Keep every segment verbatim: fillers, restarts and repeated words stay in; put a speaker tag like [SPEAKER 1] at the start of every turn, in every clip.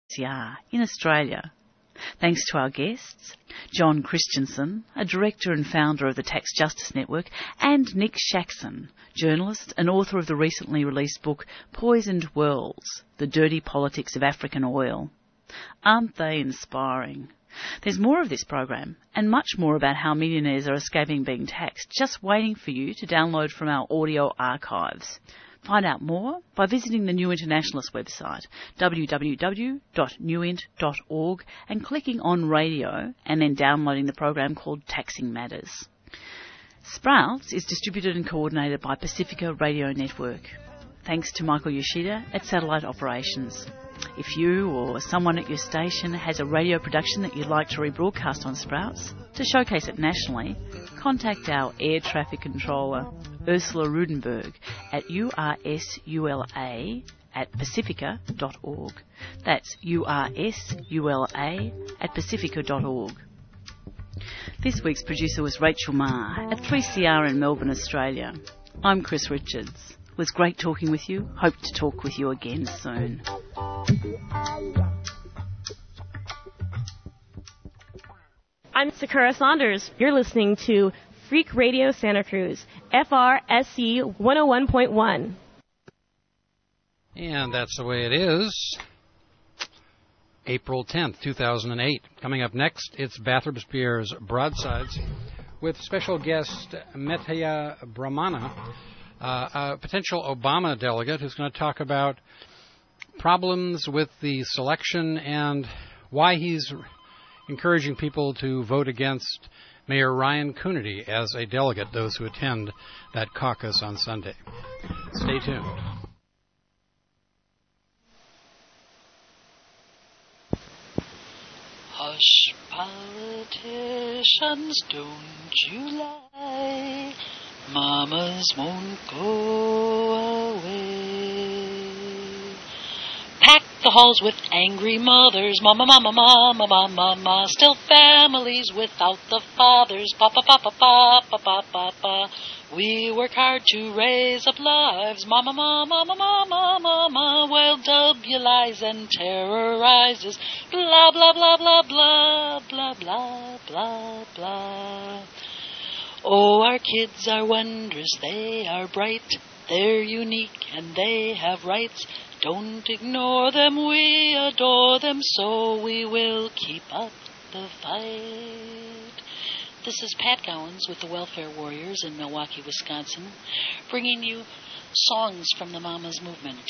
[SPEAKER 1] C R in Australia. Thanks to our guests, John Christensen, a director and founder of the Tax Justice Network, and Nick Shaxson, journalist and author of the recently released book Poisoned Worlds, The Dirty Politics of African Oil. Aren't they inspiring? There's more of this program and much more about how millionaires are escaping being taxed just waiting for you to download from our audio archives. Find out more by visiting the New Internationalist website, w w w dot new int dot org, and clicking on radio and then downloading the program called Taxing Matters. Sprouts is distributed and coordinated by Pacifica Radio Network. Thanks to Michael Yoshida at Satellite Operations. If you or someone at your station has a radio production that you'd like to rebroadcast on Sprouts, to showcase it nationally, contact our air traffic controller, Ursula Rudenberg, at ursula at pacifica dot org. That's ursula at pacifica dot org. This week's producer was Rachel Marr at three C R in Melbourne, Australia. I'm Chris Richards. It was great talking with you. Hope to talk with you again soon.
[SPEAKER 2] I'm Sakura Saunders. You're listening to Freak Radio Santa Cruz, F R S C one oh one point one.
[SPEAKER 3] And that's the way it is. April tenth, two thousand eight. Coming up next, it's Bathurst Beer's Broadsides with special guest Metaya Brahmana, uh, a potential Obama delegate who's going to talk about problems with the selection and why he's encouraging people to vote against Mayor Ryan Coonerty as a delegate, those who attend that caucus on Sunday. Stay tuned.
[SPEAKER 4] Hush, politicians, don't you lie. Mamas won't go away. Pack the halls with angry mothers, mama, mama, mama, mama, mama. Still families without the fathers, papa, papa, papa, papa, papa. We work hard to raise up lives, mama, mama, mama, mama, mama. While W lies and terrorizes, blah, blah, blah, blah, blah, blah, blah, blah, blah. Oh, our kids are wondrous, they are bright, they're unique and they have rights. Don't ignore them, we adore them, so we will keep up the fight. This is Pat Gowans with the Welfare Warriors in Milwaukee, Wisconsin, bringing you songs from the Mamas movement.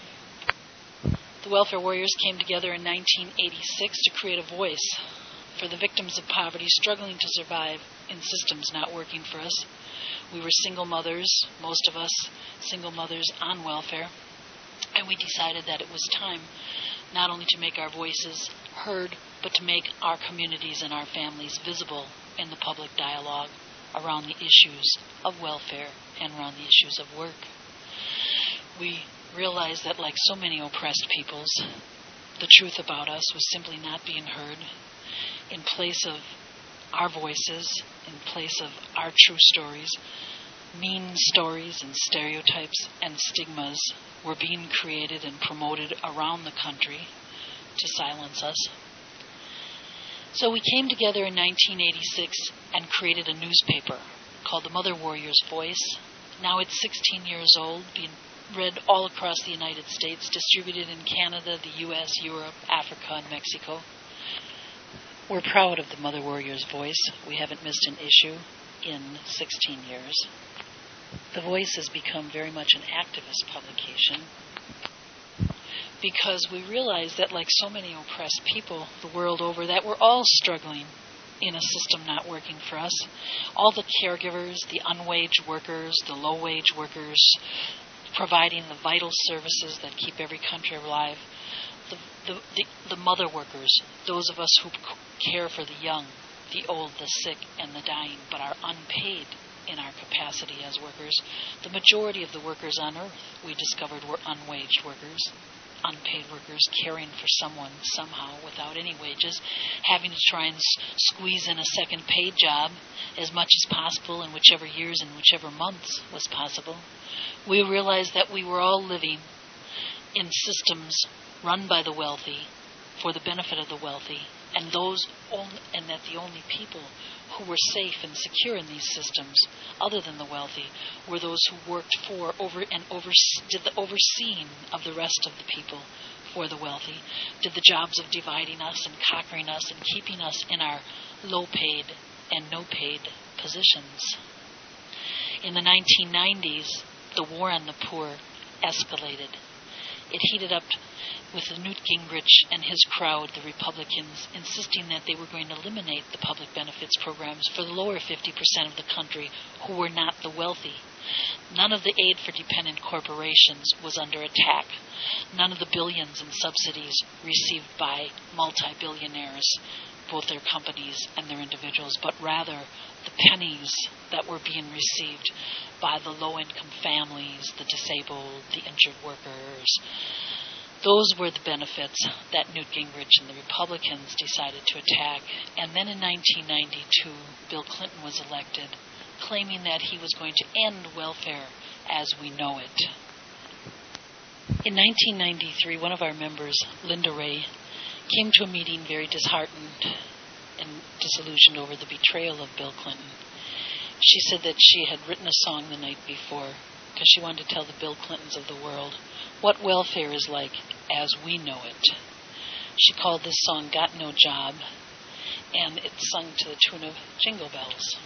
[SPEAKER 4] The Welfare Warriors came together in nineteen eighty-six to create a voice for the victims of poverty struggling to survive in systems not working for us. We were single mothers, most of us single mothers on welfare, and we decided that it was time not only to make our voices heard, but to make our communities and our families visible in the public dialogue around the issues of welfare and around the issues of work. We realized that, like so many oppressed peoples, the truth about us was simply not being heard. In place of our voices, in place of our true stories, mean stories and stereotypes and stigmas were being created and promoted around the country to silence us. So we came together in nineteen eighty-six and created a newspaper called the Mother Warrior's Voice. Now it's sixteen years old, being read all across the United States, distributed in Canada, the U S, Europe, Africa, and Mexico. We're proud of the Mother Warrior's Voice. We haven't missed an issue in sixteen years. The Voice has become very much an activist publication because we realize that, like so many oppressed people the world over, that we're all struggling in a system not working for us. All the caregivers, the unwaged workers, the low-wage workers, providing the vital services that keep every country alive, the, the, the, the mother workers, those of us who care for the young, the old, the sick, and the dying, but are unpaid in our capacity as workers. The majority of the workers on earth, we discovered, were unwaged workers, unpaid workers caring for someone somehow without any wages, having to try and s- squeeze in a second paid job as much as possible in whichever years and whichever months was possible. We realized that we were all living in systems run by the wealthy for the benefit of the wealthy, and those only, and that the only people who were safe and secure in these systems, other than the wealthy, were those who worked for over and over, did the overseeing of the rest of the people for the wealthy, did the jobs of dividing us and conquering us and keeping us in our low-paid and no-paid positions. In the nineteen nineties, the war on the poor escalated. It heated up with Newt Gingrich and his crowd, the Republicans, insisting that they were going to eliminate the public benefits programs for the lower fifty percent of the country who were not the wealthy. None of the aid for dependent corporations was under attack. None of the billions in subsidies received by multi-billionaires, both their companies and their individuals, but rather the pennies that were being received by the low-income families, the disabled, the injured workers. Those were the benefits that Newt Gingrich and the Republicans decided to attack. And then in nineteen ninety-two, Bill Clinton was elected, claiming that he was going to end welfare as we know it. In nineteen ninety-three, one of our members, Linda Ray, came to a meeting very disheartened and disillusioned over the betrayal of Bill Clinton. She said that she had written a song the night before because she wanted to tell the Bill Clintons of the world what welfare is like as we know it. She called this song Got No Job, and it's sung to the tune of Jingle Bells.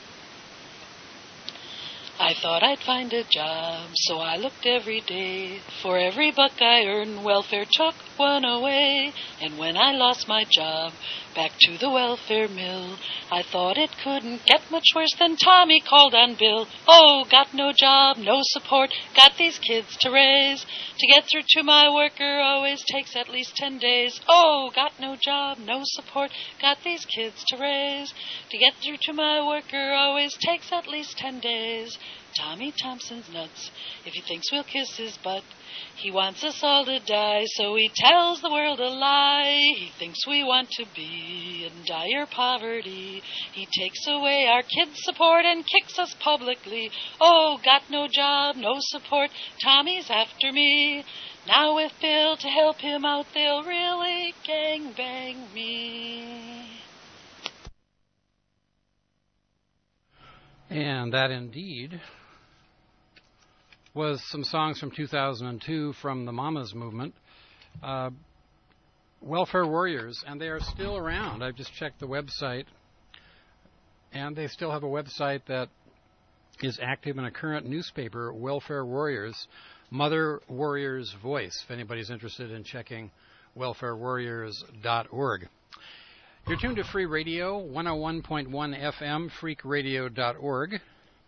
[SPEAKER 4] I thought I'd find a job, so I looked every day. For every buck I earned, welfare took one away. And when I lost my job, back to the welfare mill, I thought it couldn't get much worse than Tommy called on Bill. Oh, got no job, no support, got these kids to raise. To get through to my worker always takes at least ten days. Oh, got no job, no support, got these kids to raise. To get through to my worker always takes at least ten days. Tommy Thompson's nuts if he thinks we'll kiss his butt. He wants us all to die, so he tells the world a lie. He thinks we want to be in dire poverty. He takes away our kids' support and kicks us publicly. Oh, got no job, no support, Tommy's after me. Now with Bill to help him out, they'll really gangbang me.
[SPEAKER 3] And that indeed was some songs from two thousand two from the Mamas movement, uh, Welfare Warriors, and they are still around. I've just checked the website, and they still have a website that is active in a current newspaper, Welfare Warriors, Mother Warriors Voice, if anybody's interested in checking welfare warriors dot org. You're tuned to Free Radio, one oh one point one F M, freak radio dot org.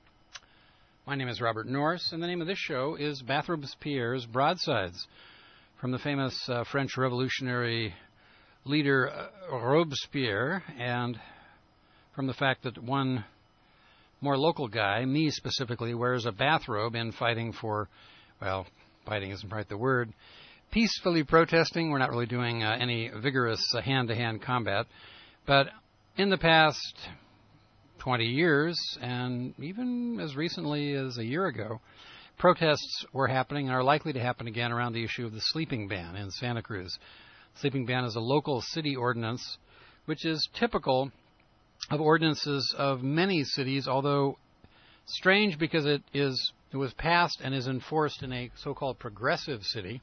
[SPEAKER 3] My name is Robert Norris, and the name of this show is Bathrobespierre's Broadsides, from the famous uh, French revolutionary leader uh, Robespierre, and from the fact that one more local guy, me specifically, wears a bathrobe in fighting for, well, fighting isn't quite the word, peacefully protesting. We're not really doing uh, any vigorous uh, hand-to-hand combat, but in the past twenty years, and even as recently as a year ago, protests were happening and are likely to happen again around the issue of the sleeping ban in Santa Cruz. Sleeping ban is a local city ordinance, which is typical of ordinances of many cities, although strange because it is it was passed and is enforced in a so-called progressive city,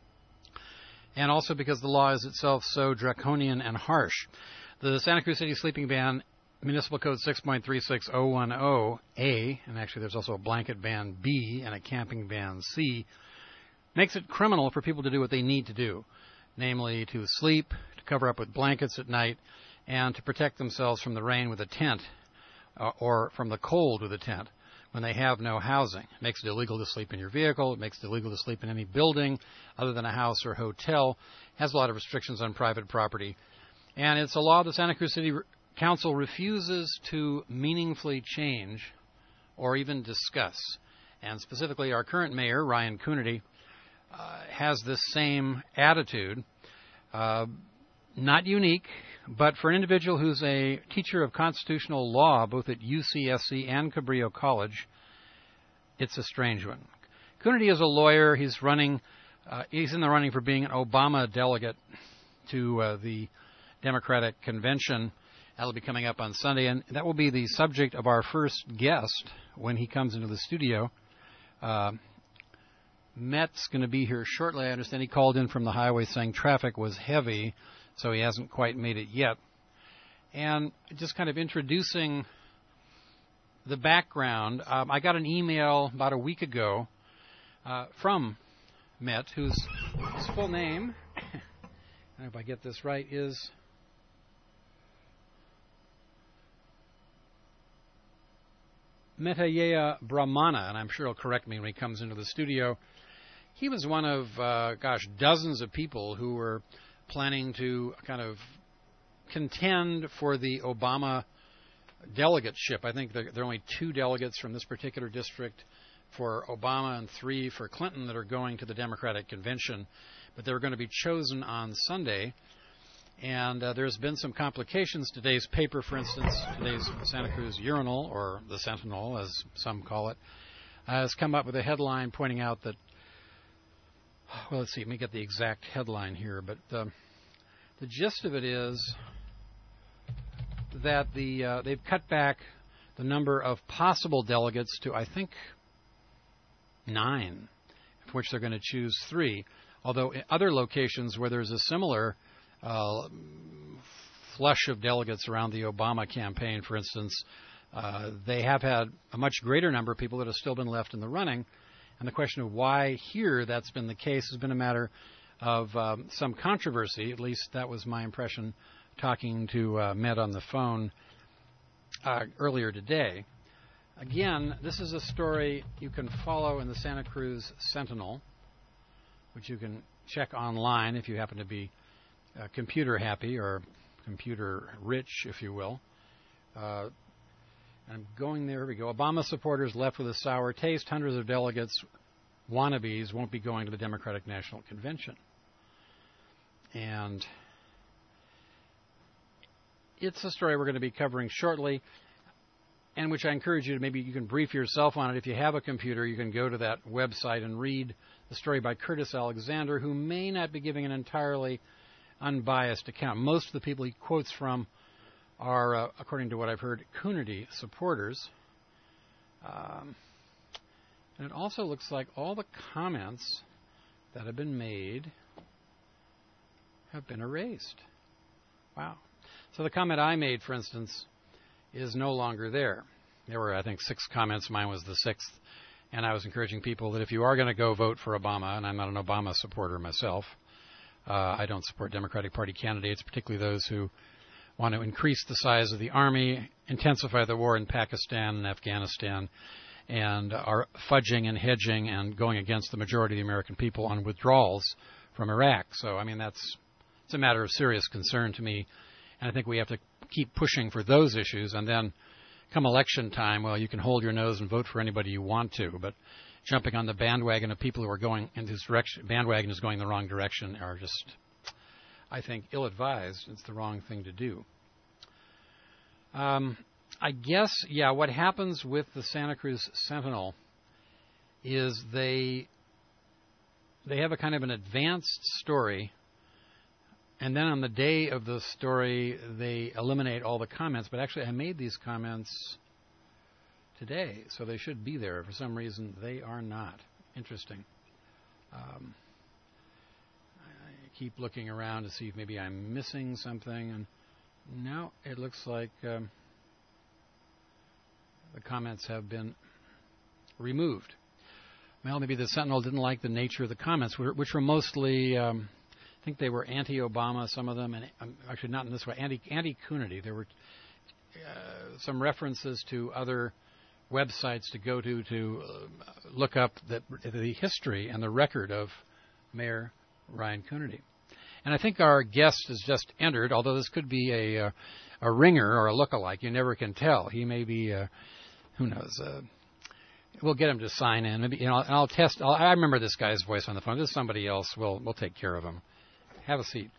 [SPEAKER 3] and also because the law is itself so draconian and harsh. The Santa Cruz City sleeping ban, Municipal Code six point three six zero one zero A, and actually there's also a blanket ban B and a camping ban C, makes it criminal for people to do what they need to do, namely to sleep, to cover up with blankets at night, and to protect themselves from the rain with a tent, uh, or from the cold with a tent when they have no housing. It makes it illegal to sleep in your vehicle. It makes it illegal to sleep in any building other than a house or hotel. It has a lot of restrictions on private property. And it's a law the Santa Cruz City Council refuses to meaningfully change or even discuss. And specifically, our current mayor, Ryan Coonerty, uh, has this same attitude. Uh, not unique, but for an individual who's a teacher of constitutional law, both at U C S C and Cabrillo College, it's a strange one. Coonerty is a lawyer. He's running. Uh, he's in the running for being an Obama delegate to uh, the Democratic Convention. That'll be coming up on Sunday, and that will be the subject of our first guest when he comes into the studio. Uh, Met's going to be here shortly. I understand he called in from the highway saying traffic was heavy, so he hasn't quite made it yet. And just kind of introducing the background, um, I got an email about a week ago uh, from Met, whose, whose full name, I hope I get this right, is Metaya Brahmana, and I'm sure he'll correct me when he comes into the studio. He was one of, uh, gosh, dozens of people who were planning to kind of contend for the Obama delegateship. I think there, there are only two delegates from this particular district for Obama and three for Clinton that are going to the Democratic Convention, but they're going to be chosen on Sunday. And uh, there's been some complications. Today's paper, for instance, today's Santa Cruz Urinal, or the Sentinel, as some call it, uh, has come up with a headline pointing out that, well, let's see, let me get the exact headline here, but uh, the gist of it is that the uh, they've cut back the number of possible delegates to, I think, nine, of which they're going to choose three. Although in other locations where there's a similar uh, flush of delegates around the Obama campaign, for instance, uh, they have had a much greater number of people that have still been left in the running. And the question of why here that's been the case has been a matter of um, some controversy. At least that was my impression talking to uh, Met on the phone uh, earlier today. Again, this is a story you can follow in the Santa Cruz Sentinel, which you can check online if you happen to be uh, computer happy or computer rich, if you will. Uh, I'm going there. Here we go. Obama supporters left with a sour taste. Hundreds of delegates, wannabes, won't be going to the Democratic National Convention. And it's a story we're going to be covering shortly, and which I encourage you to maybe you can brief yourself on it. If you have a computer, you can go to that website and read the story by Curtis Alexander, who may not be giving an entirely unbiased account. Most of the people he quotes from are, uh, according to what I've heard, Coonerty supporters. Um, and it also looks like all the comments that have been made have been erased. Wow. So the comment I made, for instance, is no longer there. There were, I think, six comments. Mine was the sixth. And I was encouraging people that if you are going to go vote for Obama, and I'm not an Obama supporter myself, uh, I don't support Democratic Party candidates, particularly those who want to increase the size of the army, intensify the war in Pakistan and Afghanistan, and are fudging and hedging and going against the majority of the American people on withdrawals from Iraq. So, I mean, that's it's a matter of serious concern to me. And I think we have to keep pushing for those issues. And then come election time, well, you can hold your nose and vote for anybody you want to. But jumping on the bandwagon of people who are going in this direction, bandwagon is going in the wrong direction, are just, I think, ill-advised. It's the wrong thing to do. Um, I guess, yeah, what happens with the Santa Cruz Sentinel is they they have a kind of an advanced story, and then on the day of the story, they eliminate all the comments. But actually, I made these comments today, so they should be there. For some reason, they are not. Interesting. Um, I keep looking around to see if maybe I'm missing something, and no, it looks like um, the comments have been removed. Well, maybe the Sentinel didn't like the nature of the comments, which were mostly... Um, I think they were anti-Obama, some of them, and um, actually not in this way, anti, anti-Coonerty. There were uh, some references to other websites to go to to uh, look up the, the history and the record of Mayor Ryan Coonerty. And I think our guest has just entered, although this could be a uh, a ringer or a lookalike. You never can tell. He may be, uh, who knows, uh, we'll get him to sign in. Maybe, you know, and I'll test. I'll, I remember this guy's voice on the phone. This is somebody else. We'll we'll take care of him. Have a seat.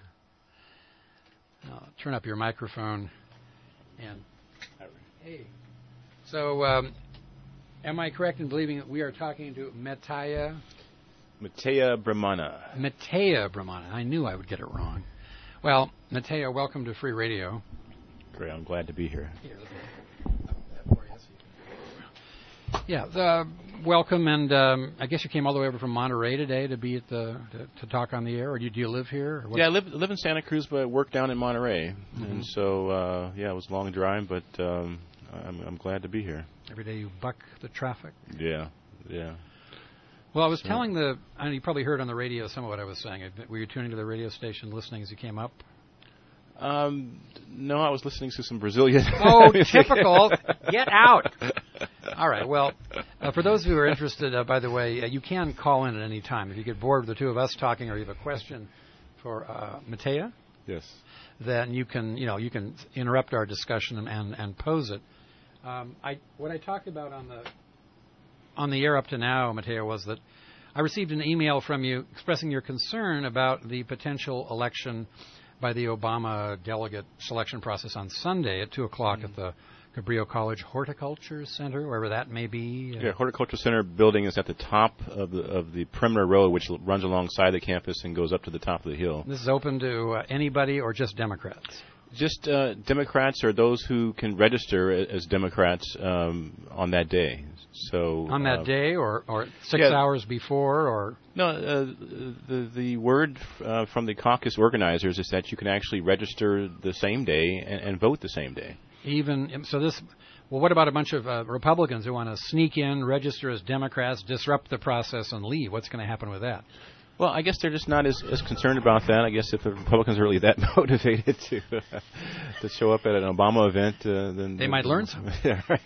[SPEAKER 3] I'll turn up your microphone. And hey, so um, am I correct in believing that we are talking to Metaya?
[SPEAKER 5] Metaya Brahmana.
[SPEAKER 3] Metaya Brahmana. I knew I would get it wrong. Well, Mateo, welcome to Free Radio.
[SPEAKER 5] Great, I'm glad to be here.
[SPEAKER 3] Yeah, the, welcome, and um, I guess you came all the way over from Monterey today to be at the to, to talk on the air, or do you, do you live here? Or
[SPEAKER 5] yeah, I live, live in Santa Cruz, but work down in Monterey,
[SPEAKER 3] mm-hmm.
[SPEAKER 5] and so uh, yeah, it was a long drive, but um, I'm, I'm glad to be here.
[SPEAKER 3] Every day you buck the traffic.
[SPEAKER 5] Yeah, yeah.
[SPEAKER 3] Well, I was so. telling the, I know you probably heard on the radio some of what I was saying. Were you tuning to the radio station, listening as you came up?
[SPEAKER 5] Um, no, I was listening to some Brazilian.
[SPEAKER 3] Oh, typical! Get out. All right. Well, uh, for those who are interested, uh, by the way, uh, you can call in at any time if you get bored with the two of us talking, or you have a question for uh, Mateo.
[SPEAKER 5] Yes.
[SPEAKER 3] Then you can, you know, you can interrupt our discussion and and, and pose it. Um, I what I talked about on the on the air up to now, Mateo, was that I received an email from you expressing your concern about the potential election by the Obama delegate selection process on Sunday at two o'clock mm-hmm. at the Cabrillo College Horticulture Center, wherever that may be.
[SPEAKER 5] Yeah, Horticulture Center building is at the top of the of the perimeter road, which l- runs alongside the campus and goes up to the top of the hill.
[SPEAKER 3] This is open to uh, anybody or just Democrats?
[SPEAKER 5] Just uh, Democrats or those who can register as Democrats um, on that day. So
[SPEAKER 3] on that
[SPEAKER 5] uh,
[SPEAKER 3] day, or, or six
[SPEAKER 5] yeah.
[SPEAKER 3] hours before, or
[SPEAKER 5] no. Uh, the the word uh, from the caucus organizers is that you can actually register the same day and, and vote the same day.
[SPEAKER 3] Even so, this. Well, what about a bunch of uh, Republicans who want to sneak in, register as Democrats, disrupt the process, and leave? What's going to happen with that?
[SPEAKER 5] Well, I guess they're just not as, as concerned about that. I guess if the Republicans are really that motivated to uh, to show up at an Obama event, uh, then
[SPEAKER 3] they might learn something.
[SPEAKER 5] Yeah, right.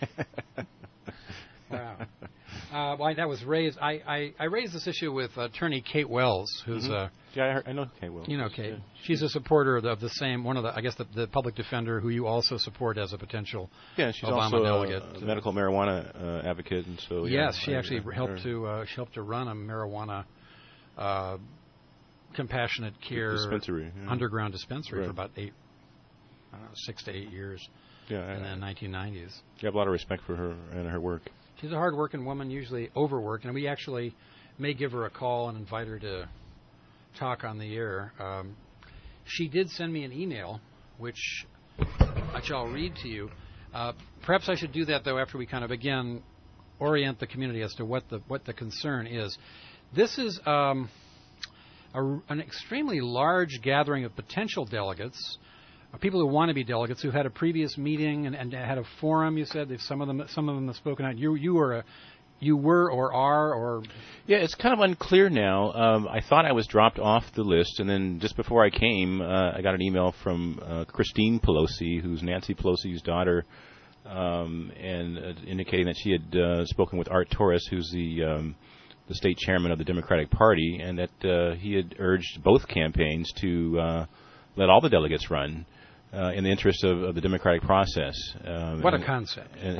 [SPEAKER 3] Wow. Uh, well, that was raised. I, I, I raised this issue with attorney Kate Wells, who's
[SPEAKER 5] mm-hmm.
[SPEAKER 3] uh,
[SPEAKER 5] yeah, I, heard, I know Kate Wells.
[SPEAKER 3] You know Kate.
[SPEAKER 5] Yeah.
[SPEAKER 3] She's a supporter of the, of the same one of the I guess the, the public defender who you also support as a potential
[SPEAKER 5] yeah she's
[SPEAKER 3] Obama
[SPEAKER 5] also
[SPEAKER 3] delegate.
[SPEAKER 5] a medical marijuana uh, advocate, and so yeah,
[SPEAKER 3] yes, she
[SPEAKER 5] I,
[SPEAKER 3] actually
[SPEAKER 5] I,
[SPEAKER 3] helped to uh, she helped to run a marijuana uh, compassionate care
[SPEAKER 5] dispensary, yeah.
[SPEAKER 3] underground dispensary
[SPEAKER 5] right.
[SPEAKER 3] for about eight, I don't know, six to eight years.
[SPEAKER 5] Yeah,
[SPEAKER 3] in I, the nineteen nineties.
[SPEAKER 5] You have a lot of respect for her and her work.
[SPEAKER 3] She's a hard-working woman, usually overworked, and we actually may give her a call and invite her to talk on the air. Um, she did send me an email, which I shall read to you. Uh, perhaps I should do that, though, after we kind of, again, orient the community as to what the what the concern is. This is um, a, an extremely large gathering of potential delegates, people who want to be delegates, who had a previous meeting and, and had a forum. You said some of them, some of them have spoken out. You, you were, a, you were or are or.
[SPEAKER 5] Yeah, it's kind of unclear now. Um, I thought I was dropped off the list, and then just before I came, uh, I got an email from uh, Christine Pelosi, who's Nancy Pelosi's daughter, um, and uh, indicating that she had uh, spoken with Art Torres, who's the um, the state chairman of the Democratic Party, and that uh, he had urged both campaigns to uh, let all the delegates run. Uh, in the interest of, of the democratic process. Um,
[SPEAKER 3] what a
[SPEAKER 5] and,
[SPEAKER 3] concept.
[SPEAKER 5] And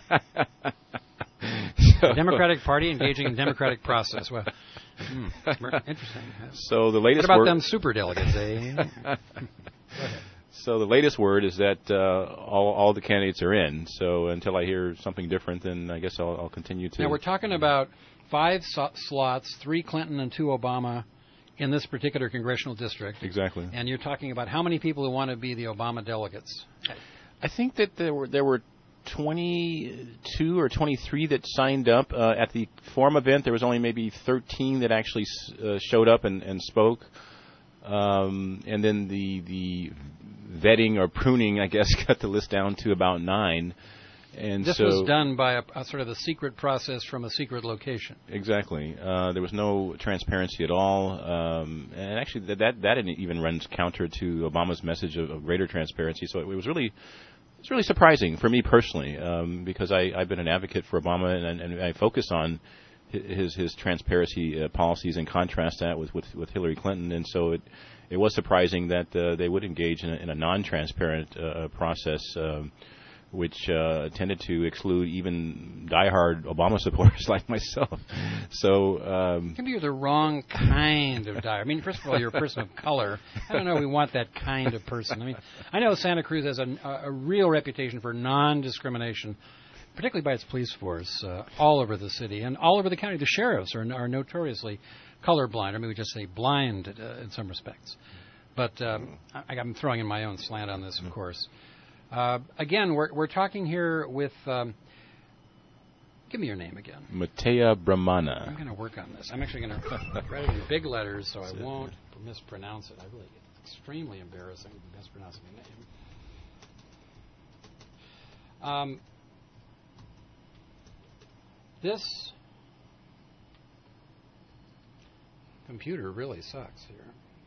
[SPEAKER 3] so, Democratic Party engaging in democratic process. Well, hmm, interesting.
[SPEAKER 5] So the latest
[SPEAKER 3] What about
[SPEAKER 5] word,
[SPEAKER 3] them superdelegates, eh?
[SPEAKER 5] So the latest word is that uh, all, all the candidates are in. So until I hear something different, then I guess I'll, I'll continue to...
[SPEAKER 3] Now we're talking about five so- slots, three Clinton and two Obama, in this particular congressional district.
[SPEAKER 5] Exactly.
[SPEAKER 3] And you're talking about how many people who want to be the Obama delegates?
[SPEAKER 5] I think that there were there were twenty-two or twenty-three that signed up. Uh, at the forum event, there was only maybe thirteen that actually uh, showed up and, and spoke. Um, and then the the vetting or pruning, I guess, cut the list down to about nine. And
[SPEAKER 3] this
[SPEAKER 5] so,
[SPEAKER 3] was done by a, a sort of a secret process from a secret location.
[SPEAKER 5] Exactly. Uh, there was no transparency at all, um, and actually that, that that even runs counter to Obama's message of, of greater transparency. So it, it was really it's really surprising for me personally, um, because I, I've been an advocate for Obama, and, and I focus on his his transparency uh, policies and contrast that with, with, with Hillary Clinton, and so it it was surprising that uh, they would engage in a, in a non-transparent uh, process. Um, which uh, tended to exclude even diehard Obama supporters like myself. So um,
[SPEAKER 3] maybe you're the wrong kind of diehard. I mean, first of all, you're a person of color. I don't know if we want that kind of person. I mean, I know Santa Cruz has a, a real reputation for non-discrimination, particularly by its police force, uh, all over the city and all over the county. The sheriffs are, are notoriously colorblind. I mean, we just say blind uh, in some respects. But um, I, I'm throwing in my own slant on this, of course. Uh, again, we're we're talking here with. Um, give me your name again.
[SPEAKER 5] Matea Brahmana.
[SPEAKER 3] I'm going to work on this. I'm actually going to write it in big letters so I won't mispronounce it. I really, it's extremely embarrassing mispronouncing your name. Um, this computer really sucks here.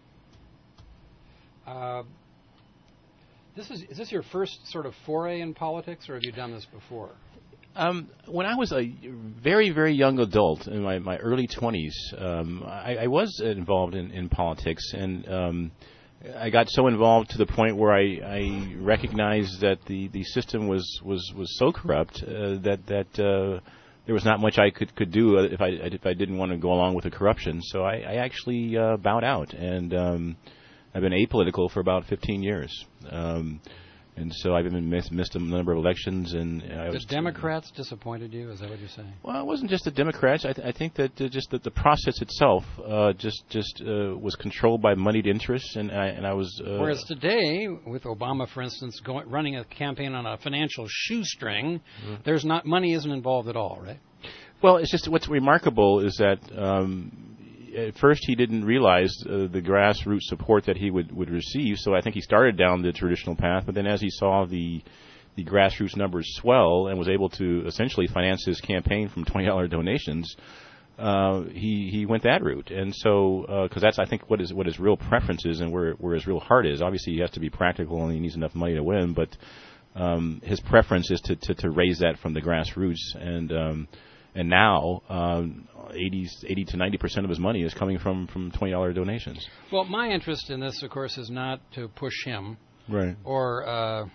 [SPEAKER 3] Uh, this is is this your first sort of foray in politics, or have you done this before?
[SPEAKER 5] Um, when I was a very, very young adult in my, my early twenties, um, I, I was involved in, in politics, and um, I got so involved to the point where I, I recognized that the, the system was, was, was so corrupt uh, that that uh, there was not much I could, could do if I if I didn't want to go along with the corruption. So I, I actually uh, bowed out, and um, I've been apolitical for about fifteen years. Um, And so I've been missed, missed a number of elections. And I
[SPEAKER 3] the
[SPEAKER 5] was,
[SPEAKER 3] Democrats disappointed you? Is that what you're saying?
[SPEAKER 5] Well, it wasn't just the Democrats. I, th- I think that uh, just that the process itself uh, just just uh, was controlled by moneyed interests, and I and I was. Uh,
[SPEAKER 3] Whereas today, with Obama, for instance, going, running a campaign on a financial shoestring, mm-hmm. there's not money isn't involved at all, right?
[SPEAKER 5] Well, it's just what's remarkable is that. Um, At first, he didn't realize uh, the grassroots support that he would, would receive, so I think he started down the traditional path. But then as he saw the the grassroots numbers swell and was able to essentially finance his campaign from twenty dollar donations, uh, he he went that route. And so, because uh, that's, I think, what his, what his real preference is and where, where his real heart is. Obviously, he has to be practical and he needs enough money to win, but um, his preference is to, to, to raise that from the grassroots. And um, and now, um, eighty, eighty to ninety percent of his money is coming from, from twenty dollar donations.
[SPEAKER 3] Well, my interest in this, of course, is not to push him.
[SPEAKER 5] Right.
[SPEAKER 3] Or, uh,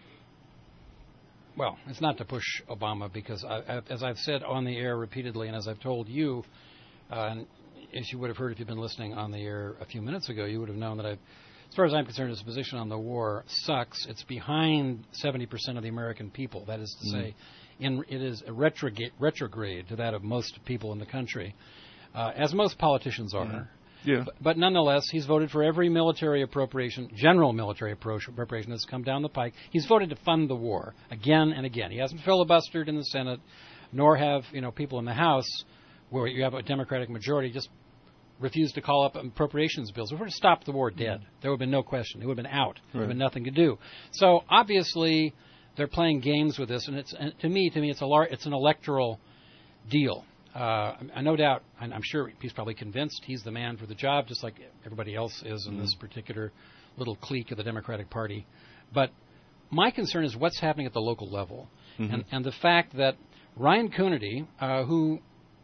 [SPEAKER 3] well, it's not to push Obama because, I, I, as I've said on the air repeatedly and as I've told you, uh, and as you would have heard if you've been listening on the air a few minutes ago, you would have known that I've, as far as I'm concerned, his position on the war sucks. It's behind seventy percent of the American people. That is to mm. say, in, it is a retrograde, retrograde to that of most people in the country, uh, as most politicians are.
[SPEAKER 5] Mm. Yeah.
[SPEAKER 3] But, but nonetheless, he's voted for every military appropriation, general military appropriation that's come down the pike. He's voted to fund the war again and again. He hasn't filibustered in the Senate, nor have you know people in the House, where you have a Democratic majority, just refused to call up appropriations bills. If we were to stop the war dead, there would have been no question. It would have been out. There would have been nothing to do. So obviously, they're playing games with this, and it's and to me, to me, it's a lar- it's an electoral deal. Uh, I no doubt, and I'm sure he's probably convinced he's the man for the job, just like everybody else is in mm-hmm. this particular little clique of the Democratic Party. But my concern is what's happening at the local level, mm-hmm. and and the fact that Ryan Coonerty, uh, who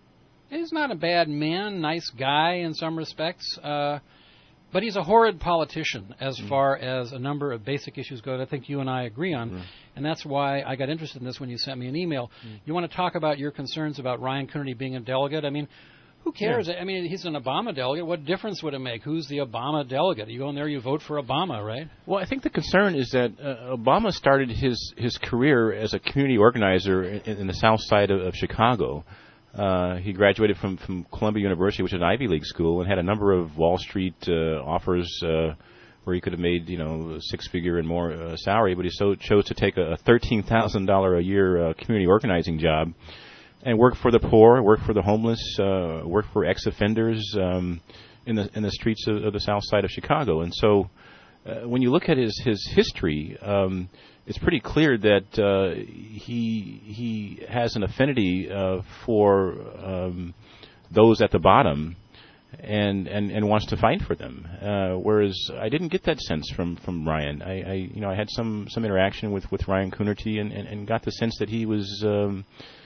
[SPEAKER 3] is not a bad man, nice guy in some respects, uh, but he's a horrid politician as mm. far as a number of basic issues go that I think you and I agree on. Mm. And that's why I got interested in this when you sent me an email. Mm. You want to talk about your concerns about Ryan Coonerty being a delegate? I mean, who cares? Yeah. I mean, he's an Obama delegate. What difference would it make? Who's the Obama delegate? You go in there, you vote for Obama, right?
[SPEAKER 5] Well, I think the concern is that uh, Obama started his, his career as a community organizer in, in the south side of, of Chicago. Uh, he graduated from, from Columbia University, which is an Ivy League school, and had a number of Wall Street uh, offers uh, where he could have made, you know, a six-figure and more uh, salary, but he so chose to take a thirteen thousand dollars a year uh, community organizing job and work for the poor, work for the homeless, uh, work for ex-offenders um, in the in the streets of, of the south side of Chicago. And so uh, when you look at his, his history, um, it's pretty clear that uh, he he has an affinity uh, for um, those at the bottom, and, and, and wants to fight for them. Uh, whereas I didn't get that sense from, from Ryan. I, I you know I had some, some interaction with, with Ryan Coonerty and, and, and got the sense that he was um,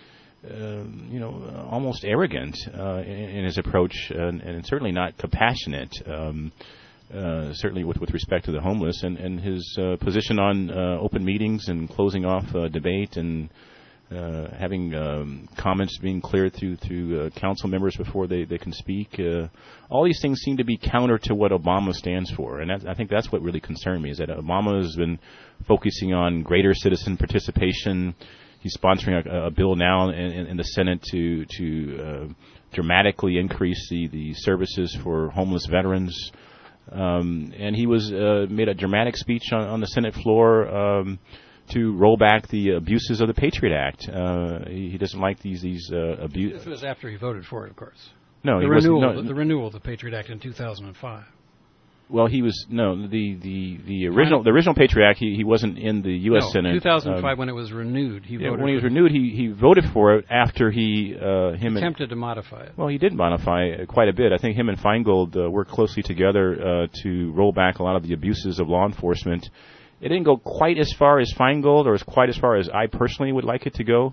[SPEAKER 5] uh, you know almost arrogant uh, in, in his approach, and, and certainly not compassionate. Um, Uh, certainly with, with respect to the homeless, and, and his uh, position on uh, open meetings and closing off uh, debate and uh, having um, comments being cleared through through uh, council members before they, they can speak. Uh, all these things seem to be counter to what Obama stands for, and that, I think that's what really concerned me, is that Obama has been focusing on greater citizen participation. He's sponsoring a, a bill now in, in, in the Senate to, to uh, dramatically increase the, the services for homeless veterans. Um, and he was uh, made a dramatic speech on, on the Senate floor um, to roll back the abuses of the Patriot Act. Uh, he, he doesn't like these these uh, abuses.
[SPEAKER 3] This was after he voted for it, of course.
[SPEAKER 5] No,
[SPEAKER 3] the
[SPEAKER 5] he
[SPEAKER 3] renewal,
[SPEAKER 5] wasn't, no,
[SPEAKER 3] the, the renewal of the Patriot Act in two thousand five.
[SPEAKER 5] Well, he was no the the, the original the original Patriot Act. He, he wasn't in the U S
[SPEAKER 3] No,
[SPEAKER 5] Senate.
[SPEAKER 3] two thousand five
[SPEAKER 5] um,
[SPEAKER 3] when it was renewed. He
[SPEAKER 5] yeah,
[SPEAKER 3] voted
[SPEAKER 5] when he was
[SPEAKER 3] for
[SPEAKER 5] renewed, he, he voted for it after he uh, him
[SPEAKER 3] attempted
[SPEAKER 5] and,
[SPEAKER 3] to modify it.
[SPEAKER 5] Well, he did modify it quite a bit. I think him and Feingold uh, worked closely together uh, to roll back a lot of the abuses of law enforcement. It didn't go quite as far as Feingold, or as quite as far as I personally would like it to go.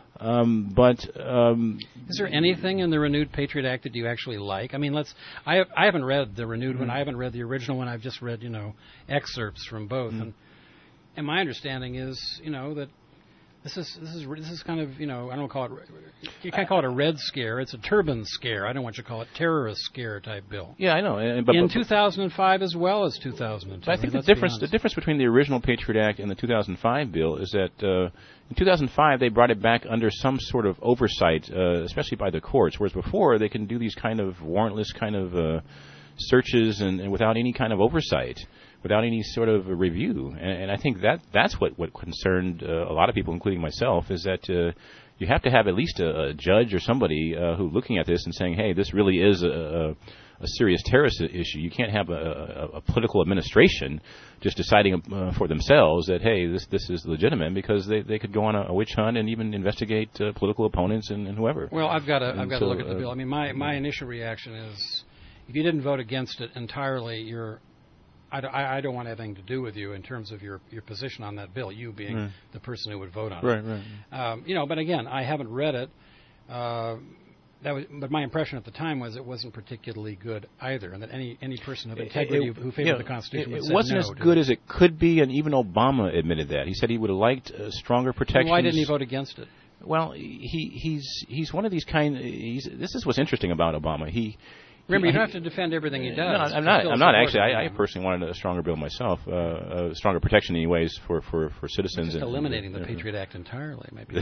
[SPEAKER 5] Um, but um,
[SPEAKER 3] is there anything in the renewed Patriot Act that you actually like? I mean, let's. I have, I haven't read the renewed mm-hmm. one. I haven't read the original one. I've just read, you know, excerpts from both. Mm-hmm. And and my understanding is, you know, that this is this is this is kind of, you know, I don't call it. You can't call it a red scare. It's a turban scare. I don't want you to call it terrorist scare type bill.
[SPEAKER 5] Yeah, I know. And, but,
[SPEAKER 3] in
[SPEAKER 5] but,
[SPEAKER 3] two thousand five as well as two thousand two.
[SPEAKER 5] I think
[SPEAKER 3] I mean,
[SPEAKER 5] the difference the difference between the original Patriot Act and the two thousand five bill is that uh, in two thousand five they brought it back under some sort of oversight, uh, especially by the courts, whereas before they can do these kind of warrantless kind of uh, searches and, and without any kind of oversight, without any sort of a review. And, and I think that that's what, what concerned uh, a lot of people, including myself, is that uh, you have to have at least a, a judge or somebody uh, who looking at this and saying, hey, this really is a, a, a serious terrorist issue. You can't have a, a, a political administration just deciding uh, for themselves that, hey, this this is legitimate, because they, they could go on a, a witch hunt and even investigate uh, political opponents and, and whoever.
[SPEAKER 3] Well, I've got to I've got to
[SPEAKER 5] so,
[SPEAKER 3] look at the
[SPEAKER 5] uh,
[SPEAKER 3] bill. I mean, my, my initial reaction is, if you didn't vote against it entirely, you're I don't, I don't want anything to do with you in terms of your, your position on that bill, you being
[SPEAKER 5] right.
[SPEAKER 3] the person who would vote on
[SPEAKER 5] right,
[SPEAKER 3] it.
[SPEAKER 5] Right, right.
[SPEAKER 3] Um, you know, but again, I haven't read it. Uh, that was, but my impression at the time was it wasn't particularly good either, and that any any person of integrity
[SPEAKER 5] it, it,
[SPEAKER 3] who favored
[SPEAKER 5] yeah,
[SPEAKER 3] the Constitution
[SPEAKER 5] it,
[SPEAKER 3] would
[SPEAKER 5] it
[SPEAKER 3] say
[SPEAKER 5] wasn't
[SPEAKER 3] no
[SPEAKER 5] as
[SPEAKER 3] to
[SPEAKER 5] good
[SPEAKER 3] it.
[SPEAKER 5] as it could be, and even Obama admitted that. He said he would have liked uh, stronger protections.
[SPEAKER 3] Well, why didn't he vote against it?
[SPEAKER 5] Well, he he's he's one of these kind. He's, this is what's interesting about Obama. He
[SPEAKER 3] Remember,
[SPEAKER 5] he,
[SPEAKER 3] you don't have to defend everything he does.
[SPEAKER 5] No, I'm not. I'm not actually. I, I personally wanted a stronger bill myself, uh, a stronger protection, anyways, for for for citizens.
[SPEAKER 3] Just
[SPEAKER 5] and,
[SPEAKER 3] eliminating
[SPEAKER 5] and,
[SPEAKER 3] the
[SPEAKER 5] uh,
[SPEAKER 3] Patriot Act entirely, maybe.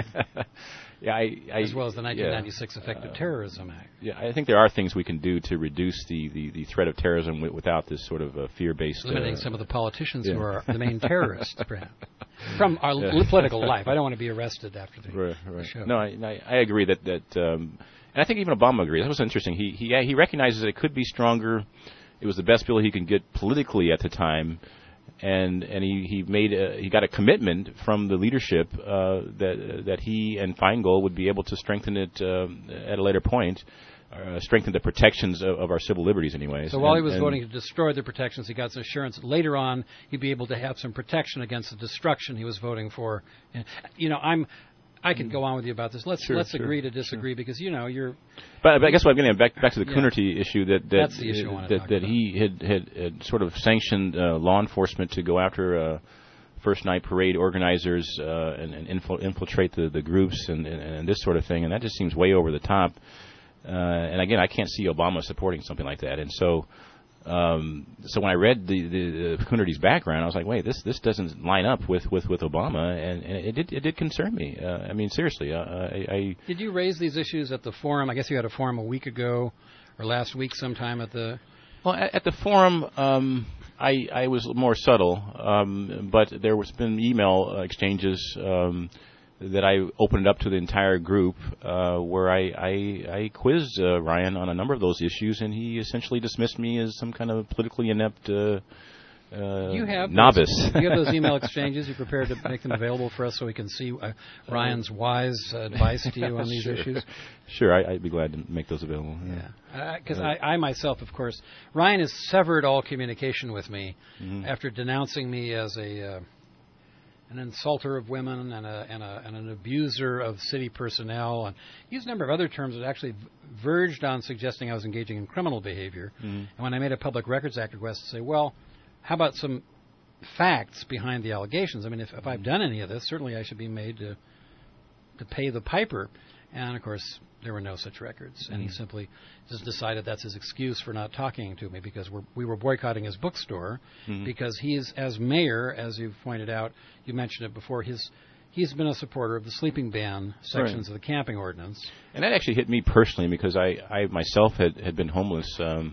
[SPEAKER 5] yeah, I, I,
[SPEAKER 3] as well as the nineteen ninety-six
[SPEAKER 5] yeah,
[SPEAKER 3] Effective
[SPEAKER 5] uh,
[SPEAKER 3] Terrorism Act.
[SPEAKER 5] Yeah, I think there are things we can do to reduce the, the, the threat of terrorism w- without this sort of uh, fear-based.
[SPEAKER 3] Eliminating
[SPEAKER 5] uh,
[SPEAKER 3] some of the politicians
[SPEAKER 5] yeah.
[SPEAKER 3] who are the main terrorists, perhaps, from our
[SPEAKER 5] Yeah.
[SPEAKER 3] political life. I don't want to be arrested after the,
[SPEAKER 5] right,
[SPEAKER 3] the
[SPEAKER 5] right.
[SPEAKER 3] show.
[SPEAKER 5] No, I, I, I agree that that. Um, And I think even Obama agrees. That was interesting. He he he recognizes that it could be stronger. It was the best bill he could get politically at the time, and and he he made a, he got a commitment from the leadership uh, that that he and Feingold would be able to strengthen it uh, at a later point, uh, strengthen the protections of, of our civil liberties, anyways.
[SPEAKER 3] So while
[SPEAKER 5] and,
[SPEAKER 3] he was
[SPEAKER 5] and
[SPEAKER 3] voting to destroy the protections, he got some assurance that later on he'd be able to have some protection against the destruction he was voting for. And, you know, I'm. I could go on with you about this. Let's
[SPEAKER 5] Sure,
[SPEAKER 3] let's
[SPEAKER 5] sure,
[SPEAKER 3] agree to disagree
[SPEAKER 5] sure.
[SPEAKER 3] because you know you're.
[SPEAKER 5] But, but I guess what I'm getting at, back back to the
[SPEAKER 3] Yeah.
[SPEAKER 5] Coonerty issue, that that
[SPEAKER 3] That's the issue I wanna
[SPEAKER 5] that,
[SPEAKER 3] talk
[SPEAKER 5] that
[SPEAKER 3] about.
[SPEAKER 5] he had, had had sort of sanctioned uh, law enforcement to go after uh, first night parade organizers uh, and, and infil- infiltrate the, the groups and, and, and this sort of thing, and that just seems way over the top. Uh, and again, I can't see Obama supporting something like that, and so. Um, so when I read the, the, the Coonerty's background, I was like, wait, this this doesn't line up with, with, with Obama, and, and it did it did concern me. Uh, I mean, seriously, uh, I, I
[SPEAKER 3] Did you raise these issues at the forum? I guess you had a forum a week ago, or last week sometime at the.
[SPEAKER 5] Well, at, at the forum, um, I I was more subtle, um, but there was been email uh, exchanges um, that I opened up to the entire group, uh, where I, I, I quizzed uh, Ryan on a number of those issues, and he essentially dismissed me as some kind of politically inept uh, uh,
[SPEAKER 3] you have
[SPEAKER 5] novice.
[SPEAKER 3] Those, you have those email exchanges. You prepared to make them available for us so we can see uh, Ryan's wise uh, advice to you on these
[SPEAKER 5] sure.
[SPEAKER 3] issues.
[SPEAKER 5] Sure, I, I'd be glad to make those available.
[SPEAKER 3] Yeah, because
[SPEAKER 5] Yeah.
[SPEAKER 3] uh, I, I myself, of course, Ryan has severed all communication with me
[SPEAKER 5] Mm-hmm.
[SPEAKER 3] after denouncing me as a. Uh, an insulter of women and, a, and, a, and an abuser of city personnel, and used a number of other terms that actually verged on suggesting I was engaging in criminal behavior.
[SPEAKER 5] Mm-hmm.
[SPEAKER 3] And when I made a Public Records Act request to say, well, how about some facts behind the allegations? I mean, if, if I've done any of this, certainly I should be made to to pay the piper. And, of course, there were no such records. Mm-hmm. And he simply just decided that's his excuse for not talking to me because we're, we were boycotting his bookstore
[SPEAKER 5] Mm-hmm.
[SPEAKER 3] because he's, as mayor, as you've pointed out, you mentioned it before, his he's been a supporter of the sleeping ban sections
[SPEAKER 5] Right.
[SPEAKER 3] of the camping ordinance.
[SPEAKER 5] And that actually hit me personally because I, I myself had, had been homeless um,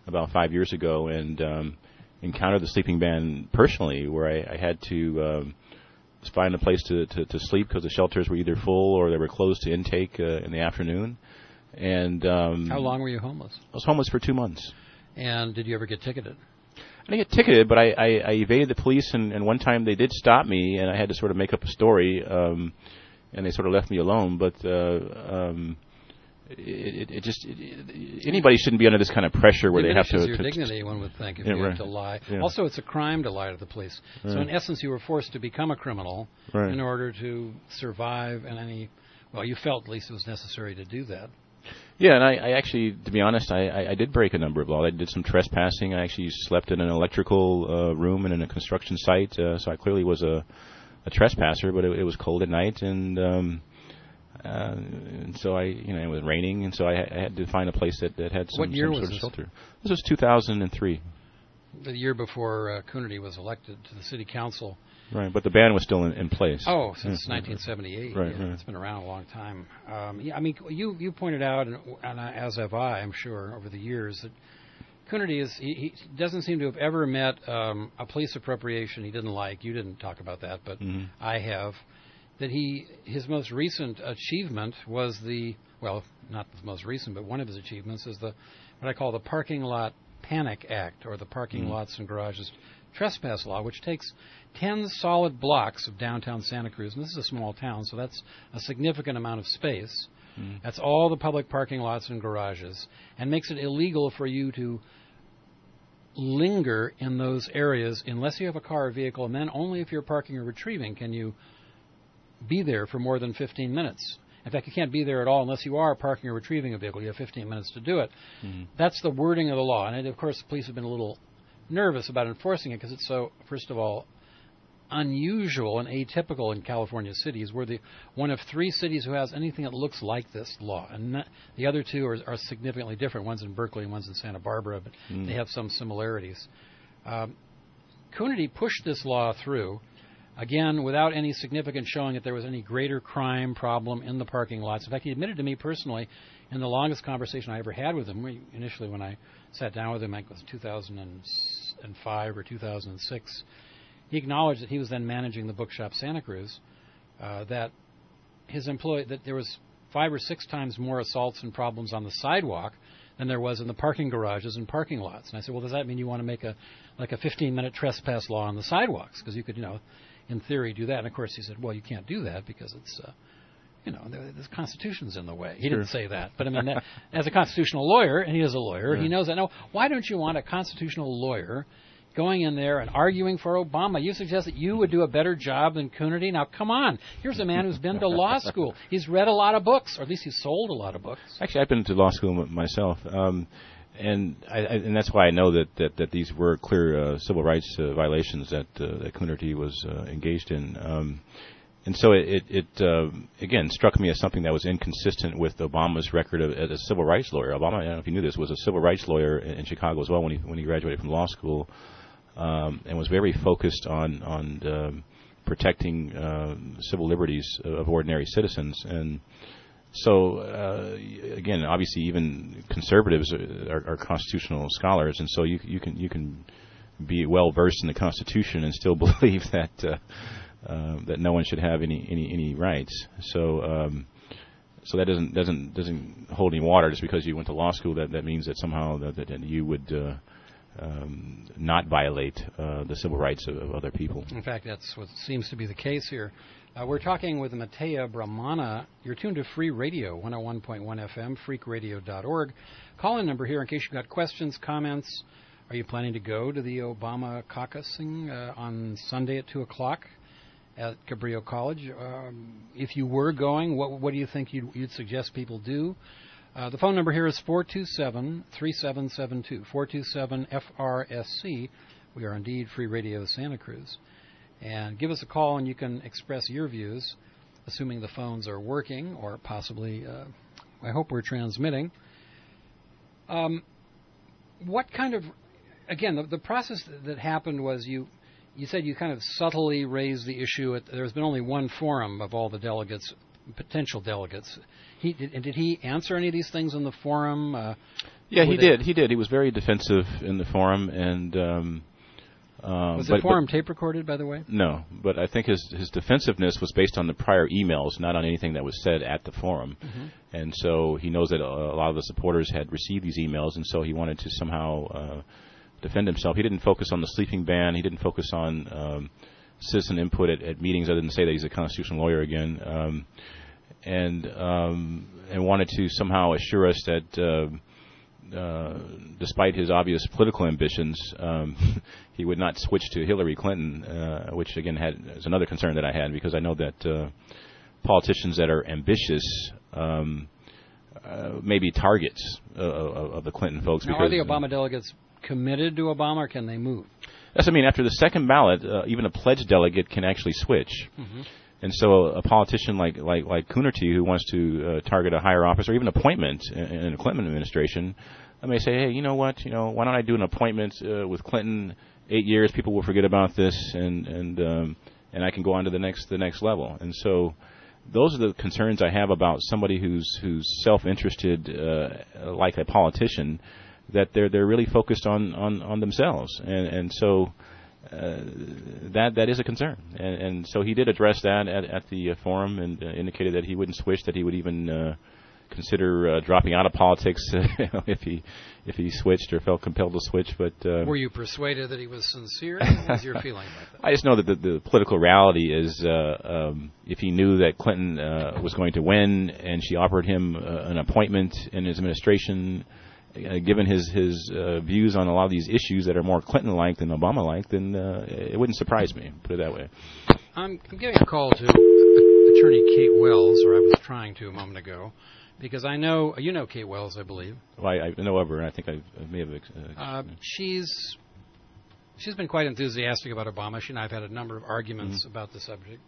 [SPEAKER 5] about five years ago and um, encountered the sleeping ban personally, where I, I had to um, find a place to, to, to sleep because the shelters were either full or they were closed to intake uh, in the afternoon. And um,
[SPEAKER 3] how long were you homeless?
[SPEAKER 5] I was homeless for two months.
[SPEAKER 3] And did you ever get ticketed?
[SPEAKER 5] I didn't get ticketed, but I, I, I evaded the police, and, and one time they did stop me, and I had to sort of make up a story, um, and they sort of left me alone. But uh, um, it, it, it just it, anybody shouldn't be under this kind of pressure where
[SPEAKER 3] it
[SPEAKER 5] they have to.
[SPEAKER 3] your
[SPEAKER 5] to,
[SPEAKER 3] dignity, one would think, if
[SPEAKER 5] yeah,
[SPEAKER 3] you
[SPEAKER 5] right.
[SPEAKER 3] have to lie.
[SPEAKER 5] Yeah.
[SPEAKER 3] Also, it's a crime to lie to the police.
[SPEAKER 5] Right.
[SPEAKER 3] So, in essence, you were forced to become a criminal
[SPEAKER 5] right.
[SPEAKER 3] in order to survive in any. Well, you felt at least it was necessary to do that.
[SPEAKER 5] Yeah, and I, I actually, to be honest, I, I, I did break a number of laws. I did some trespassing. I actually slept in an electrical uh, room and in a construction site, uh, so I clearly was a, a trespasser. But it, it was cold at night, and um, uh, and so I, you know, it was raining, and so I, I had to find a place that, that had some,
[SPEAKER 3] what year
[SPEAKER 5] some
[SPEAKER 3] was
[SPEAKER 5] sort
[SPEAKER 3] this?
[SPEAKER 5] of shelter. This was two thousand three.
[SPEAKER 3] The year before uh, Coonerty was elected to the city council.
[SPEAKER 5] Right, but the ban was still in, in place.
[SPEAKER 3] Oh, since
[SPEAKER 5] yeah.
[SPEAKER 3] nineteen seventy-eight.
[SPEAKER 5] Right,
[SPEAKER 3] yeah,
[SPEAKER 5] right.
[SPEAKER 3] It's been around a long time. Um, yeah, I mean, you, you pointed out, and, and as have I, I'm sure, over the years, that Coonerty is, he, he doesn't seem to have ever met um, a police appropriation he didn't like. You didn't talk about that, but
[SPEAKER 5] mm-hmm.
[SPEAKER 3] I have. That he, his most recent achievement was the, well, not the most recent, but one of his achievements is the, what I call the Parking Lot Panic Act, or the Parking mm-hmm. Lots and Garages Trespass Law, which takes ten solid blocks of downtown Santa Cruz, and this is a small town, so that's a significant amount of space. Mm. That's all the public parking lots and garages, and makes it illegal for you to linger in those areas unless you have a car or vehicle, and then only if you're parking or retrieving can you be there for more than fifteen minutes. In fact, you can't be there at all unless you are parking or retrieving a vehicle. You have fifteen minutes to do it. Mm. That's the wording of the law, and it, of course the police have been a little nervous about enforcing it because it's so, first of all, unusual and atypical in California cities. We're the one of three cities who has anything that looks like this law, and not, the other two are, are significantly different. One's in Berkeley and one's in Santa Barbara, but mm. they have some similarities. Um, Coonerty pushed this law through, again, without any significant showing that there was any greater crime problem in the parking lots. In fact, he admitted to me personally in the longest conversation I ever had with him, we, initially when I sat down with him, I think it was two thousand five or two thousand six, he acknowledged that he was then managing the bookshop Santa Cruz, uh, that his employee, that there was five or six times more assaults and problems on the sidewalk than there was in the parking garages and parking lots. And I said, well, does that mean you want to make a like a fifteen-minute trespass law on the sidewalks? Because you could, you know, in theory, do that. And of course, he said, well, you can't do that because it's, uh, you know, the, the Constitution's in the way. He
[SPEAKER 5] sure.
[SPEAKER 3] didn't say that, but I mean, that, as a constitutional lawyer, and he is a lawyer, yeah. he knows that. Now, why don't you want a constitutional lawyer going in there and arguing for Obama? You suggest that you would do a better job than Coonerty? Now, come on. Here's a man who's been to law school. He's read a lot of books, or at least he's sold a lot of books.
[SPEAKER 5] Actually, I've been to law school myself, um, and I, I, and that's why I know that, that, that these were clear uh, civil rights uh, violations that uh, that Coonerty was uh, engaged in. Um, and so it, it, it uh, again, struck me as something that was inconsistent with Obama's record of, as a civil rights lawyer. Obama, I don't know if you knew this, was a civil rights lawyer in, in Chicago as well when he when he graduated from law school. Um, and was very focused on on um, protecting uh, civil liberties of ordinary citizens. And so, uh, again, obviously, even conservatives are, are constitutional scholars, and so you you can you can be well versed in the Constitution and still believe that uh, uh, that no one should have any any, any rights. So. Um, So that doesn't doesn't doesn't hold any water just because you went to law school. That that means that somehow that, that you would uh, um, not violate uh, the civil rights of, of other people.
[SPEAKER 3] In fact, that's what seems to be the case here. Uh, we're talking with Mattea Brahmana. You're tuned to Free Radio, one oh one point one F M, freak radio dot org. Call-in number here in case you've got questions, comments. Are you planning to go to the Obama caucusing uh, on Sunday at two o'clock at Cabrillo College? Um, if you were going, what, what do you think you'd, you'd suggest people do? Uh, the phone number here is four two seven, three seven seven two, four two seven F R S C. We are indeed Free Radio Santa Cruz. And give us a call and you can express your views, assuming the phones are working or possibly, uh, I hope we're transmitting. Um, what kind of, again, the, the process that happened was you, you said you kind of subtly raised the issue. At, there's been only one forum of all the delegates potential delegates. He did, and did he answer any of these things in the forum? Uh,
[SPEAKER 5] yeah, he
[SPEAKER 3] they,
[SPEAKER 5] did. He did. He was very defensive in the forum, and um, um,
[SPEAKER 3] was
[SPEAKER 5] but,
[SPEAKER 3] the forum
[SPEAKER 5] but,
[SPEAKER 3] tape recorded, by the way?
[SPEAKER 5] No, but I think his his defensiveness was based on the prior emails, not on anything that was said at the forum. Mm-hmm. And so he knows that a, a lot of the supporters had received these emails, and so he wanted to somehow uh, defend himself. He didn't focus on the sleeping ban. He didn't focus on um, citizen input at, at meetings. Other than say that he's a constitutional lawyer again. Um, and um, and wanted to somehow assure us that uh, uh, despite his obvious political ambitions, um, he would not switch to Hillary Clinton, uh, which again had is another concern that I had, because I know that uh, politicians that are ambitious um, uh, may be targets uh, of, of the Clinton folks.
[SPEAKER 3] Now,
[SPEAKER 5] because,
[SPEAKER 3] are the Obama delegates committed to Obama, or can they move?
[SPEAKER 5] That's, I mean, after the second ballot, uh, even a pledged delegate can actually switch. Mm-hmm. And so a politician like like like Coonerty, who wants to uh, target a higher office or even appointment in, in the Clinton administration, I may say, hey, you know what, you know, why don't I do an appointment uh, with Clinton? Eight years, people will forget about this, and and um, and I can go on to the next the next level. And so those are the concerns I have about somebody who's who's self-interested, uh, like a politician, that they're they're really focused on on, on themselves, and and so. Uh, that that is a concern, and, and so he did address that at, at the uh, forum, and uh, indicated that he wouldn't switch, that he would even uh, consider uh, dropping out of politics if he if he switched or felt compelled to switch. But uh,
[SPEAKER 3] were you persuaded that he was sincere? What was your feeling about that?
[SPEAKER 5] I just know that the, the political reality is, uh, um, if he knew that Clinton uh, was going to win, and she offered him uh, an appointment in his administration. Uh, given his his uh, views on a lot of these issues that are more Clinton-like than Obama-like, then uh, it wouldn't surprise me, put it that way.
[SPEAKER 3] I'm, I'm giving a call to Attorney Kate Wells, or I was trying to a moment ago, because I know, you know Kate Wells, I believe.
[SPEAKER 5] Well, I, I know of her, and I think I, I may have... Uh,
[SPEAKER 3] uh, she's she's been quite enthusiastic about Obama. She and I have had a number of arguments mm-hmm. about the subject.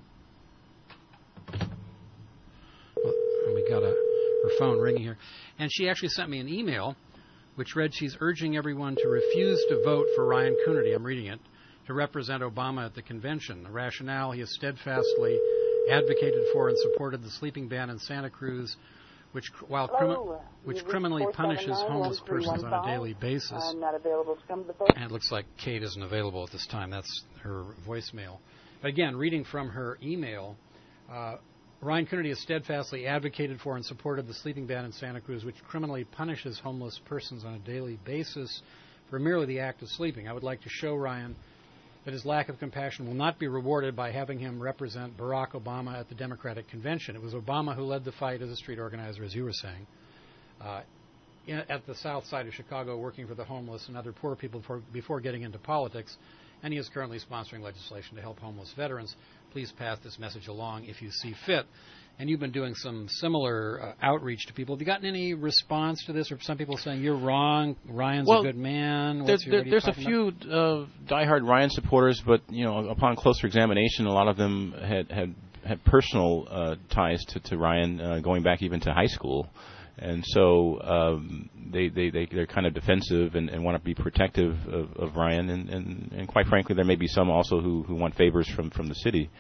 [SPEAKER 3] Well, we got a... her phone ringing here. And she actually sent me an email which read she's urging everyone to refuse to vote for Ryan Coonerty, I'm reading it, to represent Obama at the convention. The rationale, he has steadfastly advocated for and supported the sleeping ban in Santa Cruz, which while crimi- which criminally punishes homeless persons on a daily basis.
[SPEAKER 6] I'm not available to come to the phone.
[SPEAKER 3] And it looks like Kate isn't available at this time. That's her voicemail. But again, reading from her email, uh, Ryan Coonerty has steadfastly advocated for and supported the sleeping ban in Santa Cruz, which criminally punishes homeless persons on a daily basis for merely the act of sleeping. I would like to show Ryan that his lack of compassion will not be rewarded by having him represent Barack Obama at the Democratic Convention. It was Obama who led the fight as a street organizer, as you were saying, uh, in, at the south side of Chicago, working for the homeless and other poor people before, before getting into politics, and he is currently sponsoring legislation to help homeless veterans. Please pass this message along if you see fit. And you've been doing some similar uh, outreach to people. Have you gotten any response to this, or some people saying you're wrong, Ryan's
[SPEAKER 5] well,
[SPEAKER 3] a good man?
[SPEAKER 5] There, there, there's a few uh, diehard Ryan supporters, but you know, upon closer examination, a lot of them had had, had personal uh, ties to, to Ryan, uh, going back even to high school, and so um, they they they they're kind of defensive and, and want to be protective of, of Ryan, and, and, and quite frankly, there may be some also who, who want favors from, from the city.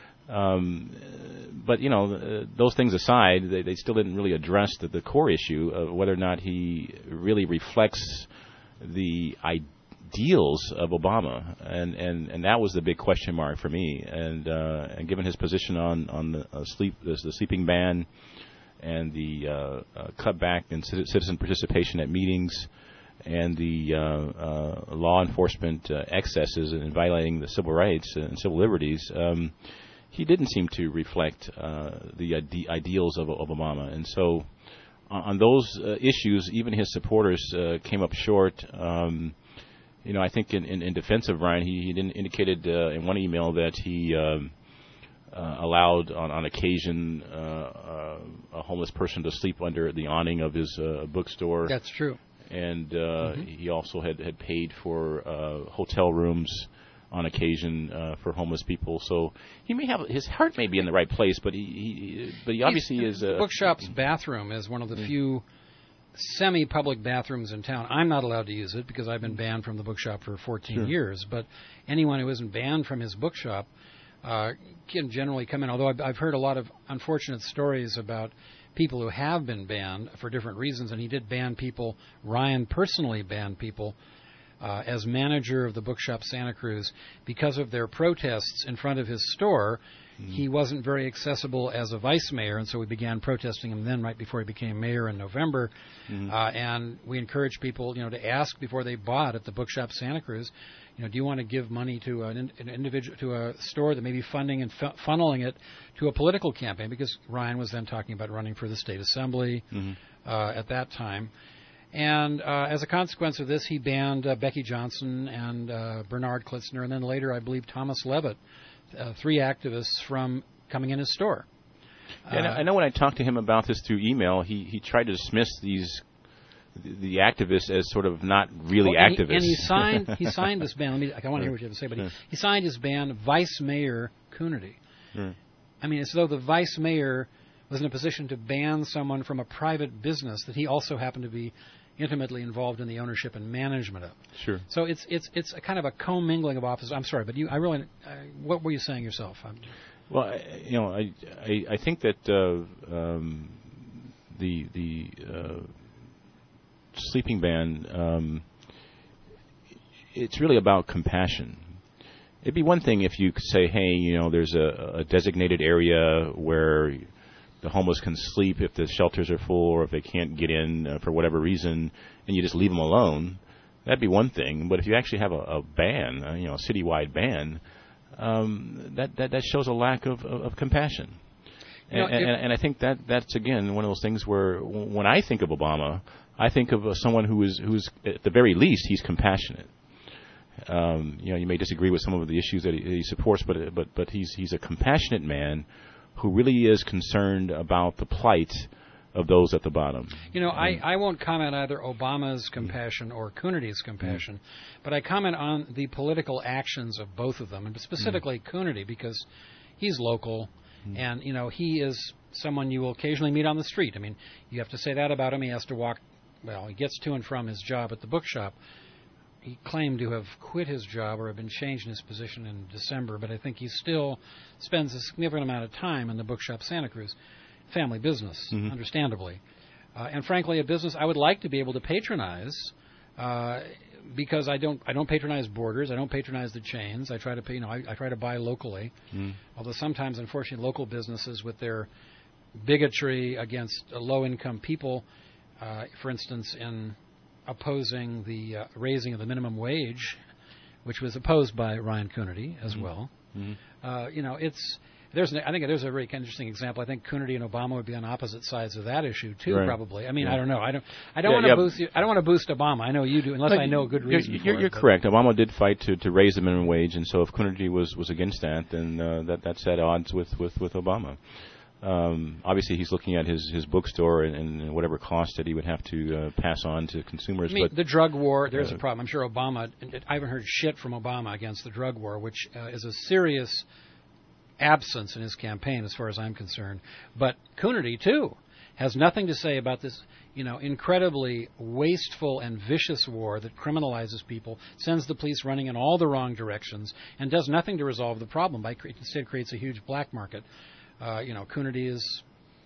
[SPEAKER 5] Um, but, you know, uh, those things aside, they, they still didn't really address the, the core issue of whether or not he really reflects the ideals of Obama. And, and, and that was the big question mark for me. And, uh, and given his position on, on the, uh, sleep, the, the sleeping ban and the uh, uh, cutback in citizen participation at meetings and the uh, uh, law enforcement uh, excesses in violating the civil rights and civil liberties, um, he didn't seem to reflect uh, the ide- ideals of, of Obama. And so on, on those uh, issues, even his supporters uh, came up short. Um, you know, I think in, in, in defense of Ryan, he, he didn't indicated uh, in one email that he um, uh, allowed on, on occasion uh, uh, a homeless person to sleep under the awning of his uh, bookstore.
[SPEAKER 3] That's true.
[SPEAKER 5] And uh,
[SPEAKER 3] mm-hmm.
[SPEAKER 5] he also had, had paid for uh, hotel rooms on occasion uh, for homeless people. So he may have, his heart may be in the right place, but he, he but he obviously
[SPEAKER 3] He's,
[SPEAKER 5] is.
[SPEAKER 3] The
[SPEAKER 5] uh,
[SPEAKER 3] bookshop's bathroom is one of the few semi-public bathrooms in town. I'm not allowed to use it because I've been banned from the bookshop for fourteen
[SPEAKER 5] sure.
[SPEAKER 3] years. But anyone who isn't banned from his bookshop uh, can generally come in. Although I've, I've heard a lot of unfortunate stories about people who have been banned for different reasons, and he did ban people. Ryan personally banned people uh, as manager of the bookshop Santa Cruz because of their protests in front of his store. Mm-hmm. He wasn't very accessible as a vice mayor, and so we began protesting him then right before he became mayor in November. Mm-hmm. Uh, and we encouraged people, you know, to ask before they bought at the bookshop Santa Cruz, you know, do you want to give money to an, an individual, to a store that may be funding and fu- funneling it to a political campaign? Because Ryan was then talking about running for the state assembly mm-hmm. uh, at that time. And uh, as a consequence of this, he banned uh, Becky Johnson and uh, Bernard Klitzner, and then later, I believe, Thomas Levitt, uh, three activists from coming in his store.
[SPEAKER 5] Yeah, uh, I know when I talked to him about this through email, he, he tried to dismiss these the activists as sort of not really
[SPEAKER 3] well, and
[SPEAKER 5] activists.
[SPEAKER 3] He, and he signed he signed this ban. Let me, I want to hear what you have to say, but he, he signed his ban Vice Mayor Coonerty. Mm. I mean, it's as though the vice mayor was in a position to ban someone from a private business that he also happened to be intimately involved in the ownership and management of.
[SPEAKER 5] Sure.
[SPEAKER 3] So it's it's it's a kind of a commingling of offices. I'm sorry, but you, I really, uh, what were you saying yourself? I'm,
[SPEAKER 5] well, I, you know, I, I I think that uh, um, the the uh, sleeping ban, um, it's really about compassion. It'd be one thing if you could say, hey, you know, there's a, a designated area where the homeless can sleep if the shelters are full or if they can't get in uh, for whatever reason, and you just leave them alone. That'd be one thing. But if you actually have a, a ban, uh, you know, a citywide ban, um, that, that that shows a lack of, of, of compassion. And, you know, and, and I think that that's, again, one of those things where when I think of Obama, I think of uh, someone who is who's at the very least he's compassionate. Um, you know, you may disagree with some of the issues that he, he supports, but but but he's he's a compassionate man who really is concerned about the plight of those at the bottom.
[SPEAKER 3] You know, I, I won't comment either Obama's compassion or Coonerty's compassion, mm. but I comment on the political actions of both of them, and specifically mm. Coonerty, because he's local, mm. and, you know, he is someone you will occasionally meet on the street. I mean, you have to say that about him. He has to walk, well, he gets to and from his job at the bookshop. He claimed to have quit his job or have been changed in his position in December, but I think he still spends a significant amount of time in the bookshop Santa Cruz. Family business, mm-hmm. understandably. Uh, and frankly, a business I would like to be able to patronize uh, because I don't I don't patronize Borders. I don't patronize the chains. I try to pay, you know, I, I try to buy locally. Mm. Although sometimes, unfortunately, local businesses with their bigotry against uh, low-income people, uh, for instance, in opposing the uh, raising of the minimum wage, which was opposed by Ryan Coonerty as mm-hmm. well. Mm-hmm. Uh, you know, it's there's an, I think there's a very interesting example. I think Coonerty and Obama would be on opposite sides of that issue too, right. probably. I mean, yeah. I don't know. I don't. I don't yeah, want to yeah. boost. You, I don't want to boost Obama. I know you do, unless but I know a good reason.
[SPEAKER 5] You're,
[SPEAKER 3] for
[SPEAKER 5] you're,
[SPEAKER 3] it,
[SPEAKER 5] you're correct. Obama did fight to, to raise the minimum wage, and so if Coonerty was, was against that, then uh, that that's at odds with with with Obama. Um, obviously, he's looking at his, his bookstore and, and whatever cost that he would have to uh, pass on to consumers.
[SPEAKER 3] I mean,
[SPEAKER 5] but
[SPEAKER 3] the drug war, there's uh, a problem. I'm sure Obama, I haven't heard shit from Obama against the drug war, which uh, is a serious absence in his campaign as far as I'm concerned. But Coonerty, too, has nothing to say about this, you know, incredibly wasteful and vicious war that criminalizes people, sends the police running in all the wrong directions, and does nothing to resolve the problem. By cre- instead creates a huge black market. Uh, you know, Coonerty is,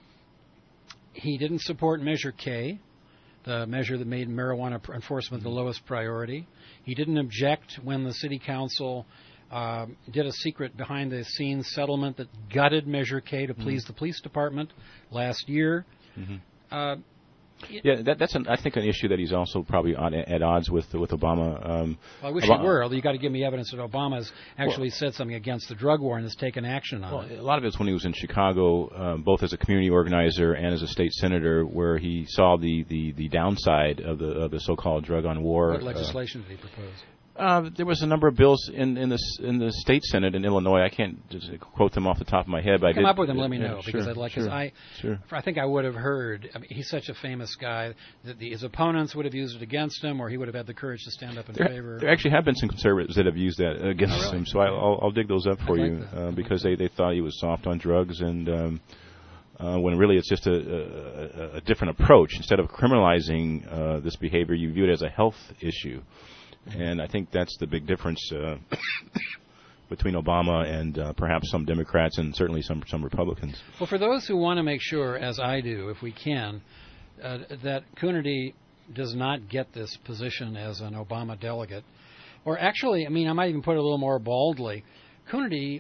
[SPEAKER 3] he didn't support Measure K, the measure that made marijuana enforcement the lowest priority. He didn't object when the city council uh, did a secret behind-the-scenes settlement that gutted Measure K to please mm-hmm. the police department last year. Mm-hmm. Uh,
[SPEAKER 5] Yeah, that, that's, an, I think, an issue that he's also probably on, at odds with with Obama. Um,
[SPEAKER 3] well, I wish
[SPEAKER 5] Obama,
[SPEAKER 3] he were, although you've got to give me evidence that Obama has actually well, said something against the drug war and has taken action on
[SPEAKER 5] well,
[SPEAKER 3] it.
[SPEAKER 5] A lot of it's when he was in Chicago, um, both as a community organizer and as a state senator, where he saw the, the, the downside of the of the so-called drug on war.
[SPEAKER 3] What legislation uh, did he propose?
[SPEAKER 5] Uh, there was a number of bills in, in the in the state senate in Illinois. I can't just quote them off the top of my head, but
[SPEAKER 3] come
[SPEAKER 5] I did,
[SPEAKER 3] up with them. Let me
[SPEAKER 5] yeah,
[SPEAKER 3] know
[SPEAKER 5] sure,
[SPEAKER 3] because I'd like.
[SPEAKER 5] Sure,
[SPEAKER 3] I
[SPEAKER 5] sure.
[SPEAKER 3] I think I would have heard. I mean, he's such a famous guy that the, his opponents would have used it against him, or he would have had the courage to stand up in
[SPEAKER 5] there,
[SPEAKER 3] favor.
[SPEAKER 5] There actually have been some conservatives that have used that against
[SPEAKER 3] oh, really?
[SPEAKER 5] him, so I, I'll, I'll dig those up for
[SPEAKER 3] I'd
[SPEAKER 5] you
[SPEAKER 3] like
[SPEAKER 5] uh, because they, they thought he was soft on drugs and. Um, Uh, when really it's just a, a, a different approach. Instead of criminalizing uh, this behavior, you view it as a health issue. And I think that's the big difference uh, between Obama and uh, perhaps some Democrats and certainly some some Republicans.
[SPEAKER 3] Well, for those who want to make sure, as I do, if we can, uh, that Coonerty does not get this position as an Obama delegate, or actually, I mean, I might even put it a little more baldly, Coonerty,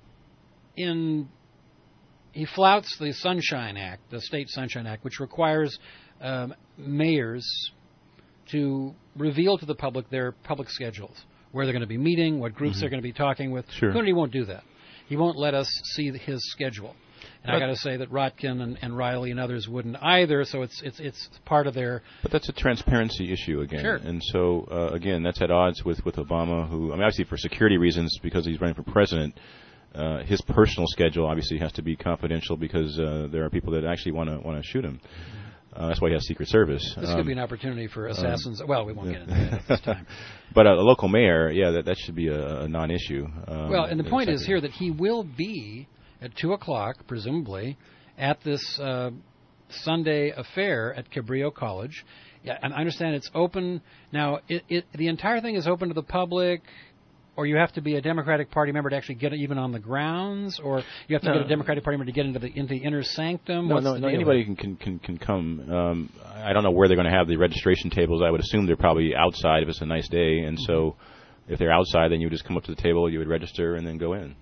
[SPEAKER 3] in he flouts the Sunshine Act, the State Sunshine Act, which requires um, mayors to reveal to the public their public schedules, where they're going to be meeting, what groups mm-hmm. they're going to be talking with.
[SPEAKER 5] Sure.
[SPEAKER 3] Coonerty won't do that. He won't let us see his schedule. And but I got to say that Rotkin and, and Riley and others wouldn't either. So it's it's it's part of their.
[SPEAKER 5] But that's a transparency issue again.
[SPEAKER 3] Sure.
[SPEAKER 5] And so uh, again, that's at odds with, with Obama, who I mean, obviously for security reasons, because he's running for president. Uh, his personal schedule obviously has to be confidential because uh, there are people that actually want to want to shoot him. Uh, that's why he has Secret Service.
[SPEAKER 3] This
[SPEAKER 5] um,
[SPEAKER 3] could be an opportunity for assassins. Um, well, we won't get into that at this time.
[SPEAKER 5] But a, a local mayor, yeah, that that should be a, a non-issue. Um,
[SPEAKER 3] well, and the point
[SPEAKER 5] exactly.
[SPEAKER 3] is here that he will be at two o'clock, presumably, at this uh, Sunday affair at Cabrillo College. Yeah, and I understand it's open now. It, it the entire thing is open to the public. Or you have to be a Democratic Party member to actually get it even on the grounds, or you have to no. get a Democratic Party member to get into the into the inner sanctum.
[SPEAKER 5] No,
[SPEAKER 3] What's
[SPEAKER 5] no, no anybody can, can can can come. Um, I don't know where they're going to have the registration tables. I would assume they're probably outside if it's a nice day, and mm-hmm. so if they're outside, then you would just come up to the table, you would register, and then go in.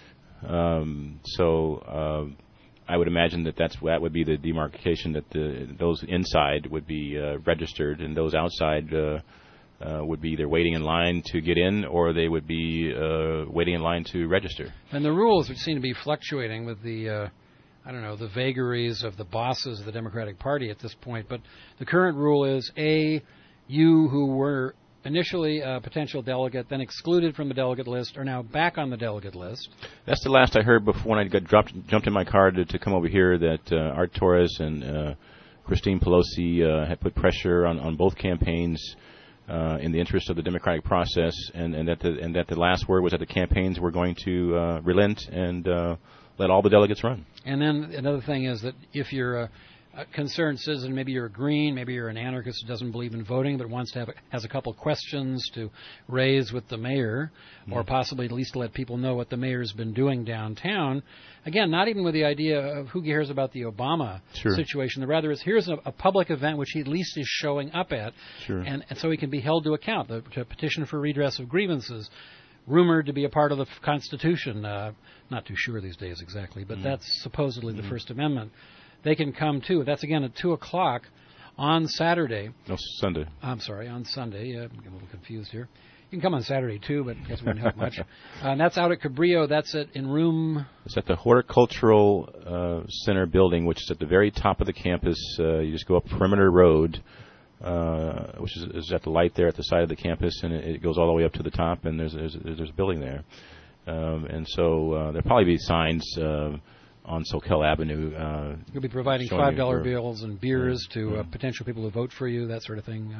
[SPEAKER 5] Um, so uh, I would imagine that that's that would be the demarcation that the those inside would be uh, registered, and those outside. Uh, Uh, would be either waiting in line to get in, or they would be uh, waiting in line to register.
[SPEAKER 3] And the rules would seem to be fluctuating with the, uh, I don't know, the vagaries of the bosses of the Democratic Party at this point. But the current rule is, A, you who were initially a potential delegate, then excluded from the delegate list, are now back on the delegate list.
[SPEAKER 5] That's the last I heard before when I got dropped, jumped in my car to, to come over here, that uh, Art Torres and uh, Christine Pelosi uh, had put pressure on, on both campaigns Uh, in the interest of the democratic process, and, and that the and that the last word was that the campaigns were going to uh, relent and uh, let all the delegates run.
[SPEAKER 3] And then another thing is that if you're a, a concerned citizen, maybe you're a Green, maybe you're an anarchist who doesn't believe in voting, but wants to have a, has a couple questions to raise with the mayor, mm-hmm. or possibly at least to let people know what the mayor's been doing downtown. Again, not even with the idea of who cares about the Obama
[SPEAKER 5] sure.
[SPEAKER 3] situation. The rather is here's a, a public event which he at least is showing up at,
[SPEAKER 5] sure.
[SPEAKER 3] and, and so he can be held to account. The to petition for redress of grievances, rumored to be a part of the Constitution. Uh, not too sure these days exactly, but mm-hmm. that's supposedly mm-hmm. the First Amendment. They can come too. That's again at two o'clock on Saturday.
[SPEAKER 5] No, Sunday.
[SPEAKER 3] I'm sorry, on Sunday. Uh, I'm a little confused here. You can come on Saturday too, but I guess it wouldn't help much. Uh, and that's out at Cabrillo. That's at in room.
[SPEAKER 5] It's at the Horticultural uh, Center building, which is at the very top of the campus. Uh, you just go up Perimeter Road, uh, which is, is at the light there at the side of the campus, and it, it goes all the way up to the top. And there's there's, there's a building there, um, and so uh, there'll probably be signs. Uh, on Soquel Avenue. Uh,
[SPEAKER 3] You'll be providing five dollar
[SPEAKER 5] for,
[SPEAKER 3] bills and beers
[SPEAKER 5] yeah,
[SPEAKER 3] to
[SPEAKER 5] yeah.
[SPEAKER 3] Uh, potential people who vote for you, that sort of thing.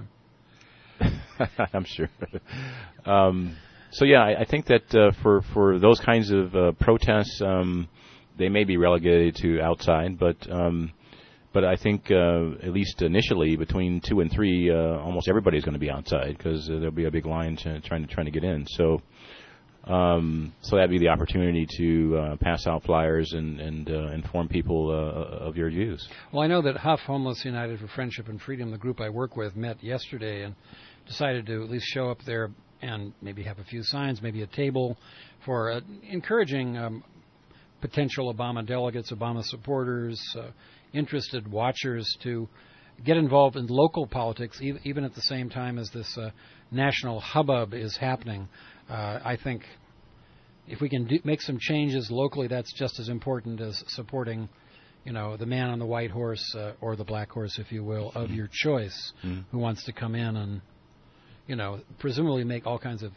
[SPEAKER 5] I'm sure. um, so, yeah, I, I think that uh, for, for those kinds of uh, protests, um, they may be relegated to outside, but um, but I think uh, at least initially between two and three, uh, almost everybody's going to be outside because uh, there'll be a big line to, trying to trying to get in. So. Um, so that'd be the opportunity to uh, pass out flyers and, and uh, inform people uh, of your views.
[SPEAKER 3] Well, I know that Huff Homeless United for Friendship and Freedom, the group I work with, met yesterday and decided to at least show up there and maybe have a few signs, maybe a table for uh, encouraging um, potential Obama delegates, Obama supporters, uh, interested watchers to get involved in local politics, e- even at the same time as this uh, national hubbub is happening. Uh, I think if we can do, make some changes locally, that's just as important as supporting, you know, the man on the white horse uh, or the black horse, if you will, of your choice,
[SPEAKER 5] mm.
[SPEAKER 3] who wants to come in and, you know, presumably make all kinds of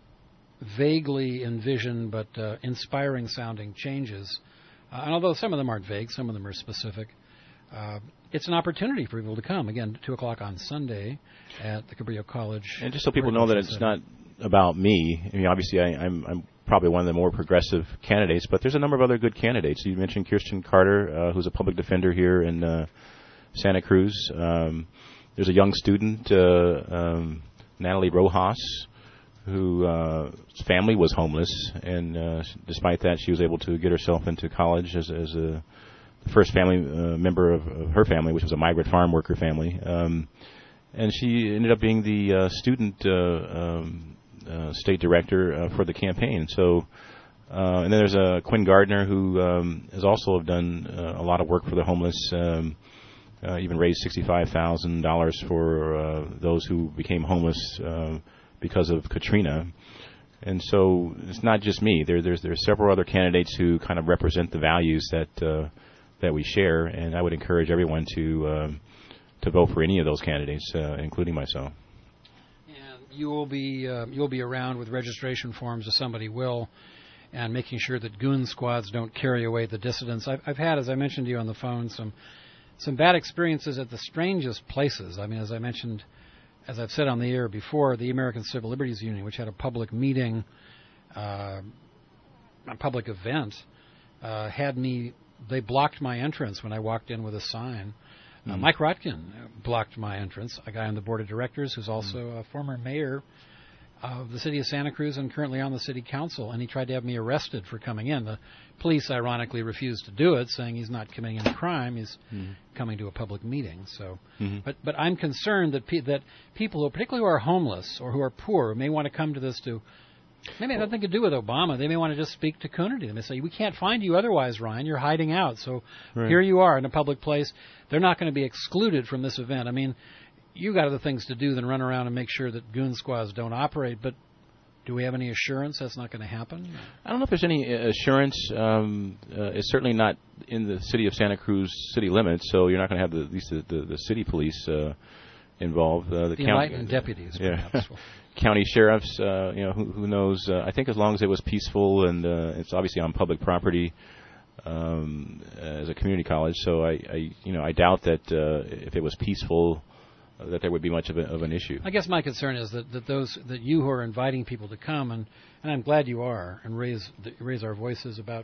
[SPEAKER 3] vaguely envisioned but uh, inspiring-sounding changes. Uh, and although some of them aren't vague, some of them are specific. Uh, it's an opportunity for people to come, again, two o'clock on Sunday at the Cabrillo College.
[SPEAKER 5] And just so people know that it's not about me. I mean, obviously, I, I'm, I'm probably one of the more progressive candidates, but there's a number of other good candidates. You mentioned Kirsten Carter, uh, who's a public defender here in uh, Santa Cruz. Um, there's a young student, uh, um, Natalie Rojas, whose uh, family was homeless, and uh, despite that, she was able to get herself into college as, as a the first family uh, member of, of her family, which was a migrant farm worker family. Um, and she ended up being the uh, student uh, um, uh, state director uh, for the campaign. So, uh, and then there's uh, Quinn Gardner, who um, has also done uh, a lot of work for the homeless. Um, uh, even raised sixty-five thousand dollars for uh, those who became homeless uh, because of Katrina. And so it's not just me. There, there's there's several other candidates who kind of represent the values that uh, that we share, and I would encourage everyone to uh, to vote for any of those candidates, uh, including myself.
[SPEAKER 3] And you will be uh, you'll be around with registration forms, if somebody will, and making sure that goon squads don't carry away the dissidents. I've, I've had, as I mentioned to you on the phone, some some bad experiences at the strangest places. I mean, as I mentioned, as I've said on the air before, the American Civil Liberties Union, which had a public meeting, uh, a public event, uh, had me. They blocked my entrance when I walked in with a sign. Uh, mm. Mike Rotkin blocked my entrance, a guy on the board of directors who's also mm. a former mayor of the city of Santa Cruz and currently on the city council, and he tried to have me arrested for coming in. The police, ironically, refused to do it, saying he's not committing any crime. He's mm. coming to a public meeting. So, mm-hmm. but but I'm concerned that pe- that people, who, particularly who are homeless or who are poor, may want to come to this to. Maybe it has nothing to do with Obama. They may want to just speak to Coonerty. They may say, we can't find you otherwise, Ryan. You're hiding out. So right. Here you are in a public place. They're not going to be excluded from this event. I mean, you got other things to do than run around and make sure that goon squads don't operate. But do we have any assurance that's not going to happen?
[SPEAKER 5] I don't know if there's any assurance. Um, uh, it's certainly not in the city of Santa Cruz city limits, so you're not going to have the, at least the, the, the city police uh, involved. Uh,
[SPEAKER 3] the the enlightened deputies,
[SPEAKER 5] yeah.
[SPEAKER 3] perhaps.
[SPEAKER 5] County sheriffs, uh, you know, who, who knows? Uh, I think as long as it was peaceful and uh, it's obviously on public property um, as a community college, so I, I, you know, I doubt that uh, if it was peaceful, uh, that there would be much of, a, of an issue.
[SPEAKER 3] I guess my concern is that, that those that you who are inviting people to come, and, and I'm glad you are, and raise the, raise our voices about,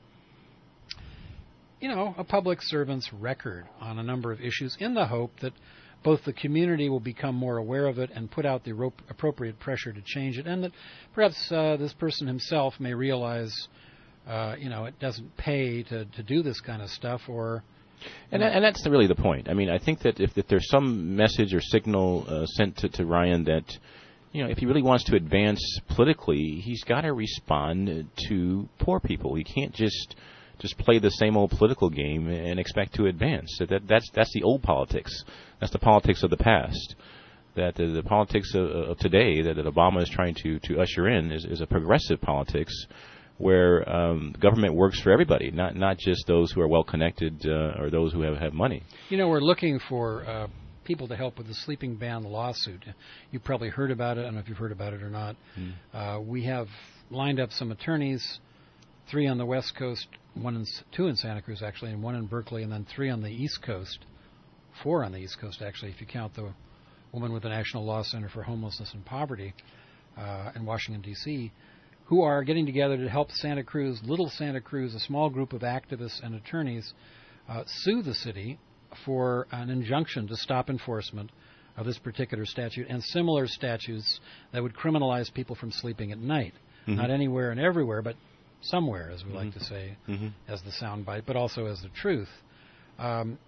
[SPEAKER 3] you know, a public servant's record on a number of issues, in the hope that both the community will become more aware of it and put out the ro- appropriate pressure to change it, and that perhaps uh, this person himself may realize, uh, you know, it doesn't pay to, to do this kind of stuff, or...
[SPEAKER 5] And, and that's the, really the point. I mean, I think that if, if there's some message or signal uh, sent to, to Ryan that, you know, if he really wants to advance politically, he's got to respond to poor people. He can't just... just play the same old political game and expect to advance. So that, that's that's the old politics. That's the politics of the past. That the, the politics of, of today that, that Obama is trying to, to usher in is, is a progressive politics where um, government works for everybody, not not just those who are well connected uh, or those who have, have money.
[SPEAKER 3] You know, we're looking for uh, people to help with the sleeping ban lawsuit. You probably heard about it. I don't know if you've heard about it or not. Mm. Uh, we have lined up some attorneys, three on the West Coast, one in, two in Santa Cruz, actually, and one in Berkeley, and then three on the East Coast, four on the East Coast, actually, if you count the woman with the National Law Center for Homelessness and Poverty uh, in Washington, D C, who are getting together to help Santa Cruz, Little Santa Cruz, a small group of activists and attorneys, uh, sue the city for an injunction to stop enforcement of this particular statute and similar statutes that would criminalize people from sleeping at night. Mm-hmm. Not anywhere and everywhere, but somewhere, as we mm-hmm. like to say, mm-hmm. as the soundbite, but also as the truth. Um,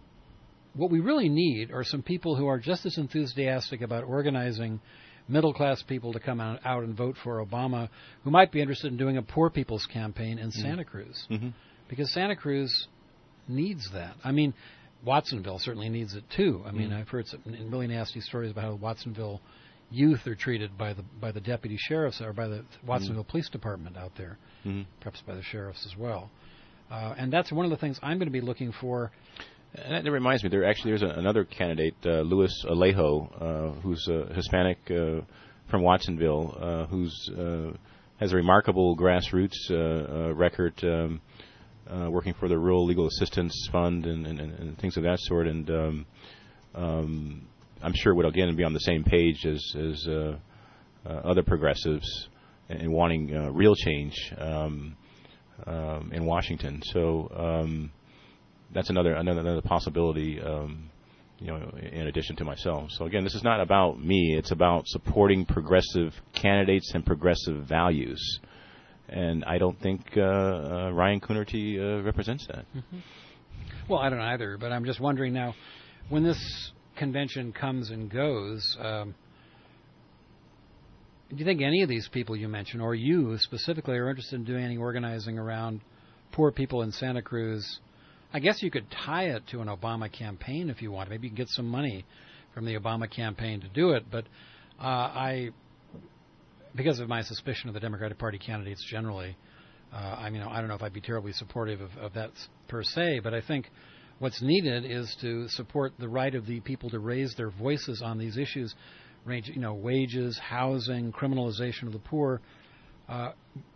[SPEAKER 3] what we really need are some people who are just as enthusiastic about organizing middle-class people to come out, out and vote for Obama, who might be interested in doing a poor people's campaign in mm-hmm. Santa Cruz. Mm-hmm. Because Santa Cruz needs that. I mean, Watsonville certainly needs it, too. I mean, mm-hmm. I've heard some really nasty stories about how Watsonville youth are treated by the by the deputy sheriffs or by the Watsonville mm-hmm. Police Department out there, mm-hmm. perhaps by the sheriffs as well. Uh, and that's one of the things I'm going to be looking for.
[SPEAKER 5] And that, that reminds me, there actually there's a, another candidate, uh, Luis Alejo, uh, who's a Hispanic uh, from Watsonville, uh, who's uh, has a remarkable grassroots uh, uh, record, um, uh, working for the Rural Legal Assistance Fund and, and, and things of that sort. And um, um, I'm sure would again be on the same page as, as uh, uh, other progressives in wanting uh, real change um, um, in Washington. So um, that's another, another another possibility um, you know, in addition to myself. So again, this is not about me. It's about supporting progressive candidates and progressive values. And I don't think uh, uh, Ryan Coonerty uh, represents that.
[SPEAKER 3] Mm-hmm. Well, I don't either, but I'm just wondering now, when this convention comes and goes, um, do you think any of these people you mentioned, or you specifically, are interested in doing any organizing around poor people in Santa Cruz? I guess you could tie it to an Obama campaign if you want. Maybe you can get some money from the Obama campaign to do it. But uh, I, because of my suspicion of the Democratic Party candidates generally, uh, I mean, I don't know if I'd be terribly supportive of, of that per se, but I think what's needed is to support the right of the people to raise their voices on these issues, range, you know, wages, housing, criminalization of the poor, uh,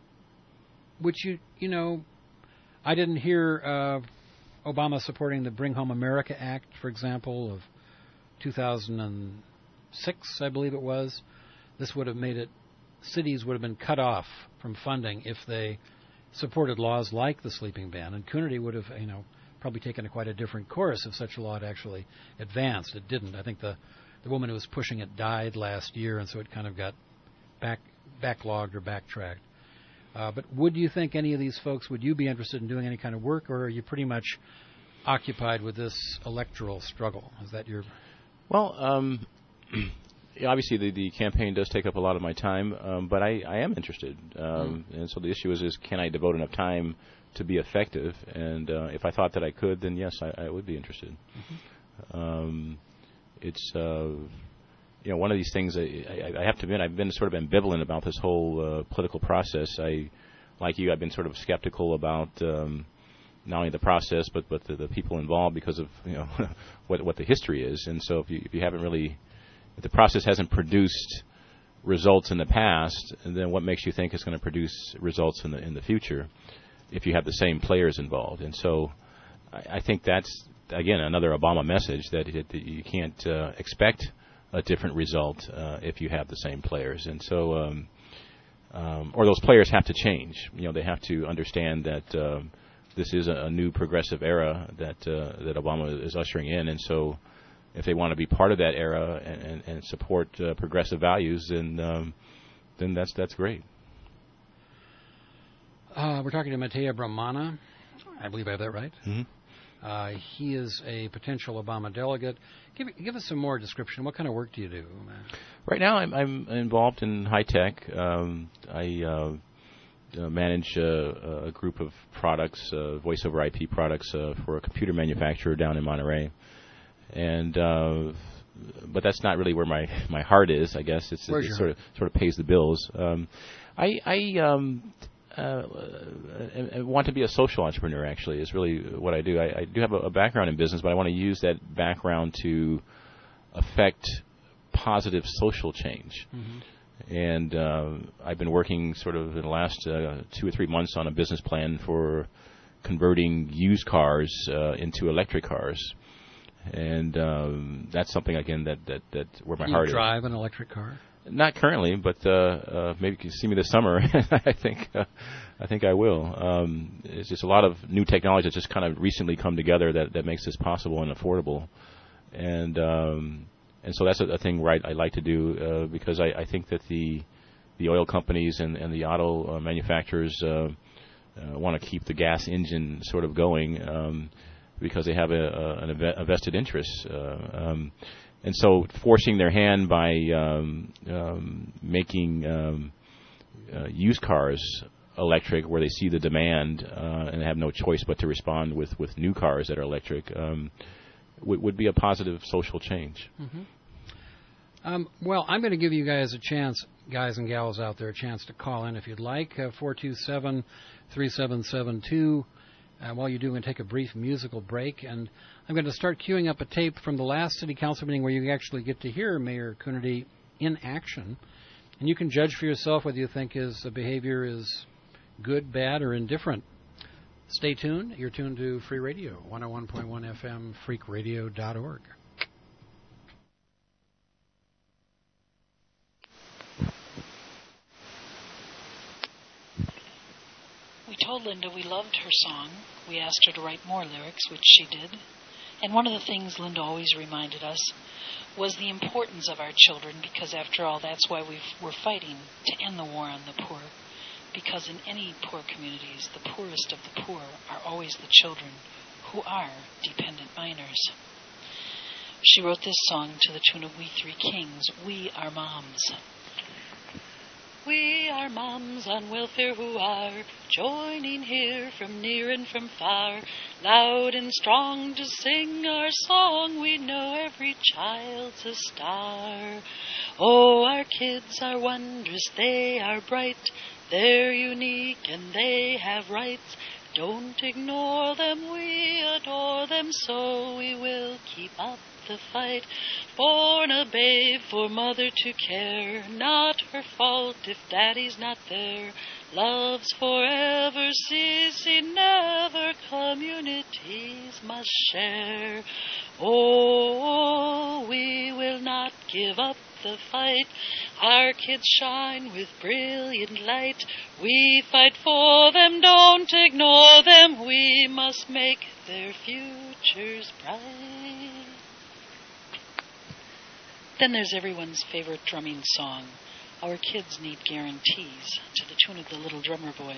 [SPEAKER 3] which you, you know, I didn't hear uh, Obama supporting the Bring Home America Act, for example, of two thousand six, I believe it was. This would have made it, cities would have been cut off from funding if they supported laws like the sleeping ban. And Coonerty would have, you know, probably taken a quite a different course if such a law had actually advanced. It didn't. I think the, the woman who was pushing it died last year, and so it kind of got back backlogged or backtracked. Uh, but would you think any of these folks, would you be interested in doing any kind of work, or are you pretty much occupied with this electoral struggle? Is that your...
[SPEAKER 5] Well, um, obviously the, the campaign does take up a lot of my time, um, but I, I am interested. Um, mm. And so the issue is, is can I devote enough time to be effective? And uh, if I thought that I could, then yes, I, I would be interested. Mm-hmm. Um, it's... Uh, You know, one of these things, I, I, I have to admit, I've been sort of ambivalent about this whole uh, political process. I, like you, I've been sort of skeptical about um, not only the process, but, but the, the people involved because of, you know, what what the history is. And so if you, if you haven't really, if the process hasn't produced results in the past, then what makes you think it's going to produce results in the in the future if you have the same players involved? And so I, I think that's, again, another Obama message that, it, that you can't uh, expect a different result uh, if you have the same players. And so, um, um, or those players have to change. You know, they have to understand that uh, this is a, a new progressive era that uh, that Obama is ushering in. And so, if they want to be part of that era and, and, and support uh, progressive values, then um, then that's that's great.
[SPEAKER 3] Uh, we're talking to Mattea Brahmana. I believe I have that right.
[SPEAKER 5] Mm-hmm.
[SPEAKER 3] Uh, he is a potential Obama delegate. Give, give us some more description. What kind of work do you do?
[SPEAKER 5] Right now, I'm, I'm involved in high tech. Um, I uh, uh, manage uh, a group of products, uh, voice over I P products uh, for a computer manufacturer down in Monterey. And uh, but that's not really where my, my heart is. I guess it's,
[SPEAKER 3] Where's
[SPEAKER 5] it
[SPEAKER 3] your
[SPEAKER 5] sort of sort of pays the bills. Um, I I um, Uh, I want to be a social entrepreneur, actually, is really what I do. I, I do have a, a background in business, but I want to use that background to affect positive social change. Mm-hmm. And uh, I've been working sort of in the last uh, two or three months on a business plan for converting used cars uh, into electric cars. And um, that's something, again, that, that, that where my
[SPEAKER 3] Can
[SPEAKER 5] heart
[SPEAKER 3] you
[SPEAKER 5] is.
[SPEAKER 3] drive an electric car?
[SPEAKER 5] Not currently, but uh, uh, maybe you can see me this summer. I think uh, I think I will. Um, it's just a lot of new technology that's just kind of recently come together that, that makes this possible and affordable. And um, and so that's a, a thing where I, I like to do uh, because I, I think that the the oil companies and, and the auto uh, manufacturers uh, uh, want to keep the gas engine sort of going um, because they have a, a, a vested interest. Uh, um, And so forcing their hand by um, um, making um, uh, used cars electric where they see the demand uh, and have no choice but to respond with, with new cars that are electric um, would, would be a positive social change.
[SPEAKER 3] Mm-hmm. Um, well, I'm going to give you guys a chance, guys and gals out there, a chance to call in if you'd like, uh, four two seven, three seven seven two. Uh, while you do, I'm going to take a brief musical break, and I'm going to start queuing up a tape from the last City Council meeting where you actually get to hear Mayor Coonerty in action. And you can judge for yourself whether you think his behavior is good, bad, or indifferent. Stay tuned. You're tuned to Free Radio, one oh one point one F M, freak radio dot org.
[SPEAKER 4] We told Linda we loved her song. We asked her to write more lyrics, which she did. And one of the things Linda always reminded us was the importance of our children, because after all, that's why we've, we're fighting to end the war on the poor. Because in any poor communities, the poorest of the poor are always the children who are dependent minors. She wrote this song to the tune of We Three Kings, We Are Moms. We are moms on welfare who are joining here from near and from far, loud and strong to sing our song. We know every child's a star. Oh, our kids are wondrous, they are bright, they're unique and they have rights. Don't ignore them, we adore them, so we will keep up the fight. Born a babe for mother to care, not her fault if daddy's not there. Love's forever, ceasing never, communities must share. Oh, we will not give up the fight. Our kids shine with brilliant light. We fight for them, don't ignore them. We must make their futures bright. Then there's everyone's favorite drumming song, Our Kids Need Guarantees, to the tune of The Little Drummer Boy.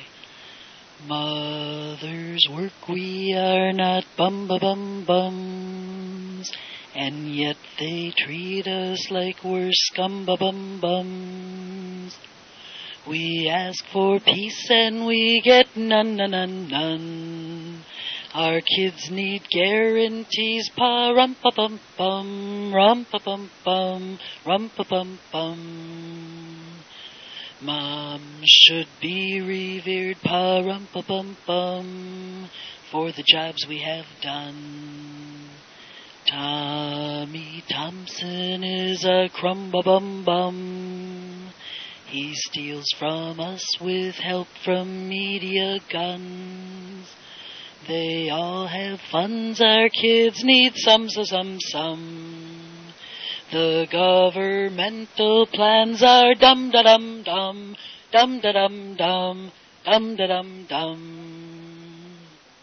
[SPEAKER 4] Mother's work, we are not bum-ba-bum-bums, and yet they treat us like we're scum-ba-bum-bums. We ask for peace and we get none, none, none, none. Our kids need guarantees, pa-rum-pa-bum-bum, rum-pa-bum-bum, rum-pa-bum-bum. Mom should be revered, pa-rum-pa-bum-bum, for the jobs we have done. Tommy Thompson is a crumb-ba-bum-bum. He steals from us with help from media guns. They all have funds, our kids need some, some, some, some. The governmental plans are dum-da-dum-dum, dum-da-dum-dum, dum-da-dum-dum.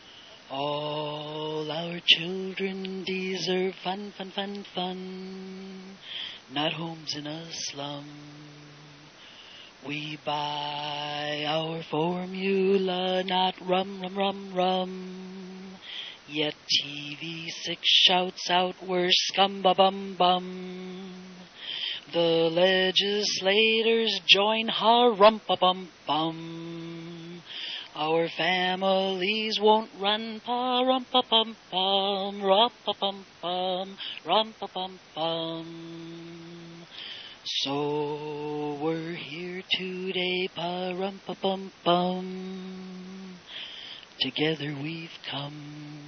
[SPEAKER 4] All our children deserve fun, fun, fun, fun, not homes in a slum. We buy our formula, not rum, rum, rum, rum. Yet T V six shouts out, we're scum-ba-bum-bum. The legislators join, ha-rum-pa-bum-bum. Our families won't run, pa-rum-pa-bum-bum, rum-pa-bum-bum, rum-pa-bum-bum. So we're here today, pa-rum-pa-bum-bum. Together we've come.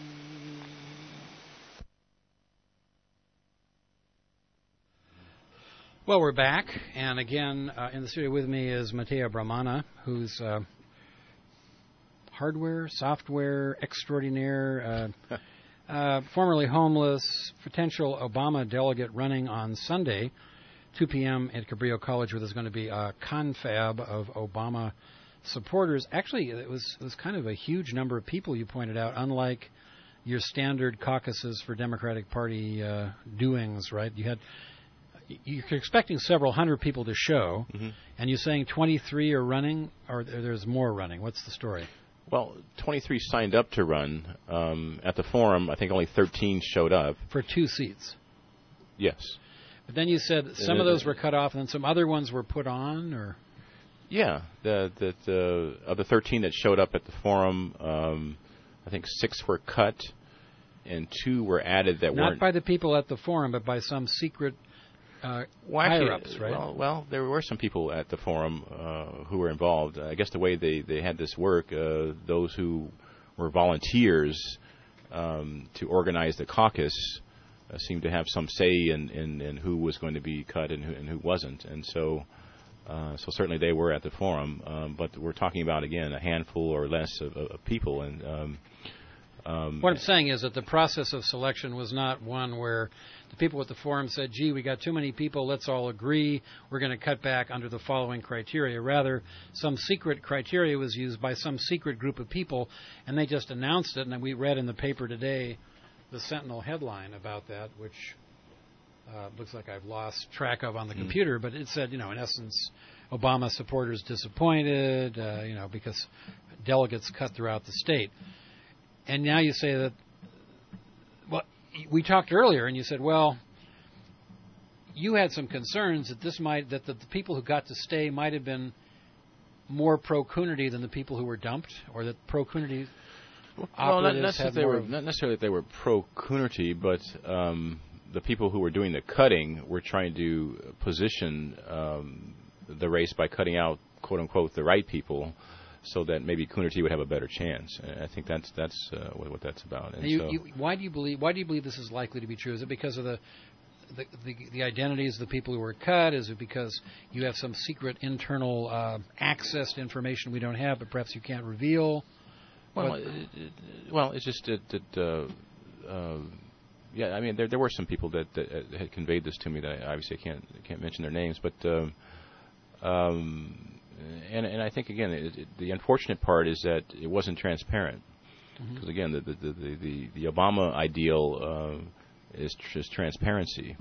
[SPEAKER 3] Well, we're back, and again, uh, in the studio with me is Matea Brahmana, who's uh, hardware, software extraordinaire, uh, uh, formerly homeless, potential Obama delegate running on Sunday, two p.m. at Cabrillo College, where there's going to be a confab of Obama supporters. Actually, it was it was kind of a huge number of people, you pointed out, unlike your standard caucuses for Democratic Party uh, doings, right? You had you're expecting several hundred people to show, mm-hmm. and you're saying twenty-three are running, or there's more running. What's the story?
[SPEAKER 5] Well, twenty-three signed up to run. Um, at the forum, I think only thirteen showed up.
[SPEAKER 3] For two seats?
[SPEAKER 5] Yes.
[SPEAKER 3] But then you said some of those were cut off, and then some other ones were put on, or?
[SPEAKER 5] Yeah, the, the, the, of the thirteen that showed up at the forum, um, I think six were cut, and two were added that
[SPEAKER 3] Not
[SPEAKER 5] weren't.
[SPEAKER 3] Not by the people at the forum, but by some secret uh,
[SPEAKER 5] well, actually,
[SPEAKER 3] higher-ups, right?
[SPEAKER 5] Well, well, there were some people at the forum uh, who were involved. I guess the way they, they had this work, uh, those who were volunteers um, to organize the caucus uh, seemed to have some say in, in, in who was going to be cut and who, and who wasn't. And so... Uh, so certainly they were at the forum, um, but we're talking about, again, a handful or less of, of people. And um, um,
[SPEAKER 3] what I'm saying is that the process of selection was not one where the people at the forum said, gee, we got too many people, let's all agree, we're going to cut back under the following criteria. Rather, some secret criteria was used by some secret group of people, and they just announced it. And we read in the paper today the Sentinel headline about that, which uh, looks like I've lost track of on the
[SPEAKER 5] Mm.
[SPEAKER 3] computer, but it said, you know, in essence, Obama supporters disappointed, uh, you know, because delegates cut throughout the state. And now you say that, well, we talked earlier, and you said, well, you had some concerns that this might, that the, the people who got to stay might have been more pro-Coonerty than the people who were dumped, or that pro-Coonerty
[SPEAKER 5] Well,
[SPEAKER 3] operatives
[SPEAKER 5] not necessarily,
[SPEAKER 3] had
[SPEAKER 5] they
[SPEAKER 3] more
[SPEAKER 5] were,
[SPEAKER 3] of-
[SPEAKER 5] not necessarily that they were pro-Coonerty, but um, the people who were doing the cutting were trying to position um, the race by cutting out, quote-unquote, the right people, so that maybe Coonerty would have a better chance. And I think that's that's uh, what, what that's about. And
[SPEAKER 3] You,
[SPEAKER 5] so,
[SPEAKER 3] you, why do you believe? Why do you believe this is likely to be true? Is it because of the the, the, the identities of the people who were cut? Is it because you have some secret internal uh, access to information we don't have, but perhaps you can't reveal?
[SPEAKER 5] well,
[SPEAKER 3] What-
[SPEAKER 5] it, it, well, it's just that, that uh, uh, yeah. I mean, there there were some people that, that had conveyed this to me that I obviously I can't can't mention their names, but. Um, um, And, and I think again, it, it, the unfortunate part is that it wasn't transparent. Because again, the the, the the the Obama ideal uh, is tr- is transparency,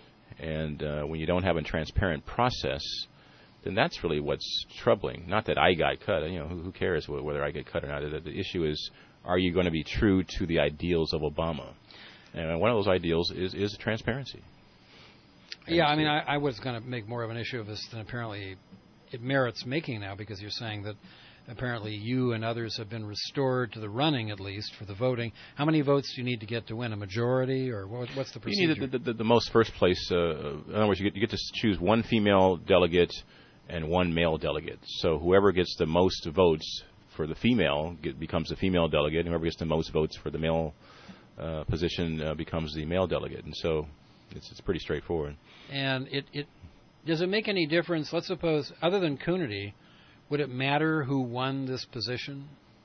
[SPEAKER 5] and uh, when you don't have a transparent process, then that's really what's troubling. Not that I got cut. You know, who, who cares wh- whether I get cut or not? The, the issue is, are you going to be true to the ideals of Obama? And one of those ideals is is transparency.
[SPEAKER 3] Yeah, I
[SPEAKER 5] And
[SPEAKER 3] mean,
[SPEAKER 5] so-
[SPEAKER 3] I, I was going to make more of an issue of this than apparently it merits making now, because you're saying that apparently you and others have been restored to the running, at least, for the voting. How many votes do you need to get to win? A majority? Or what, what's the
[SPEAKER 5] You
[SPEAKER 3] procedure?
[SPEAKER 5] need the, the, the, the most first place. Uh, in other words, you get, you get to choose one female delegate and one male delegate. So whoever gets the most votes for the female get, becomes the female delegate, and whoever gets the most votes for the male uh, position uh, becomes the male delegate. And so it's it's pretty straightforward.
[SPEAKER 3] And it, it does it make any difference? Let's suppose, other than Coonerty, would it matter who won this position?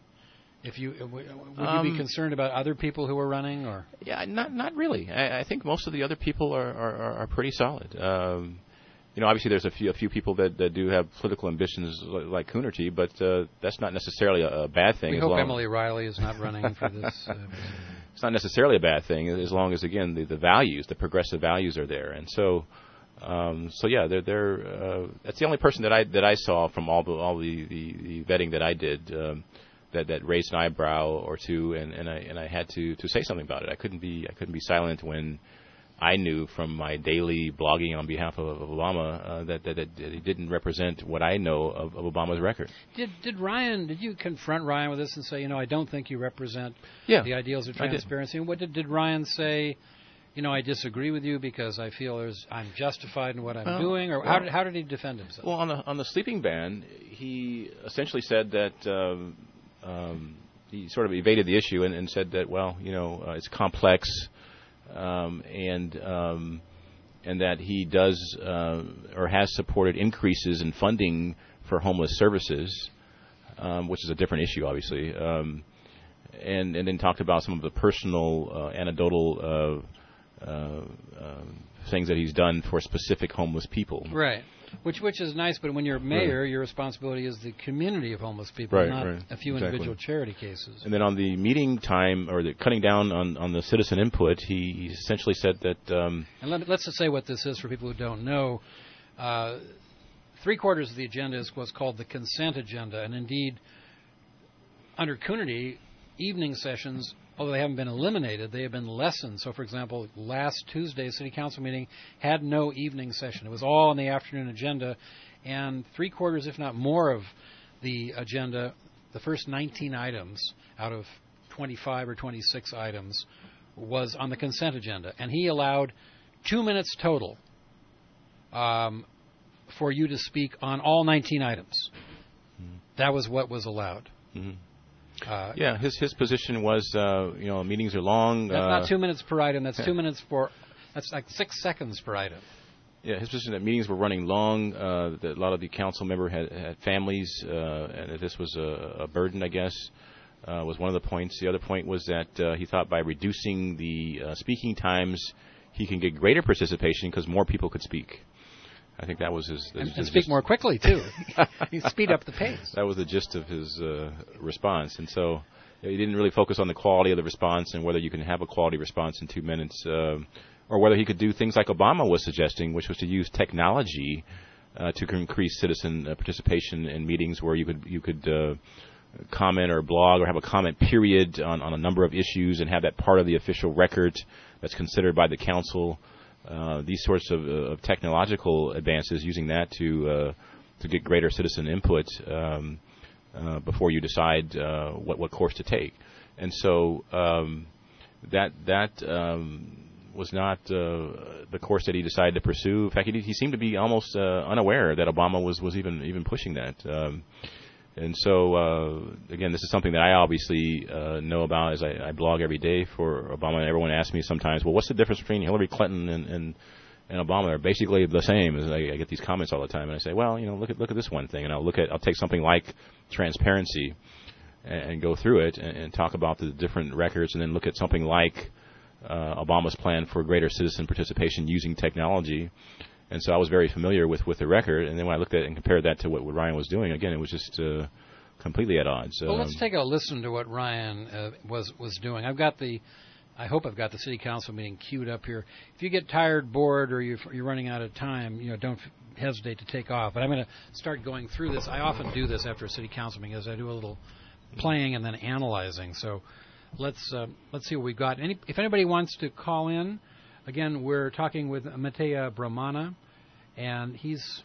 [SPEAKER 3] If you uh, would you
[SPEAKER 5] Um,
[SPEAKER 3] be concerned about other people who are running, or
[SPEAKER 5] Yeah, not not really. I, I think most of the other people are are, are, are pretty solid. Um, you know, obviously there's a few a few people that, that do have political ambitions like, like Coonerty, but uh, that's not necessarily a, a bad thing.
[SPEAKER 3] we
[SPEAKER 5] as
[SPEAKER 3] hope
[SPEAKER 5] long-
[SPEAKER 3] Emily Riley is not running for this. Uh,
[SPEAKER 5] It's not necessarily a bad thing as long as again the, the values, the progressive values are there, and so. Um, so yeah, they're, they're, uh, that's the only person that I that I saw from all the all the, the, the vetting that I did um, that that raised an eyebrow or two, and, and I and I had to, to say something about it. I couldn't be I couldn't be silent when I knew from my daily blogging on behalf of, of Obama uh, that, that that it didn't represent what I know of, of Obama's record.
[SPEAKER 3] Did did Ryan? Did you confront Ryan with this and say, you know, I don't think you represent
[SPEAKER 5] Yeah,
[SPEAKER 3] the ideals of
[SPEAKER 5] I did.
[SPEAKER 3] transparency? And what did did Ryan say? You know, I disagree with you because I feel there's I'm justified in what I'm
[SPEAKER 5] Well,
[SPEAKER 3] doing. Or
[SPEAKER 5] well-
[SPEAKER 3] how did how did he defend himself?
[SPEAKER 5] Well, on the on the sleeping ban, he essentially said that um, um, he sort of evaded the issue and, and said that well, you know, uh, it's complex, um, and um, and that he does uh, or has supported increases in funding for homeless services, um, which is a different issue, obviously, um, and and then talked about some of the personal uh, anecdotal. Uh, Uh, um, things that he's done for specific homeless people.
[SPEAKER 3] Right. Which which is nice, but when you're mayor, your responsibility is the community of homeless people,
[SPEAKER 5] Right,
[SPEAKER 3] not
[SPEAKER 5] right.
[SPEAKER 3] a few
[SPEAKER 5] Exactly.
[SPEAKER 3] individual charity cases.
[SPEAKER 5] And then on the meeting time, or the cutting down on, on the citizen input, he, he essentially said that... Um,
[SPEAKER 3] And let, let's just say what this is for people who don't know. Uh, three quarters of the agenda is what's called the consent agenda, and indeed, under Coonerty, evening sessions, although they haven't been eliminated, they have been lessened. So, for example, last Tuesday's City Council meeting had no evening session. It was all on the afternoon agenda, and three quarters, if not more, of the agenda, the first nineteen items out of twenty-five or twenty-six items, was on the consent agenda. And he allowed two minutes total um, for you to speak on all nineteen items. Mm-hmm. That was what was allowed.
[SPEAKER 5] mm-hmm.
[SPEAKER 3] Uh,
[SPEAKER 5] Yeah, his his position was, uh, you know, meetings are long.
[SPEAKER 3] That's
[SPEAKER 5] uh,
[SPEAKER 3] not two minutes per item. That's
[SPEAKER 5] yeah.
[SPEAKER 3] two minutes for. That's like six seconds per item.
[SPEAKER 5] Yeah, his position that meetings were running long. Uh, that a lot of the council member had, had families, uh, and that this was a, a burden, I guess, uh, was one of the points. The other point was that uh, he thought by reducing the uh, speaking times, he can get greater participation because more people could speak. I think that was his.
[SPEAKER 3] And,
[SPEAKER 5] his
[SPEAKER 3] and speak
[SPEAKER 5] gist.
[SPEAKER 3] more quickly too. You speed up the pace.
[SPEAKER 5] That was the gist of his uh, response, and so he didn't really focus on the quality of the response and whether you can have a quality response in two minutes, uh, or whether he could do things like Obama was suggesting, which was to use technology uh, to increase citizen uh, participation in meetings where you could you could. Uh, comment or blog or have a comment period on, on a number of issues and have that part of the official record that's considered by the council. Uh, these sorts of, uh, of technological advances, using that to uh, to get greater citizen input um, uh, before you decide uh, what what course to take. And so um, that that um, was not uh, the course that he decided to pursue. In fact, he, he seemed to be almost uh, unaware that Obama was was even even pushing that. Um, And so, uh, again, this is something that I obviously uh, know about as I, I blog every day for Obama. And everyone asks me sometimes, well, what's the difference between Hillary Clinton and, and, and Obama? They're basically the same. As I, I get these comments all the time, and I say, well, you know, look at look at this one thing, and I'll look at I'll take something like transparency and, and go through it and, and talk about the different records, and then look at something like uh, Obama's plan for greater citizen participation using technology. And so I was very familiar with, with the record, and then when I looked at it and compared that to what, what Ryan was doing, again, it was just uh, completely at odds.
[SPEAKER 3] Well,
[SPEAKER 5] um,
[SPEAKER 3] let's take a listen to what Ryan uh, was was doing. I've got the, I hope I've got the city council meeting queued up here. If you get tired, bored, or you're, you're running out of time, you know, don't hesitate to take off. But I'm going to start going through this. I often do this after a city council meeting, as I do a little playing and then analyzing. So let's uh, let's see what we've got. Any, if anybody wants to call in, again, we're talking with Mattea Brahmana. And he's,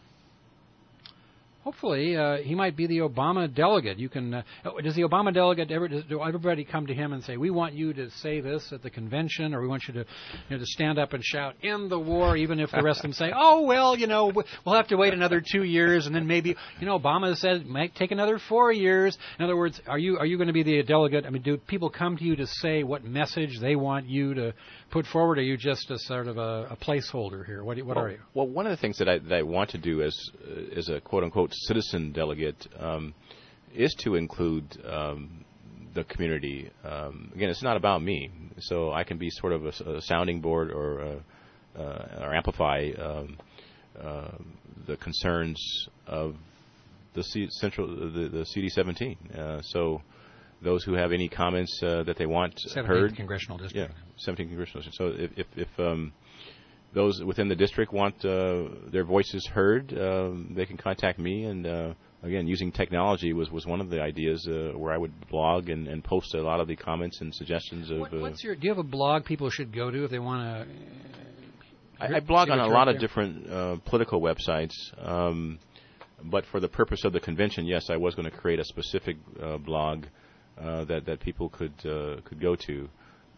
[SPEAKER 3] hopefully, uh, he might be the Obama delegate. You can, uh, does the Obama delegate ever, does do everybody come to him and say, we want you to say this at the convention, or we want you to, you know, to stand up and shout, end the war, even if the rest of them say, oh, well, you know, we'll have to wait another two years, and then maybe, you know, Obama said, might take another four years. In other words, are you, are you going to be the delegate? I mean, do people come to you to say what message they want you to put forward, or are you just a sort of a, a placeholder here? What, what
[SPEAKER 5] well,
[SPEAKER 3] are you?
[SPEAKER 5] Well, one of the things that I, that I want to do as uh, as a quote-unquote citizen delegate um, is to include um, the community. Um, again, it's not about me, so I can be sort of a, a sounding board or uh, uh, or amplify um, uh, the concerns of the C- central the, the C D seventeen. Uh, so. Those who have any comments uh, that they want heard,
[SPEAKER 3] congressional district.
[SPEAKER 5] Yeah, seventeenth congressional district. So if if, if um, those within the district want uh, their voices heard, um, they can contact me. And uh, again, using technology was, was one of the ideas uh, where I would blog and, and post a lot of the comments and suggestions of.
[SPEAKER 3] What, what's your? Do you have a blog people should go to if they want to?
[SPEAKER 5] Uh, I, I blog on a lot of different uh, political websites. Um, but for the purpose of the convention, yes, I was going to create a specific uh, blog. Uh, that that people could uh, could go to.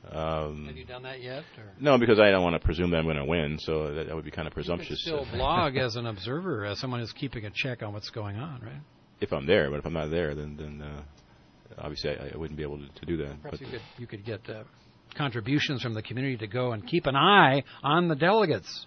[SPEAKER 5] Um,
[SPEAKER 3] Have you done that yet? Or?
[SPEAKER 5] No, because I don't want to presume that I'm going to win, so that, that would be kind of presumptuous.
[SPEAKER 3] You could still blog as an observer, as someone who's keeping a check on what's going on, right?
[SPEAKER 5] If I'm there, but if I'm not there, then then uh, obviously I, I wouldn't be able to, to do that.
[SPEAKER 3] Perhaps
[SPEAKER 5] but
[SPEAKER 3] you could you could get uh, contributions from the community to go and keep an eye on the delegates.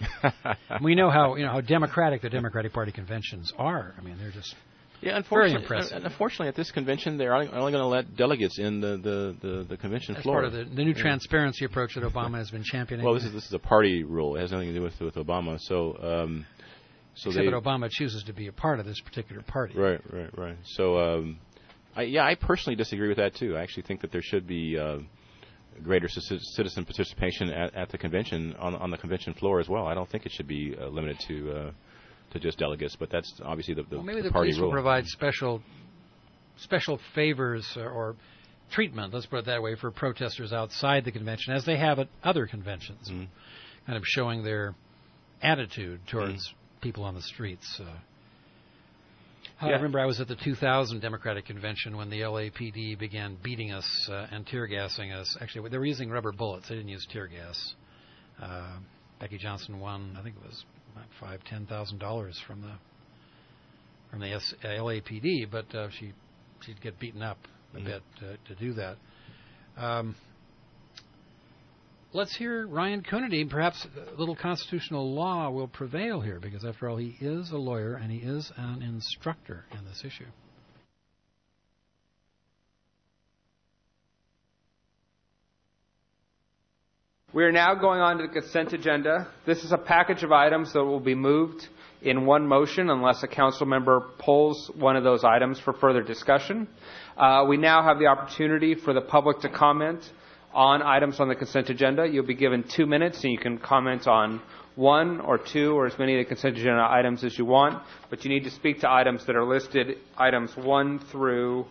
[SPEAKER 3] We know how you know how democratic the Democratic Party conventions are. I mean, they're just.
[SPEAKER 5] Yeah, unfortunately,
[SPEAKER 3] very impressive.
[SPEAKER 5] Unfortunately, at this convention, they're only, only going to let delegates in the, the, the, the convention
[SPEAKER 3] That's
[SPEAKER 5] floor.
[SPEAKER 3] part of the, the new yeah. transparency approach that Obama has been championing.
[SPEAKER 5] Well, this is this is a party rule. It has nothing to do with with Obama. So, um, so
[SPEAKER 3] except
[SPEAKER 5] they,
[SPEAKER 3] that Obama chooses to be a part of this particular party.
[SPEAKER 5] Right, right, right. So, um, I, yeah, I personally disagree with that too. I actually think that there should be uh, greater c- citizen participation at, at the convention on on the convention floor as well. I don't think it should be uh, limited to. Uh, to just delegates, but that's obviously the, the,
[SPEAKER 3] well, maybe
[SPEAKER 5] the
[SPEAKER 3] the
[SPEAKER 5] party
[SPEAKER 3] police
[SPEAKER 5] rule.
[SPEAKER 3] will provide special special favors or, or treatment, let's put it that way, for protesters outside the convention, as they have at other conventions, mm-hmm. kind of showing their attitude towards mm-hmm. people on the streets. Uh, yeah. I remember I was at the two thousand Democratic Convention when the L A P D began beating us uh, and tear gassing us. Actually, they were using rubber bullets. They didn't use tear gas. Uh, Becky Johnson won, I think it was five, ten thousand dollars from the from the S- L A P D, but uh, she she'd get beaten up a mm-hmm. bit uh, to do that. Um, let's hear Ryan Coonerty. Perhaps a little constitutional law will prevail here, because after all, he is a lawyer and he is an instructor in this issue.
[SPEAKER 6] We are now going on to the consent agenda. This is a package of items that will be moved in one motion unless a council member pulls one of those items for further discussion. Uh, we now have the opportunity for the public to comment on items on the consent agenda. You'll be given two minutes and you can comment on one or two or as many of the consent agenda items as you want, but you need to speak to items that are listed, items one through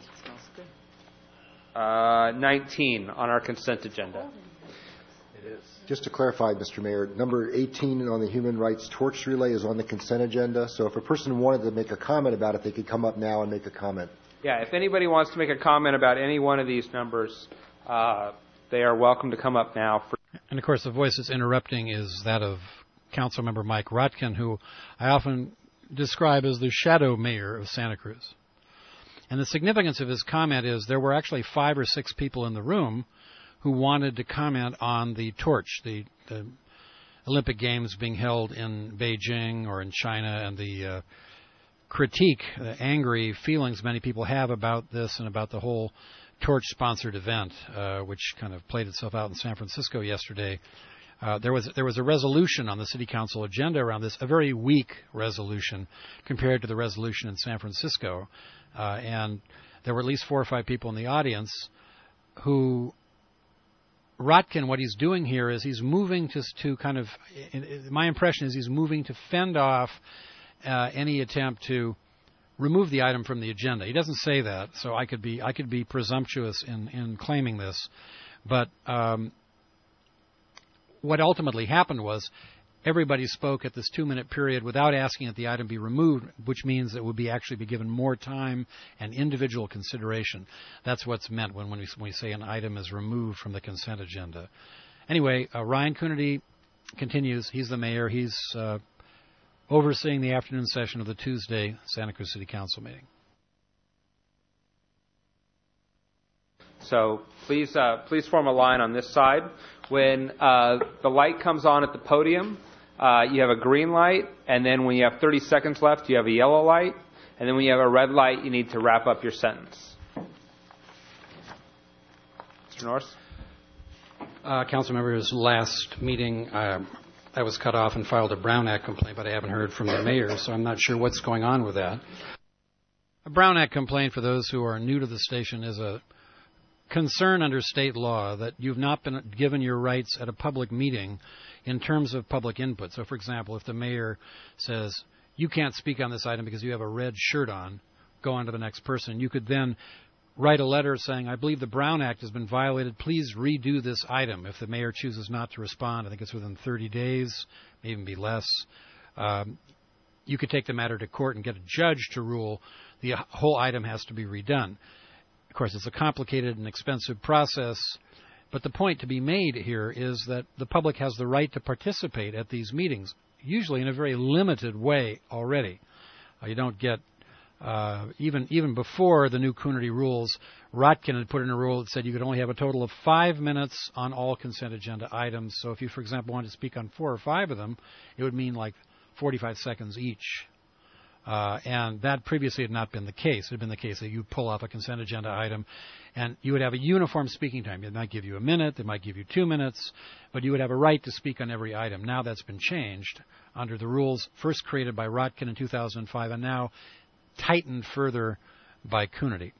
[SPEAKER 6] uh, nineteen on our consent agenda. It is.
[SPEAKER 7] Just to clarify, Mister Mayor, number eighteen on the human rights torch relay is on the consent agenda, so if a person wanted to make a comment about it, they could come up now and make a comment.
[SPEAKER 6] Yeah, if anybody wants to make a comment about any one of these numbers, uh, they are welcome to come up now. For
[SPEAKER 3] and, of course, the voice that's interrupting is that of Councilmember Mike Rotkin, who I often describe as the shadow mayor of Santa Cruz. And the significance of his comment is there were actually five or six people in the room who wanted to comment on the torch, the, the Olympic Games being held in Beijing or in China, and the uh, critique, the angry feelings many people have about this and about the whole torch-sponsored event, uh, which kind of played itself out in San Francisco yesterday. Uh, there was there was a resolution on the City Council agenda around this, a very weak resolution compared to the resolution in San Francisco. Uh, and there were at least four or five people in the audience who, Rotkin, what he's doing here is he's moving to, to kind of, my impression is he's moving to fend off uh, any attempt to remove the item from the agenda. He doesn't say that, so I could be I could be presumptuous in, in claiming this. But um, what ultimately happened was everybody spoke at this two-minute period without asking that the item be removed, which means it would be actually be given more time and individual consideration. That's what's meant when, when, we, when we say an item is removed from the consent agenda. Anyway, uh, Ryan Coonerty continues. He's the mayor. He's uh, overseeing the afternoon session of the Tuesday Santa Cruz City Council meeting.
[SPEAKER 6] So please, uh, please form a line on this side. When uh, the light comes on at the podium, uh, you have a green light, and then when you have thirty seconds left, you have a yellow light, and then when you have a red light, you need to wrap up your sentence. Mister Norris?
[SPEAKER 3] Uh, council members, last meeting, uh, I was cut off and filed a Brown Act complaint, but I haven't heard from the mayor, so I'm not sure what's going on with that. A Brown Act complaint, for those who are new to the station, is a concern under state law that you've not been given your rights at a public meeting in terms of public input. So, for example, if the mayor says, you can't speak on this item because you have a red shirt on, go on to the next person, you could then write a letter saying, I believe the Brown Act has been violated. Please redo this item. If the mayor chooses not to respond, I think it's within thirty days, may even be less, um, you could take the matter to court and get a judge to rule the whole item has to be redone. Of course, it's a complicated and expensive process, but the point to be made here is that the public has the right to participate at these meetings, usually in a very limited way already. Uh, you don't get, uh, even even before the new Coonerty rules, Rotkin had put in a rule that said you could only have a total of five minutes on all consent agenda items. So if you, for example, wanted to speak on four or five of them, it would mean like forty-five seconds each. Uh, and that previously had not been the case. It had been the case that you pull off a consent agenda item and you would have a uniform speaking time. It might give you a minute, it might give you two minutes, but you would have a right to speak on every item. Now that's been changed under the rules first created by Rotkin in two thousand five and now tightened further by Coonerty.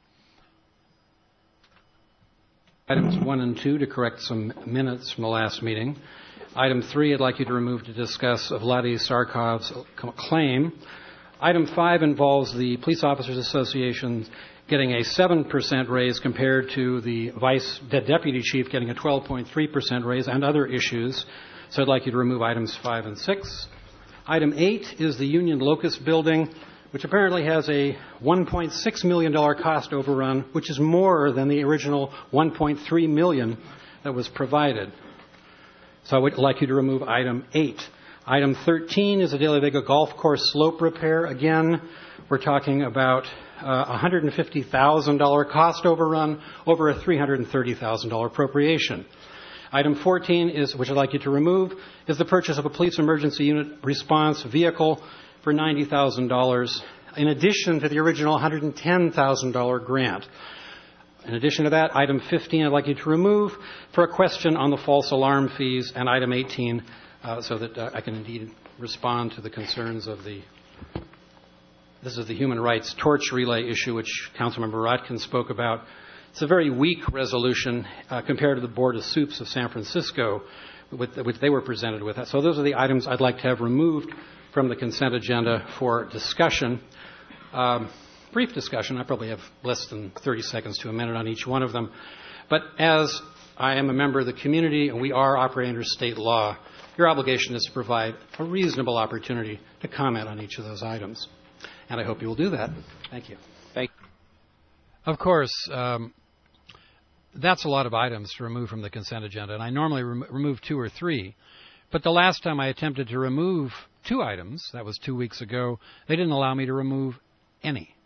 [SPEAKER 3] Items one and two to correct some minutes from the last meeting. Item three, I'd like you to remove to discuss Vladi Sarkov's claim. Item five involves the Police Officers Association getting a seven percent raise compared to the Vice Deputy Chief getting a twelve point three percent raise and other issues. So I'd like you to remove items five and six. Item eight is the Union Locust Building, which apparently has a one point six million dollars cost overrun, which is more than the original one point three million dollars that was provided. So I would like you to remove item eight. Item thirteen is a De La Vega Golf Course slope repair. Again, we're talking about uh, one hundred fifty thousand dollars cost overrun over a three hundred thirty thousand dollars appropriation. Item fourteen is, which I'd like you to remove, is the purchase of a police emergency unit response vehicle for ninety thousand dollars, in addition to the original one hundred ten thousand dollars grant. In addition to that, item fifteen I'd like you to remove for a question on the false alarm fees, and item eighteen uh, so that uh, I can indeed respond to the concerns of the This is the human rights torch relay issue, which Councilmember Rotkin spoke about. It's a very weak resolution uh, compared to the Board of Soups of San Francisco, with, which they were presented with. So those are the items I'd like to have removed from the consent agenda for discussion. Um, brief discussion. I probably have less than thirty seconds to a minute on each one of them. But as I am a member of the community and we are operating under state law, your obligation is to provide a reasonable opportunity to comment on each of those items. And I hope you will do that. Thank you.
[SPEAKER 6] Thank you.
[SPEAKER 3] Of course, um, that's a lot of items to remove from the consent agenda, and I normally rem- remove two or three. But the last time I attempted to remove two items, that was two weeks ago, they didn't allow me to remove any.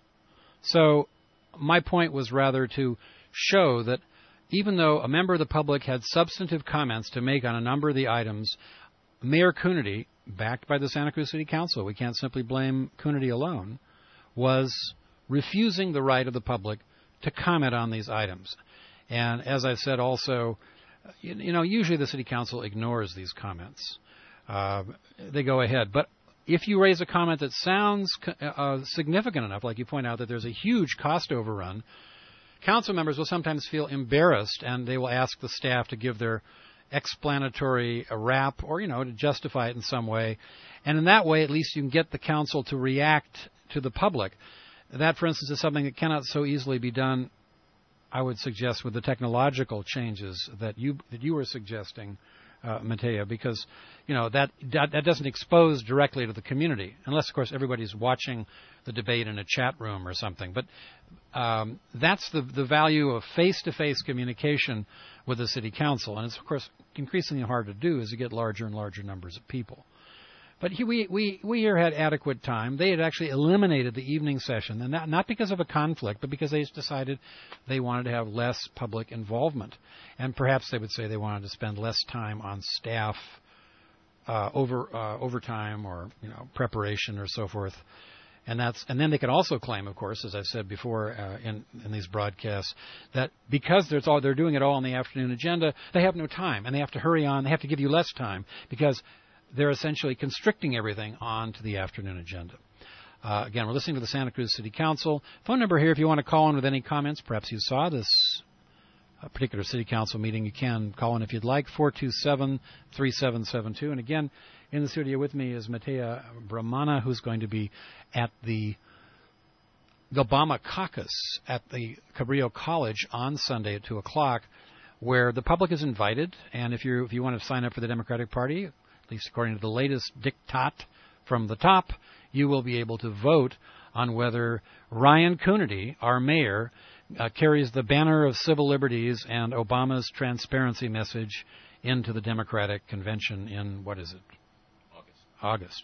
[SPEAKER 3] So my point was rather to show that even though a member of the public had substantive comments to make on a number of the items, Mayor Coonerty, backed by the Santa Cruz City Council, we can't simply blame Coonerty alone, was refusing the right of the public to comment on these items. And as I said also, you, you know, usually the City Council ignores these comments. Uh, they go ahead. But if you raise a comment that sounds uh, significant enough, like you point out that there's a huge cost overrun, council members will sometimes feel embarrassed, and they will ask the staff to give their explanatory wrap or, you know, to justify it in some way. And in that way, at least you can get the council to react to the public. That, for instance, is something that cannot so easily be done, I would suggest, with the technological changes that you that you were suggesting, uh, Matea, because, you know, that, that that doesn't expose directly to the community, unless, of course, everybody's watching the debate in a chat room or something. But um, that's the the value of face-to-face communication with the city council, and it's, of course, increasingly hard to do as you get larger and larger numbers of people. But he, we, we, we here had adequate time. They had actually eliminated the evening session, and not, not because of a conflict, but because they just decided they wanted to have less public involvement. And perhaps they would say they wanted to spend less time on staff uh, over uh, overtime or, you know, preparation or so forth. And that's and then they can also claim, of course, as I've said before uh, in, in these broadcasts, that because there's all, they're doing it all on the afternoon agenda, they have no time, and they have to hurry on. They have to give you less time because they're essentially constricting everything onto the afternoon agenda. Uh, again, we're listening to the Santa Cruz City Council. Phone number here if you want to call in with any comments. Perhaps you saw this uh, particular City Council meeting. You can call in if you'd like, four two seven, three seven seven two. And again, in the studio with me is Matea Brahmana, who's going to be at the Obama caucus at the Cabrillo College on Sunday at two o'clock, where the public is invited. And if you if you want to sign up for the Democratic Party, at least according to the latest diktat from the top, you will be able to vote on whether Ryan Coonerty, our mayor, uh, carries the banner of civil liberties and Obama's transparency message into the Democratic convention in, what is it? August. August.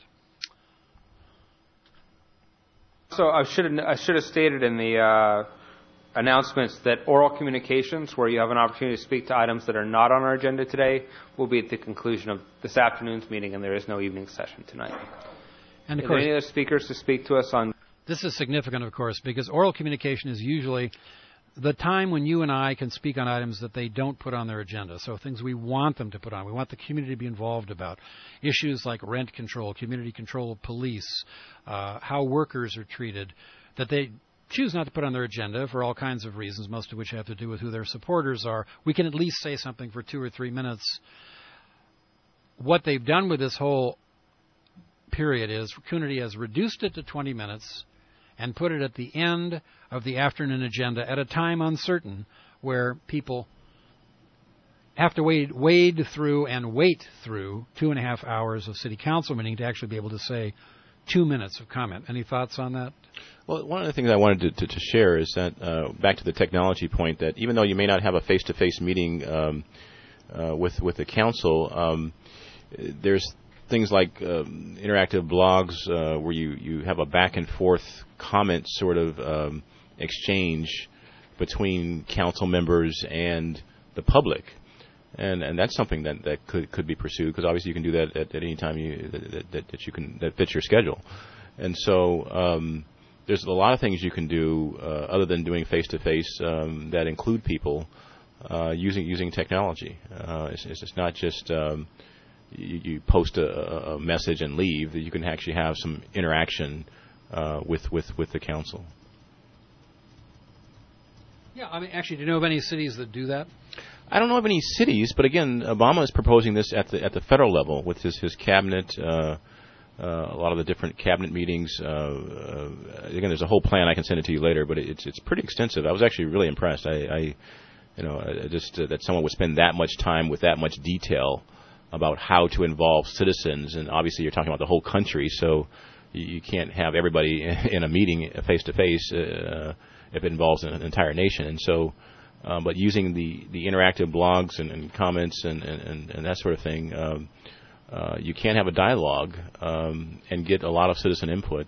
[SPEAKER 6] So I should have, I should have stated in the uh, announcements that oral communications, where you have an opportunity to speak to items that are not on our agenda today, will be at the conclusion of this afternoon's meeting, and there is no evening session tonight.
[SPEAKER 3] And of
[SPEAKER 6] Are
[SPEAKER 3] course,
[SPEAKER 6] there any other speakers to speak to us on?
[SPEAKER 3] This is significant, of course, because oral communication is usually the time when you and I can speak on items that they don't put on their agenda. So things we want them to put on. We want the community to be involved about. Issues like rent control, community control of police, uh, how workers are treated, that they choose not to put on their agenda for all kinds of reasons, most of which have to do with who their supporters are. We can at least say something for two or three minutes. What they've done with this whole period is Coonerty has reduced it to twenty minutes and put it at the end of the afternoon agenda at a time uncertain where people have to wade, wade through and wait through two and a half hours of city council meeting to actually be able to say two minutes of comment. Any thoughts on that?
[SPEAKER 5] Well, one of the things I wanted to, to, to share is that, uh, back to the technology point, that even though you may not have a face-to-face meeting um, uh, with, with the council, um, there's things like um, interactive blogs uh, where you, you have a back-and-forth comment sort of um, exchange between council members and the public. And and that's something that, that could could be pursued, because obviously you can do that at, at any time you that, that, that you can that fits your schedule. And so um, there's a lot of things you can do uh, other than doing face-to-face um, that include people uh, using using technology. Uh, it's, it's not just um, you, you post a, a message and leave, that you can actually have some interaction uh, with, with, with the council.
[SPEAKER 3] Yeah, I mean, actually, do you know of any cities that do that?
[SPEAKER 5] I don't know of any cities, but again, Obama is proposing this at the at the federal level with his his cabinet. Uh, uh, a lot of the different cabinet meetings. Uh, uh, again, there's a whole plan. I can send it to you later, but it's it's pretty extensive. I was actually really impressed. I, I you know, I just uh, that someone would spend that much time with that much detail about how to involve citizens, and obviously you're talking about the whole country, so you, you can't have everybody in a meeting face to face if it involves an entire nation, and so. Um, but using the, the interactive blogs and, and comments and, and, and that sort of thing, um, uh, you can have a dialogue um, and get a lot of citizen input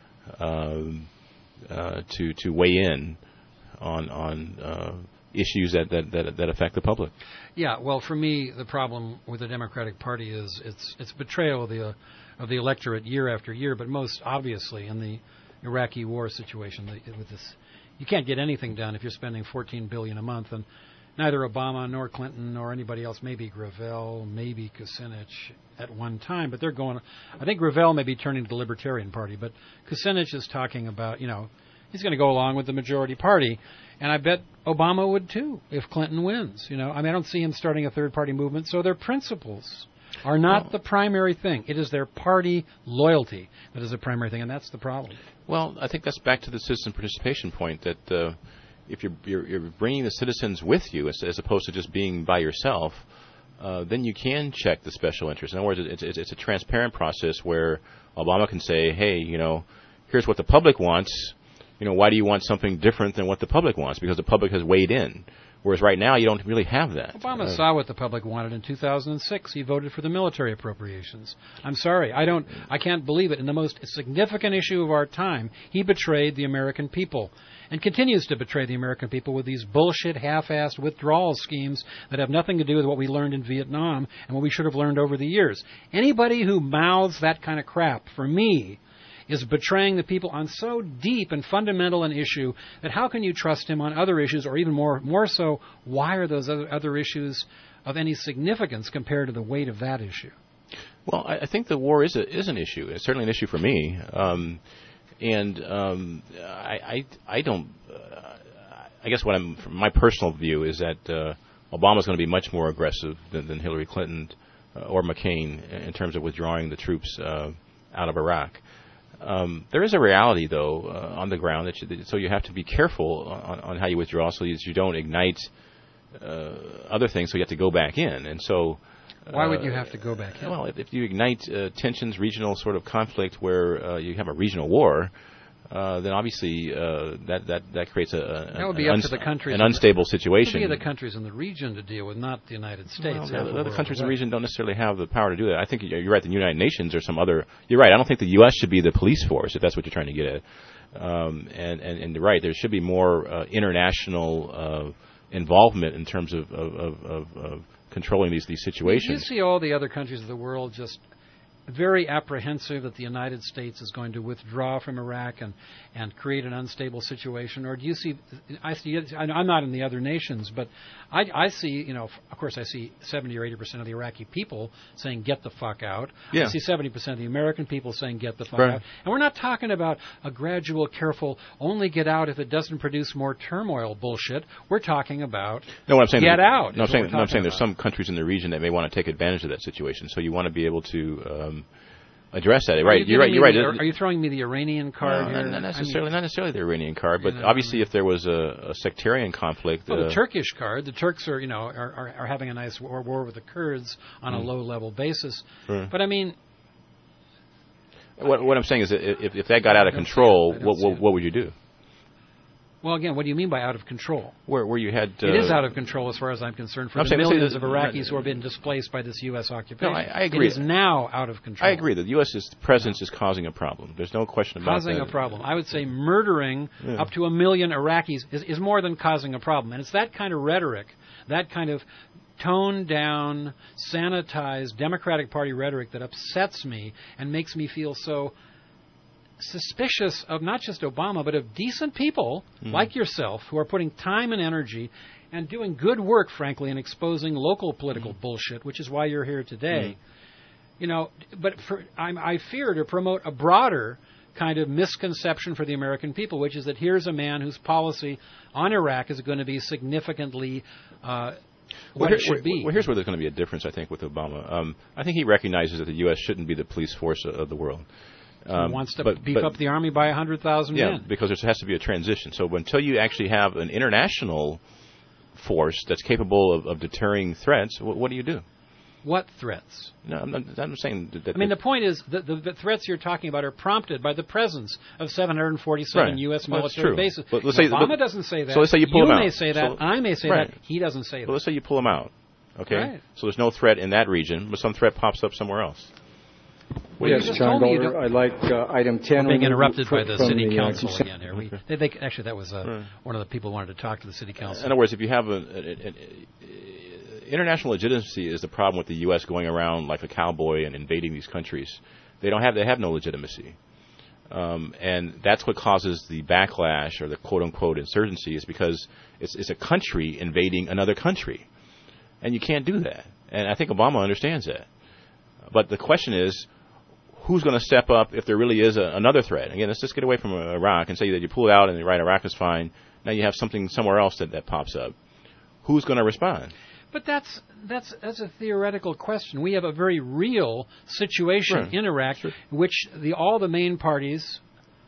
[SPEAKER 5] um, uh, to to weigh in on on uh, issues that, that, that, that affect the public.
[SPEAKER 3] Yeah, well, for me, the problem with the Democratic Party is its its betrayal of the uh, of the electorate year after year, but most obviously in the Iraqi war situation with this. You can't get anything done if you're spending fourteen billion dollars a month, and neither Obama nor Clinton nor anybody else, maybe Gravel, maybe Kucinich at one time, but they're going. I think Gravel may be turning to the Libertarian Party, but Kucinich is talking about, you know, he's going to go along with the majority party, and I bet Obama would too if Clinton wins. You know, I mean, I don't see him starting a third party movement, so their principles are not oh. the primary thing. It is their party loyalty that is the primary thing, and that's the problem.
[SPEAKER 5] Well, I think that's back to the citizen participation point, that uh, if you're, you're, you're bringing the citizens with you as, as opposed to just being by yourself, uh, then you can check the special interest. In other words, it's, it's, it's a transparent process where Obama can say, hey, you know, here's what the public wants. You know, why do you want something different than what the public wants? Because the public has weighed in. Whereas right now, you don't really have that.
[SPEAKER 3] Obama
[SPEAKER 5] uh,
[SPEAKER 3] saw what the public wanted in two thousand six. He voted for the military appropriations. I'm sorry, I don't, I can't believe it. In the most significant issue of our time, he betrayed the American people, and continues to betray the American people with these bullshit, half-assed withdrawal schemes that have nothing to do with what we learned in Vietnam and what we should have learned over the years. Anybody who mouths that kind of crap, for me, is betraying the people on so deep and fundamental an issue that how can you trust him on other issues, or even more more so, why are those other, other issues of any significance compared to the weight of that issue?
[SPEAKER 5] Well, I, I think the war is a, is an issue. It's certainly an issue for me. Um, and um, I, I, I don't, uh, I guess what I'm, from my personal view is that uh, Obama's going to be much more aggressive than, than Hillary Clinton uh, or McCain in terms of withdrawing the troops uh, out of Iraq. Um, there is a reality, though, uh, on the ground, that you, so you have to be careful on, on how you withdraw, so that you don't ignite uh, other things. So you have to go back in, and so. Uh,
[SPEAKER 3] Why would you have to go back in?
[SPEAKER 5] Well, if, if you ignite uh, tensions, regional sort of conflict, where uh, you have a regional war, uh, then obviously uh, that that that creates a, a
[SPEAKER 3] that would be
[SPEAKER 5] an,
[SPEAKER 3] up
[SPEAKER 5] uns-
[SPEAKER 3] to the countries
[SPEAKER 5] an unstable
[SPEAKER 3] the,
[SPEAKER 5] situation.
[SPEAKER 3] It would be the countries in the region to deal with, not the United States.
[SPEAKER 5] Well, the other countries in the region don't necessarily have the power to do that. I think you're right. The United Nations or some other. You're right. I don't think the U S should be the police force, if that's what you're trying to get at. Um, and, and and you're right. There should be more uh, international uh, involvement in terms of of, of, of, of controlling these these situations.
[SPEAKER 3] You see all the other countries of the world just very apprehensive that the United States is going to withdraw from Iraq and, and create an unstable situation? Or do you see, I see, I'm not in the other nations, but I, I see, you know, of course I see seventy or eighty percent of the Iraqi people saying get the fuck out.
[SPEAKER 5] Yeah.
[SPEAKER 3] I see seventy percent of the American people saying get the fuck
[SPEAKER 5] right.
[SPEAKER 3] out. And we're not talking about a gradual, careful, only get out if it doesn't produce more turmoil bullshit. We're talking about
[SPEAKER 5] no, what I'm saying
[SPEAKER 3] get
[SPEAKER 5] that,
[SPEAKER 3] out.
[SPEAKER 5] No, I'm saying, no, I'm saying there's
[SPEAKER 3] about.
[SPEAKER 5] some countries in the region that may want to take advantage of that situation. So you want to be able to um, address that. Right,
[SPEAKER 3] you
[SPEAKER 5] you're right. You're right.
[SPEAKER 3] The, are you throwing me the Iranian card
[SPEAKER 5] no,
[SPEAKER 3] here?
[SPEAKER 5] Not necessarily,
[SPEAKER 3] I mean,
[SPEAKER 5] not necessarily the Iranian card, but
[SPEAKER 3] you know,
[SPEAKER 5] obviously,
[SPEAKER 3] I mean,
[SPEAKER 5] if there was a, a sectarian conflict,
[SPEAKER 3] well,
[SPEAKER 5] uh,
[SPEAKER 3] the Turkish card. The Turks are, you know, are, are, are having a nice war, war with the Kurds on mm. a low-level basis.
[SPEAKER 5] Right.
[SPEAKER 3] But I mean,
[SPEAKER 5] what, what I'm saying is, that if, if that got out of control, what, what, what would you do?
[SPEAKER 3] Well, again, what do you mean by out of control?
[SPEAKER 5] Where, where you had uh,
[SPEAKER 3] it is out of control as far as I'm concerned for
[SPEAKER 5] I'm
[SPEAKER 3] the
[SPEAKER 5] saying,
[SPEAKER 3] millions
[SPEAKER 5] saying
[SPEAKER 3] of Iraqis who have been displaced by this U S occupation.
[SPEAKER 5] No, I, I agree.
[SPEAKER 3] It is now out of control.
[SPEAKER 5] I agree that the U S presence is causing a problem. There's no question about
[SPEAKER 3] causing
[SPEAKER 5] that.
[SPEAKER 3] Causing a problem. I would say murdering
[SPEAKER 5] yeah.
[SPEAKER 3] up to a million Iraqis is, is more than causing a problem. And it's that kind of rhetoric, that kind of toned down, sanitized Democratic Party rhetoric that upsets me and makes me feel so suspicious of not just Obama, but of decent people mm. like yourself who are putting time and energy and doing good work, frankly, in exposing local political mm. bullshit, which is why you're here today. you know, but for, I'm, I fear to promote a broader kind of misconception for the American people, which is that here's a man whose policy on Iraq is going to be significantly uh, what
[SPEAKER 5] well,
[SPEAKER 3] it should be.
[SPEAKER 5] Well, here's where there's going to be a difference, I think, with Obama. Um, I think he recognizes that the U S shouldn't be the police force of the world.
[SPEAKER 3] Um, he wants to
[SPEAKER 5] but,
[SPEAKER 3] beef
[SPEAKER 5] but,
[SPEAKER 3] up the Army by one hundred thousand
[SPEAKER 5] yeah,
[SPEAKER 3] men.
[SPEAKER 5] Yeah, because there has to be a transition. So until you actually have an international force that's capable of, of deterring threats, what, what do you do?
[SPEAKER 3] What threats?
[SPEAKER 5] No, I'm, not, I'm saying that... that
[SPEAKER 3] I mean, the point is that the, the threats you're talking about are prompted by the presence of seven hundred forty-seven
[SPEAKER 5] right.
[SPEAKER 3] U S
[SPEAKER 5] well,
[SPEAKER 3] military bases.
[SPEAKER 5] But let's say,
[SPEAKER 3] Obama
[SPEAKER 5] but,
[SPEAKER 3] doesn't say that.
[SPEAKER 5] So let's say you pull
[SPEAKER 3] you
[SPEAKER 5] them out.
[SPEAKER 3] may say that.
[SPEAKER 5] So,
[SPEAKER 3] I may say
[SPEAKER 5] right.
[SPEAKER 3] that. He doesn't say that.
[SPEAKER 5] Well, let's say you pull them out. Okay?
[SPEAKER 3] Right.
[SPEAKER 5] So there's no threat in that region, but some threat pops up somewhere else.
[SPEAKER 3] Well,
[SPEAKER 8] yes, John Golder, I'd like uh, item ten.
[SPEAKER 3] We're being interrupted by the city
[SPEAKER 8] the,
[SPEAKER 3] council
[SPEAKER 8] uh,
[SPEAKER 3] again here. We, they, they, actually, that was uh,
[SPEAKER 5] right.
[SPEAKER 3] one of the people who wanted to talk to the city council.
[SPEAKER 5] In other words, if you have a, a, a, a international legitimacy is the problem with the U S going around like a cowboy and invading these countries. They don't have they have no legitimacy, um, and that's what causes the backlash or the quote unquote insurgency is because it's, it's a country invading another country, and you can't do that. And I think Obama understands that. But the question is, who's going to step up if there really is a, another threat? Again, let's just get away from Iraq and say that you pull it out and right, Iraq is fine. Now you have something somewhere else that, that pops up. Who's going to respond?
[SPEAKER 3] But that's that's that's a theoretical question. We have a very real situation
[SPEAKER 5] Sure.
[SPEAKER 3] in Iraq,
[SPEAKER 5] Sure.
[SPEAKER 3] in which the all the main parties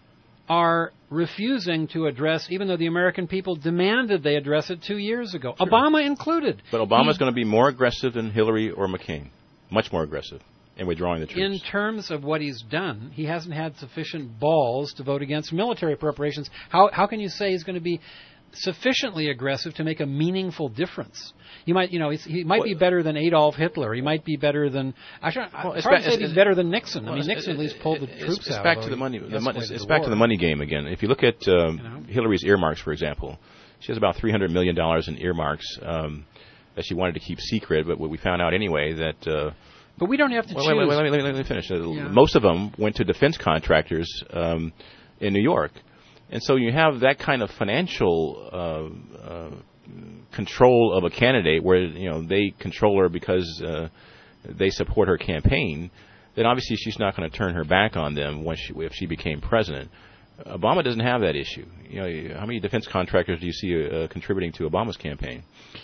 [SPEAKER 3] are refusing to address, even though the American people demanded they address it two years ago,
[SPEAKER 5] Sure.
[SPEAKER 3] Obama included.
[SPEAKER 5] But Obama's
[SPEAKER 3] He,
[SPEAKER 5] going to be more aggressive than Hillary or McCain, much more aggressive in withdrawing the troops.
[SPEAKER 3] in terms of what he's done, he hasn't had sufficient balls to vote against military appropriations. How how can you say he's going to be sufficiently aggressive to make a meaningful difference? You might, you know, he's, he might
[SPEAKER 5] well,
[SPEAKER 3] be better than Adolf Hitler. He might be better than. Actually,
[SPEAKER 5] well,
[SPEAKER 3] it's
[SPEAKER 5] it's
[SPEAKER 3] hard
[SPEAKER 5] back,
[SPEAKER 3] to say he's better than Nixon.
[SPEAKER 5] Well,
[SPEAKER 3] I mean, Nixon at least pulled the
[SPEAKER 5] it's,
[SPEAKER 3] troops
[SPEAKER 5] it's
[SPEAKER 3] out.
[SPEAKER 5] Back to the money. The money it's
[SPEAKER 3] the
[SPEAKER 5] it's back
[SPEAKER 3] war.
[SPEAKER 5] to the money game again. If you look at um,
[SPEAKER 3] You know?
[SPEAKER 5] Hillary's earmarks, for example, she has about three hundred million dollars in earmarks um, that she wanted to keep secret, but what we found out anyway that. Uh,
[SPEAKER 3] But we don't have to
[SPEAKER 5] Well,
[SPEAKER 3] choose.
[SPEAKER 5] wait, wait, wait, let, me, let me finish. Uh,
[SPEAKER 3] Yeah.
[SPEAKER 5] Most of them went to defense contractors um, in New York. And so you have that kind of financial uh, uh, control of a candidate where, you know, they control her because uh, they support her campaign, then obviously she's not going to turn her back on them when she, if she became president. Obama doesn't have that issue. You know, how many defense contractors do you see uh, contributing to Obama's campaign?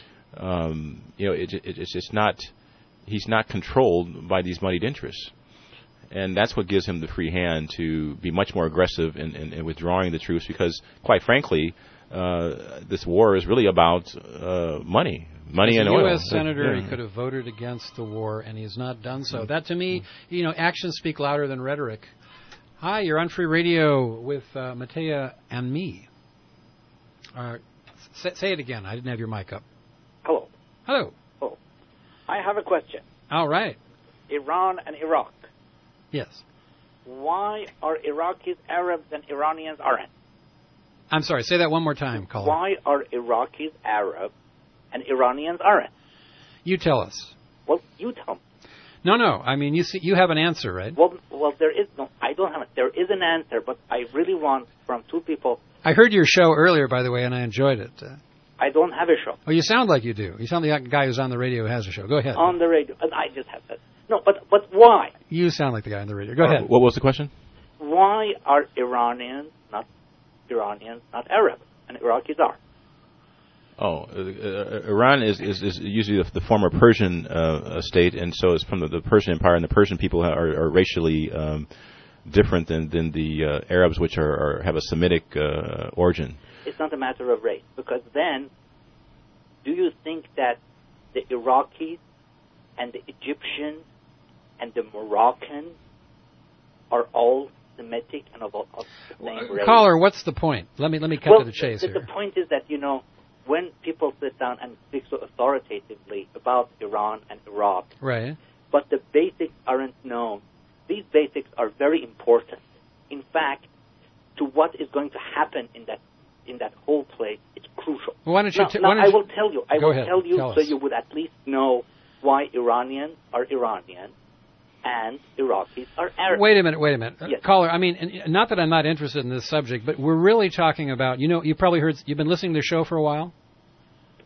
[SPEAKER 5] Um, you know, it, it, it's, it's not... He's not controlled by these moneyed interests. And that's what gives him the free hand to be much more aggressive in, in, in withdrawing the troops because, quite frankly, uh, this war is really about uh, money. Money
[SPEAKER 3] As
[SPEAKER 5] and
[SPEAKER 3] a
[SPEAKER 5] oil.
[SPEAKER 3] U S senator,
[SPEAKER 5] Yeah.
[SPEAKER 3] he could have voted against the war, and he has not done so. That, to me, you know, actions speak louder than rhetoric. Hi, you're on Free Radio with uh, Matea and me. Uh, say, say it again. I didn't have your mic up.
[SPEAKER 9] Hello.
[SPEAKER 3] Hello.
[SPEAKER 9] I have a question.
[SPEAKER 3] All right.
[SPEAKER 9] Iran and Iraq.
[SPEAKER 3] Yes.
[SPEAKER 9] Why are Iraqis Arabs and Iranians aren't?
[SPEAKER 3] I'm sorry. Say that one more time, caller.
[SPEAKER 9] Why are Iraqis Arab and Iranians aren't?
[SPEAKER 3] You tell us.
[SPEAKER 9] Well, you tell me.
[SPEAKER 3] No, no. I mean, you see, you have an answer, right?
[SPEAKER 9] Well, well, there is no. I don't have it. There is an answer, but I really want from two people.
[SPEAKER 3] I heard your show earlier, by the way, and I enjoyed it. Uh,
[SPEAKER 9] I don't have a show.
[SPEAKER 3] Oh, you sound like you do. You sound like the guy who's on the radio who has a show. Go ahead.
[SPEAKER 9] On the radio, and I just have that. No, but but why?
[SPEAKER 3] You sound like the guy on the radio. Go ahead.
[SPEAKER 5] What was the question?
[SPEAKER 9] Why are Iranians not Iranians not Arab and Iraqis are?
[SPEAKER 5] Oh, uh, uh, Iran is, is, is usually the, the former Persian uh, state, and so it's from the, the Persian Empire, and the Persian people are, are racially um, different than, than the uh, Arabs, which are, are have a Semitic uh, origin.
[SPEAKER 9] It's not a matter of race, because then, do you think that the Iraqis and the Egyptians and the Moroccans are all Semitic and of, of the same race?
[SPEAKER 3] Caller, what's the point? Let me let me cut
[SPEAKER 9] well,
[SPEAKER 3] to the chase
[SPEAKER 9] the,
[SPEAKER 3] here.
[SPEAKER 9] the point is that, you know, when people sit down and speak so authoritatively about Iran and Iraq,
[SPEAKER 3] Right.
[SPEAKER 9] but the basics aren't known, these basics are very important. In fact, to what is going to happen in that in that whole place, it's crucial.
[SPEAKER 3] Well, why don't you?
[SPEAKER 9] Now,
[SPEAKER 3] T-
[SPEAKER 9] now
[SPEAKER 3] why don't
[SPEAKER 9] I
[SPEAKER 3] you
[SPEAKER 9] will tell you. I
[SPEAKER 3] Go
[SPEAKER 9] will
[SPEAKER 3] ahead.
[SPEAKER 9] tell you
[SPEAKER 3] Tell
[SPEAKER 9] so
[SPEAKER 3] us.
[SPEAKER 9] you would at least know why Iranians are Iranian and Iraqis are Arab.
[SPEAKER 3] Wait a minute, wait a minute. Uh,
[SPEAKER 9] Yes.
[SPEAKER 3] Caller, I mean, and not that I'm not interested in this subject, but we're really talking about, you know, you probably heard, you've been listening to the show for a while?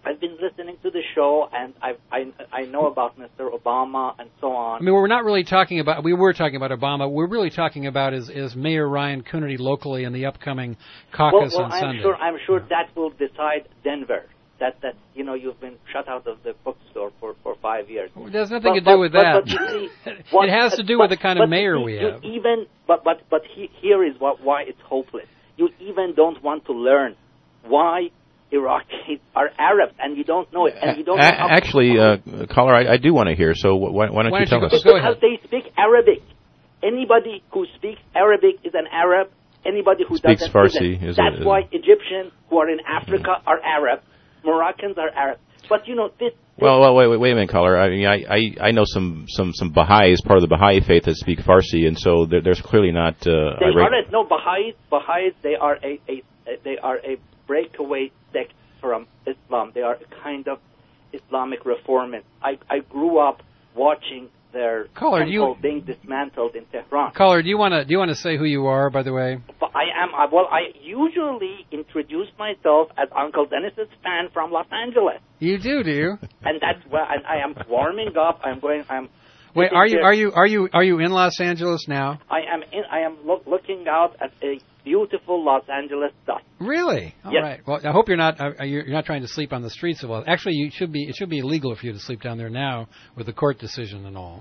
[SPEAKER 9] I've been listening to the show, and I I I know about Mister Obama and so on.
[SPEAKER 3] I mean, we're not really talking about. We were talking about Obama. We're really talking about is is Mayor Ryan Coonerty locally in the upcoming caucus
[SPEAKER 9] well, well,
[SPEAKER 3] on
[SPEAKER 9] I'm
[SPEAKER 3] Sunday.
[SPEAKER 9] Sure, I'm sure that will decide Denver. That that you know you've been shut out of the bookstore for, for five years.
[SPEAKER 3] Well, it has nothing
[SPEAKER 9] but,
[SPEAKER 3] to do
[SPEAKER 9] but,
[SPEAKER 3] with
[SPEAKER 9] but,
[SPEAKER 3] that.
[SPEAKER 9] But you see, what,
[SPEAKER 3] it has to do
[SPEAKER 9] but,
[SPEAKER 3] with the kind
[SPEAKER 9] but
[SPEAKER 3] of mayor
[SPEAKER 9] you,
[SPEAKER 3] we
[SPEAKER 9] you
[SPEAKER 3] have.
[SPEAKER 9] Even but but but he, here is what why it's hopeless. You even don't want to learn why Iraqis are Arabs, and you don't know it, and you don't.
[SPEAKER 5] A-
[SPEAKER 9] know how
[SPEAKER 5] actually, uh, caller, I, I do want to hear. So why, why don't
[SPEAKER 3] why
[SPEAKER 5] you
[SPEAKER 3] don't
[SPEAKER 5] tell
[SPEAKER 3] you
[SPEAKER 5] us?
[SPEAKER 3] Go, go
[SPEAKER 9] because
[SPEAKER 3] ahead.
[SPEAKER 9] they speak Arabic. Anybody who speaks Arabic is an Arab. Anybody who
[SPEAKER 5] Speaks
[SPEAKER 9] doesn't
[SPEAKER 5] Farsi
[SPEAKER 9] isn't.
[SPEAKER 5] is
[SPEAKER 9] That's
[SPEAKER 5] a- is
[SPEAKER 9] why Egyptians who are in Africa mm-hmm. are Arab. Moroccans are Arab. But you know this.
[SPEAKER 5] Well, well, wait, wait, wait a minute, caller. I mean, I, I, I know some, some, some Baha'is, part of the Baha'i faith, that speak Farsi, and so there, there's clearly not. Uh,
[SPEAKER 9] they
[SPEAKER 5] irate.
[SPEAKER 9] aren't. No, Baha'is. Baha'is. They are a, a, they are a breakaway sect from Islam. They are a kind of Islamic reformist. I, I grew up watching their
[SPEAKER 3] caller,
[SPEAKER 9] temple
[SPEAKER 3] you,
[SPEAKER 9] being dismantled in Tehran.
[SPEAKER 3] Caller, do you want to do you want to say who you are, by the way?
[SPEAKER 9] But I am. I, well, I usually introduce myself as Uncle Dennis's fan from Los Angeles.
[SPEAKER 3] You do, do you?
[SPEAKER 9] And that's where and I am warming up. I'm going. I'm.
[SPEAKER 3] Wait, are you
[SPEAKER 9] here.
[SPEAKER 3] are you are you are you in Los Angeles now?
[SPEAKER 9] I am. In, I am look, looking out at a beautiful Los Angeles dusk.
[SPEAKER 3] Really? All
[SPEAKER 9] yes.
[SPEAKER 3] right. Well, I hope you're not uh, you're not trying to sleep on the streets of Los. Actually, you should be. It should be illegal for you to sleep down there now with the court decision and all.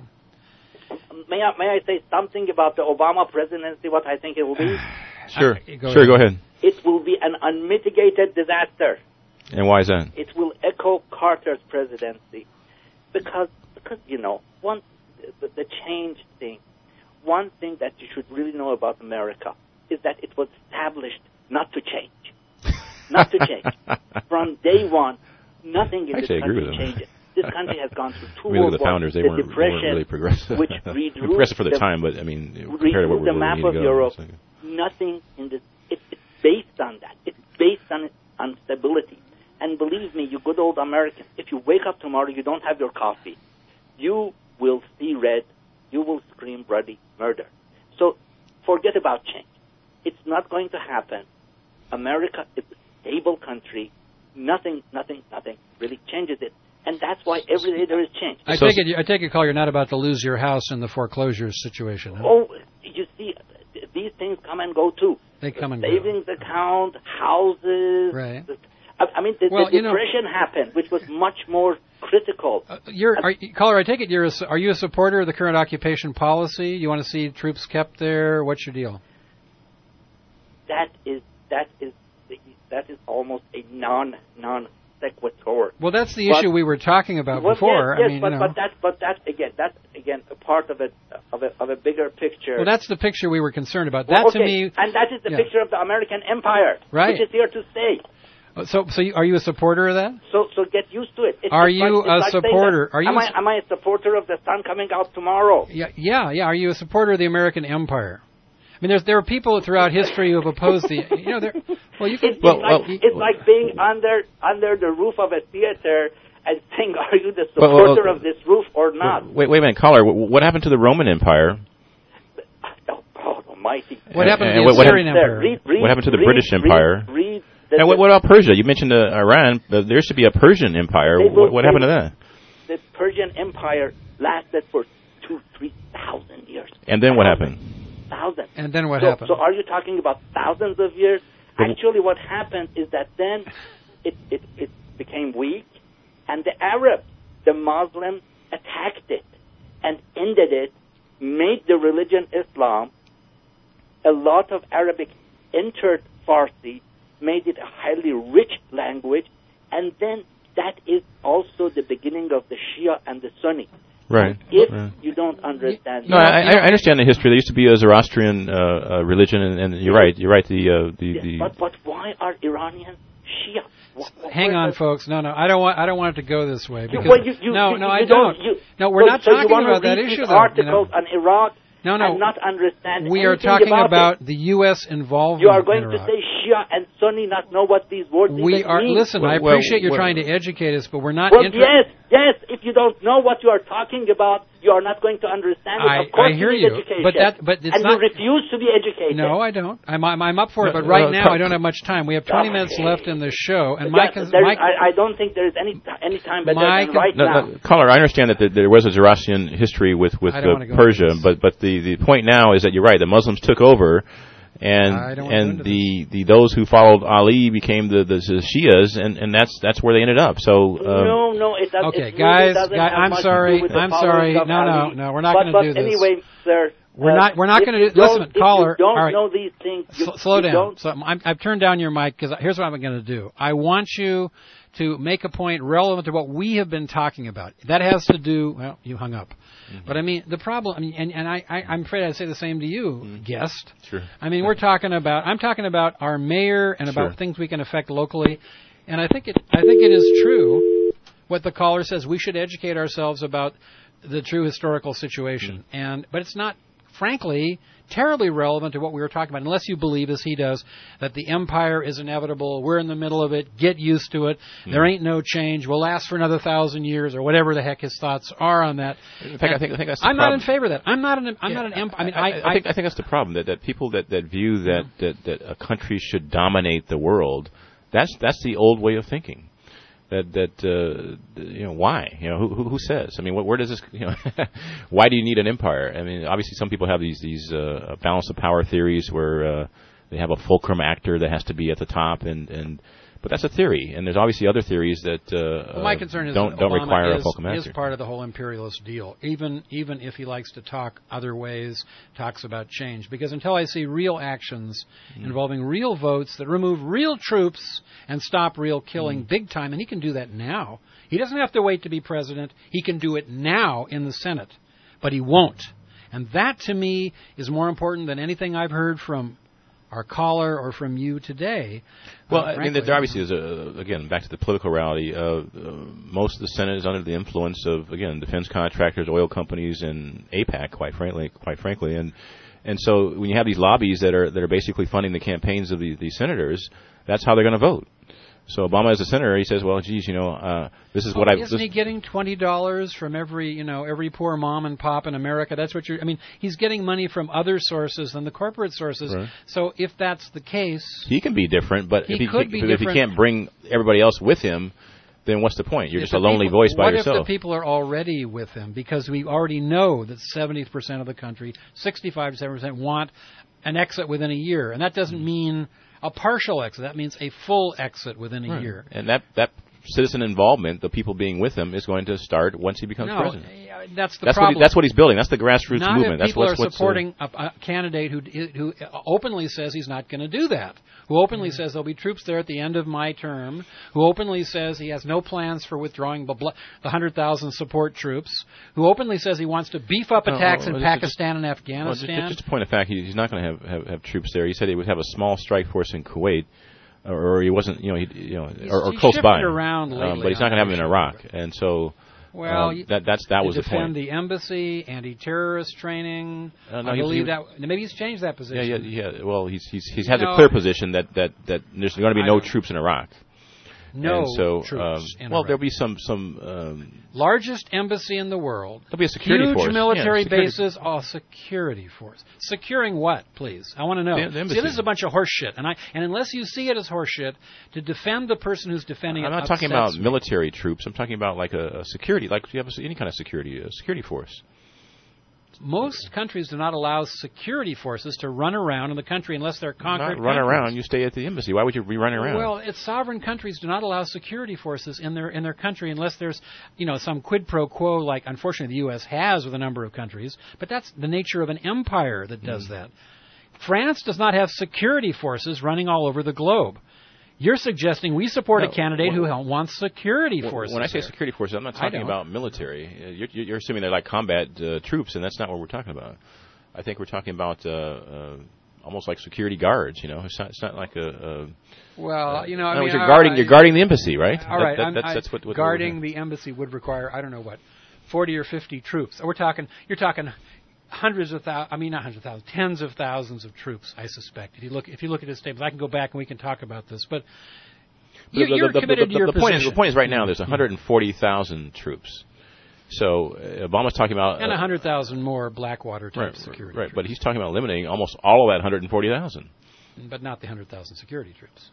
[SPEAKER 9] May I may I say something about the Obama presidency? What I think it will be?
[SPEAKER 5] Sure.
[SPEAKER 3] Uh, go
[SPEAKER 5] sure.
[SPEAKER 3] ahead.
[SPEAKER 5] Go ahead.
[SPEAKER 9] It will be an unmitigated disaster.
[SPEAKER 5] And why is that?
[SPEAKER 9] It will echo Carter's presidency, because because you know one the, the change thing. One thing that you should really know about America is that it was established not to change, not to change. From day one, nothing in
[SPEAKER 5] Actually,
[SPEAKER 9] this
[SPEAKER 5] I agree
[SPEAKER 9] country
[SPEAKER 5] with them.
[SPEAKER 9] changes. This country has gone through two
[SPEAKER 5] I mean, look
[SPEAKER 9] world
[SPEAKER 5] at the founders; they
[SPEAKER 9] the
[SPEAKER 5] weren't, they
[SPEAKER 9] depression,
[SPEAKER 5] weren't really progressive.
[SPEAKER 9] which redrew
[SPEAKER 5] progressive for the,
[SPEAKER 9] the
[SPEAKER 5] time, but I mean, compared to what we
[SPEAKER 9] the
[SPEAKER 5] really
[SPEAKER 9] map
[SPEAKER 5] need to
[SPEAKER 9] of
[SPEAKER 5] go.
[SPEAKER 9] Europe.
[SPEAKER 5] So.
[SPEAKER 9] Nothing in this. It, it's based on that. It's based on on stability. And believe me, you good old Americans, if you wake up tomorrow, you don't have your coffee, you will see red. You will scream bloody murder. So forget about change. It's not going to happen. America is a stable country. Nothing, nothing, nothing really changes it. And that's why every day there is change.
[SPEAKER 3] I
[SPEAKER 5] So-
[SPEAKER 3] take it. I take it, call. You're not about to lose your house in the foreclosure situation. Huh?
[SPEAKER 9] Oh, you see, th- these things come and go too.
[SPEAKER 3] They come and
[SPEAKER 9] Savings account, houses.
[SPEAKER 3] Right.
[SPEAKER 9] I, I mean, the,
[SPEAKER 3] Well,
[SPEAKER 9] the
[SPEAKER 3] you know-
[SPEAKER 9] depression happened, which was much more critical.
[SPEAKER 3] Uh, you're, are, caller, I take it you're a, are you a supporter of the current occupation policy? You want to see troops kept there? What's your deal?
[SPEAKER 9] That is that is the, that is almost a non non sequitur.
[SPEAKER 3] Well, that's the
[SPEAKER 9] But-
[SPEAKER 3] issue we were talking about
[SPEAKER 9] Well,
[SPEAKER 3] before.
[SPEAKER 9] Yes, yes
[SPEAKER 3] I mean,
[SPEAKER 9] but
[SPEAKER 3] you know.
[SPEAKER 9] but that's but that's again that's again a part of a of a of a bigger picture.
[SPEAKER 3] Well, that's the picture we were concerned about.
[SPEAKER 9] Well,
[SPEAKER 3] That
[SPEAKER 9] okay.
[SPEAKER 3] to me,
[SPEAKER 9] and that is the
[SPEAKER 3] yeah.
[SPEAKER 9] picture of the American empire,
[SPEAKER 3] Right.
[SPEAKER 9] which is here to stay.
[SPEAKER 3] so so you, are you a supporter of that?
[SPEAKER 9] So, so get used to it. It's
[SPEAKER 3] Are
[SPEAKER 9] it's
[SPEAKER 3] you
[SPEAKER 9] like,
[SPEAKER 3] a
[SPEAKER 9] it's like saying
[SPEAKER 3] supporter?
[SPEAKER 9] that,
[SPEAKER 3] Are you
[SPEAKER 9] Am
[SPEAKER 3] a
[SPEAKER 9] I,
[SPEAKER 3] s-
[SPEAKER 9] am I a supporter of the sun coming out tomorrow?
[SPEAKER 3] Yeah, yeah, yeah. Are you a supporter of the American empire? I mean, there's there are people throughout history who have opposed the. You know, there. Well, you can.
[SPEAKER 9] It's,
[SPEAKER 5] Well,
[SPEAKER 9] it's,
[SPEAKER 5] well,
[SPEAKER 9] like, it's like being under under the roof of a theater and saying, "Are you the
[SPEAKER 5] Well,
[SPEAKER 9] supporter
[SPEAKER 5] well,
[SPEAKER 9] of this roof or not?"
[SPEAKER 5] Wait, wait a minute, caller. wh- What happened to the Roman Empire?
[SPEAKER 9] Oh, God Almighty!
[SPEAKER 3] What happened
[SPEAKER 5] And
[SPEAKER 3] to the
[SPEAKER 5] what- what
[SPEAKER 3] Assyrian
[SPEAKER 5] happened-
[SPEAKER 3] empire?
[SPEAKER 9] Read, read,
[SPEAKER 5] What happened to the
[SPEAKER 9] read,
[SPEAKER 5] British
[SPEAKER 9] read,
[SPEAKER 5] Empire?
[SPEAKER 9] Read the,
[SPEAKER 5] And what, what about Persia? You mentioned uh, Iran. But there should be a Persian Empire.
[SPEAKER 9] They will-
[SPEAKER 5] What, what
[SPEAKER 9] they
[SPEAKER 5] happened to
[SPEAKER 9] will-
[SPEAKER 5] that?
[SPEAKER 9] the Persian Empire lasted for two, three thousand years.
[SPEAKER 5] And then what happened?
[SPEAKER 9] Thousand.
[SPEAKER 3] And then what
[SPEAKER 9] so,
[SPEAKER 3] happened?
[SPEAKER 9] So are you talking about thousands of years?
[SPEAKER 5] But-
[SPEAKER 9] Actually, what happened is that then it, it, it became weak, and the Arabs, the Muslims, attacked it and ended it, made the religion Islam. A lot of Arabic entered Farsi, made it a highly rich language, and then that is also the beginning of the Shia and the Sunni.
[SPEAKER 5] Right.
[SPEAKER 9] If
[SPEAKER 5] right.
[SPEAKER 9] you don't understand
[SPEAKER 5] No,
[SPEAKER 9] that,
[SPEAKER 5] I, I understand the history. There used to be a Zoroastrian uh, uh, religion, and, and you're right. You're right. The uh, the,
[SPEAKER 9] Yes,
[SPEAKER 5] the
[SPEAKER 9] but but why are Iranians Shia? Wh- wh-
[SPEAKER 3] Hang
[SPEAKER 9] where
[SPEAKER 3] on,
[SPEAKER 9] does-
[SPEAKER 3] folks. No, no, I don't want. I don't want it to go this way. Because
[SPEAKER 9] well, you, you,
[SPEAKER 3] no,
[SPEAKER 9] you,
[SPEAKER 3] no,
[SPEAKER 9] you
[SPEAKER 3] I
[SPEAKER 9] don't.
[SPEAKER 3] don't.
[SPEAKER 9] You,
[SPEAKER 3] No, we're
[SPEAKER 9] so,
[SPEAKER 3] not
[SPEAKER 9] so
[SPEAKER 3] talking
[SPEAKER 9] you wanna
[SPEAKER 3] about that
[SPEAKER 9] read
[SPEAKER 3] issue,
[SPEAKER 9] these
[SPEAKER 3] though. You
[SPEAKER 9] articles
[SPEAKER 3] know?
[SPEAKER 9] on Iraq
[SPEAKER 3] No, no.
[SPEAKER 9] and not understand
[SPEAKER 3] We are
[SPEAKER 9] anything
[SPEAKER 3] talking
[SPEAKER 9] about,
[SPEAKER 3] about
[SPEAKER 9] it.
[SPEAKER 3] the U S involvement.
[SPEAKER 9] You are going
[SPEAKER 3] in
[SPEAKER 9] to
[SPEAKER 3] Iraq.
[SPEAKER 9] say Shia and Sunni, not know what these words
[SPEAKER 3] We
[SPEAKER 9] even
[SPEAKER 3] are.
[SPEAKER 9] mean.
[SPEAKER 3] Listen, I
[SPEAKER 5] Well,
[SPEAKER 3] appreciate you're
[SPEAKER 5] well,
[SPEAKER 3] trying to educate us, but we're not.
[SPEAKER 9] Well,
[SPEAKER 3] inter-
[SPEAKER 9] yes, Yes, if you don't know what you are talking about, you are not going to understand it.
[SPEAKER 3] I,
[SPEAKER 9] of course
[SPEAKER 3] I hear
[SPEAKER 9] you need
[SPEAKER 3] you,
[SPEAKER 9] education.
[SPEAKER 3] but that, but it's
[SPEAKER 9] and
[SPEAKER 3] not.
[SPEAKER 9] you refuse to be educated.
[SPEAKER 3] No, I don't. I'm, I'm, I'm up for it, but right
[SPEAKER 5] Uh,
[SPEAKER 3] now I don't have much time. We have twenty minutes left in the show, and
[SPEAKER 9] Yeah,
[SPEAKER 3] Mike, is,
[SPEAKER 9] there's-
[SPEAKER 3] Mike,
[SPEAKER 9] I, I don't think there's any any time better
[SPEAKER 3] Mike-
[SPEAKER 9] than right
[SPEAKER 5] No,
[SPEAKER 9] now.
[SPEAKER 5] no, caller, I understand that there- there was a Zoroastrian history with with
[SPEAKER 3] I don't
[SPEAKER 5] uh,
[SPEAKER 3] wanna go into
[SPEAKER 5] Persia,
[SPEAKER 3] this.
[SPEAKER 5] but but the, the point now is that you're right. The Muslims took over,
[SPEAKER 3] I
[SPEAKER 5] and
[SPEAKER 3] don't wanna go
[SPEAKER 5] and
[SPEAKER 3] into
[SPEAKER 5] the, the those who followed Ali became the, the, the Shias, and, and that's that's where they ended up. So um,
[SPEAKER 9] no, no, it, does,
[SPEAKER 3] Okay,
[SPEAKER 9] it really
[SPEAKER 3] guys,
[SPEAKER 9] doesn't
[SPEAKER 3] guy-
[SPEAKER 9] have
[SPEAKER 3] I'm
[SPEAKER 9] much
[SPEAKER 3] sorry,
[SPEAKER 9] to do with the
[SPEAKER 3] I'm
[SPEAKER 9] following
[SPEAKER 3] sorry.
[SPEAKER 9] of
[SPEAKER 3] No, no,
[SPEAKER 9] Ali.
[SPEAKER 3] no, we're not
[SPEAKER 9] But-
[SPEAKER 3] gonna
[SPEAKER 9] but
[SPEAKER 3] do this.
[SPEAKER 9] Anyway, sir,
[SPEAKER 3] We're
[SPEAKER 9] uh,
[SPEAKER 3] not- we're not
[SPEAKER 9] if
[SPEAKER 3] gonna
[SPEAKER 9] you
[SPEAKER 3] do- listen,
[SPEAKER 9] don't- if
[SPEAKER 3] caller,
[SPEAKER 9] You don't
[SPEAKER 3] all right.
[SPEAKER 9] know these things. You,
[SPEAKER 3] S- slow
[SPEAKER 9] you
[SPEAKER 3] down.
[SPEAKER 9] Don't,
[SPEAKER 3] So I'm, I've turned down your mic because here's what I'm going to do. I want you to make a point relevant to what we have been talking about. That has to do. Well, you hung up. Mm-hmm. But I mean, the problem. I mean, and, and I, I, I'm afraid I'd say the same to you, mm-hmm. guest.
[SPEAKER 5] Sure.
[SPEAKER 3] I mean, we're talking about. I'm talking about our mayor and about
[SPEAKER 5] Sure.
[SPEAKER 3] things we can affect locally. And I think it. I think it is true what the caller says. We should educate ourselves about the true historical situation. Mm-hmm. And but it's not, frankly, terribly relevant to what we were talking about, unless you believe, as he does, that the empire is inevitable. We're in the middle of it. Get used to it. Mm. There ain't no change. We'll last for another thousand years, or whatever the heck his thoughts are on that.
[SPEAKER 5] In fact, I think, I think that's the
[SPEAKER 3] I'm
[SPEAKER 5] problem.
[SPEAKER 3] not in favor of that. I'm not an. I'm
[SPEAKER 5] Yeah,
[SPEAKER 3] not an empire. I mean,
[SPEAKER 5] I,
[SPEAKER 3] I,
[SPEAKER 5] I, I think I think that's the problem. That, that people that, that view that, that, that a country should dominate the world, that's that's the old way of thinking. That that uh, you know why you know who, who who says I mean what, where does this you know why do you need an empire? I mean obviously some people have these these uh, balance of power theories where uh, they have a fulcrum actor that has to be at the top and, and but that's a theory, and there's obviously other theories that uh,
[SPEAKER 3] well, my concern is
[SPEAKER 5] don't
[SPEAKER 3] that
[SPEAKER 5] don't
[SPEAKER 3] Obama
[SPEAKER 5] require
[SPEAKER 3] is,
[SPEAKER 5] a fulcrum actor.
[SPEAKER 3] is part of the whole imperialist deal. Even even if he likes to talk other ways, talks about change. Because until I see real actions mm. involving real votes that remove real troops and stop real killing mm. big time, and he can do that now. He doesn't have to wait to be president. He can do it now in the Senate, but he won't. And that to me is more important than anything I've heard from our caller or from you today.
[SPEAKER 5] Well,
[SPEAKER 3] uh,
[SPEAKER 5] I mean, there obviously is a, again, back to the political reality, uh, uh, most of the Senate is under the influence of, again, defense contractors, oil companies, and AIPAC, quite frankly, quite frankly. And and so when you have these lobbies that are that are basically funding the campaigns of the, these senators, that's how they're going to vote. So Obama, as a senator, he says, "Well, geez, you know, uh, this is
[SPEAKER 3] oh,
[SPEAKER 5] what I've."
[SPEAKER 3] Isn't
[SPEAKER 5] this
[SPEAKER 3] he getting twenty dollars from every, you know, every poor mom and pop in America? That's what you're. I mean, he's getting money from other sources than the corporate sources. Right. So if that's the case,
[SPEAKER 5] he can be different. But
[SPEAKER 3] he
[SPEAKER 5] if he
[SPEAKER 3] could be
[SPEAKER 5] if
[SPEAKER 3] different.
[SPEAKER 5] he can't bring everybody else with him, then what's the point? You're
[SPEAKER 3] if
[SPEAKER 5] just a lonely
[SPEAKER 3] people,
[SPEAKER 5] voice by
[SPEAKER 3] what
[SPEAKER 5] yourself.
[SPEAKER 3] What if the people are already with him? Because we already know that seventy percent of the country, sixty-five to seventy percent, want an exit within a year, and that doesn't mean a partial exit. That means a full exit within a
[SPEAKER 5] right.
[SPEAKER 3] year.
[SPEAKER 5] And that that citizen involvement, the people being with him, is going to start once he becomes
[SPEAKER 3] no,
[SPEAKER 5] president.
[SPEAKER 3] That's the
[SPEAKER 5] that's
[SPEAKER 3] problem.
[SPEAKER 5] What he, that's what he's building. That's the grassroots
[SPEAKER 3] not
[SPEAKER 5] movement.
[SPEAKER 3] If
[SPEAKER 5] that's
[SPEAKER 3] people
[SPEAKER 5] what's,
[SPEAKER 3] are
[SPEAKER 5] what's,
[SPEAKER 3] supporting
[SPEAKER 5] uh,
[SPEAKER 3] a, a candidate who who openly says he's not going to do that, who openly mm-hmm. says there'll be troops there at the end of my term, who openly says he has no plans for withdrawing the, the one hundred thousand support troops, who openly says he wants to beef up attacks
[SPEAKER 5] oh, oh,
[SPEAKER 3] in
[SPEAKER 5] just,
[SPEAKER 3] Pakistan and Afghanistan.
[SPEAKER 5] Well, just, just a point of fact, he, he's not going to have, have, have troops there. He said he would have a small strike force in Kuwait. Or he wasn't, you know, he, you know,
[SPEAKER 3] he's,
[SPEAKER 5] or, or
[SPEAKER 3] he's
[SPEAKER 5] close by.
[SPEAKER 3] Around lately,
[SPEAKER 5] um, but he's not going to have him in Iraq, and so
[SPEAKER 3] well,
[SPEAKER 5] um, that that's that was the point.
[SPEAKER 3] Defend the embassy, anti-terrorist training.
[SPEAKER 5] Uh, no,
[SPEAKER 3] I
[SPEAKER 5] he,
[SPEAKER 3] believe
[SPEAKER 5] he,
[SPEAKER 3] that maybe he's changed that position.
[SPEAKER 5] Yeah, yeah, yeah. Well, he's he's he's
[SPEAKER 3] you
[SPEAKER 5] had
[SPEAKER 3] know,
[SPEAKER 5] a clear position that that that there's going to be
[SPEAKER 3] I
[SPEAKER 5] no troops in Iraq.
[SPEAKER 3] No
[SPEAKER 5] and so,
[SPEAKER 3] troops
[SPEAKER 5] um,
[SPEAKER 3] in
[SPEAKER 5] well,
[SPEAKER 3] Iraq.
[SPEAKER 5] there'll be some some um,
[SPEAKER 3] largest embassy in the world.
[SPEAKER 5] There'll be a security
[SPEAKER 3] huge
[SPEAKER 5] force.
[SPEAKER 3] military
[SPEAKER 5] yeah, security.
[SPEAKER 3] bases. Oh, security force. Securing what, please? I want to know.
[SPEAKER 5] The, the
[SPEAKER 3] see, this is a bunch of horse shit, and I and unless you see it as horse shit, to defend the person who's defending
[SPEAKER 5] I'm
[SPEAKER 3] it.
[SPEAKER 5] not talking about
[SPEAKER 3] me.
[SPEAKER 5] military troops. I'm talking about like a, a security, like you have a, any kind of security, a security force.
[SPEAKER 3] Most countries do not allow security forces to run around in the country unless they're conquered.
[SPEAKER 5] Not run
[SPEAKER 3] countries.
[SPEAKER 5] around. You stay at the embassy. Why would you be running around?
[SPEAKER 3] Well, it's sovereign countries do not allow security forces in their in their country unless there's, you know, some quid pro quo like unfortunately the U S has with a number of countries. But that's the nature of an empire that does mm. that. France does not have security forces running all over the globe. You're suggesting we support no, a candidate
[SPEAKER 5] when,
[SPEAKER 3] who wants security
[SPEAKER 5] when,
[SPEAKER 3] forces.
[SPEAKER 5] When I say
[SPEAKER 3] there.
[SPEAKER 5] security forces, I'm not talking about military. Uh, you're, you're assuming they're like combat uh, troops, and that's not what we're talking about. I think we're talking about uh, uh, almost like security guards. You know, it's not, it's not like a. a
[SPEAKER 3] well,
[SPEAKER 5] uh,
[SPEAKER 3] you know, I
[SPEAKER 5] no,
[SPEAKER 3] mean,
[SPEAKER 5] you're guarding,
[SPEAKER 3] I,
[SPEAKER 5] you're guarding the embassy, right?
[SPEAKER 3] All right,
[SPEAKER 5] that, that, that's,
[SPEAKER 3] I,
[SPEAKER 5] that's what, what
[SPEAKER 3] guarding the embassy would require. I don't know what, forty or fifty troops. We're talking. You're talking. Hundreds of thousands, I mean not hundreds of thousands, tens of thousands of troops, I suspect. If you look, if you look at his tables, I can go back and we can talk about this. But
[SPEAKER 2] You,
[SPEAKER 5] the,
[SPEAKER 2] you're
[SPEAKER 5] the, the,
[SPEAKER 2] committed
[SPEAKER 5] the,
[SPEAKER 2] to your
[SPEAKER 5] the point
[SPEAKER 2] position.
[SPEAKER 5] is, the point is, right now there's one hundred forty thousand troops. So uh, Obama's talking about
[SPEAKER 3] and
[SPEAKER 5] uh,
[SPEAKER 3] one hundred thousand more Blackwater type
[SPEAKER 5] right,
[SPEAKER 3] security.
[SPEAKER 5] Right,
[SPEAKER 3] troops.
[SPEAKER 5] but he's talking about eliminating almost all of that one hundred forty thousand.
[SPEAKER 3] But not the one hundred thousand security troops.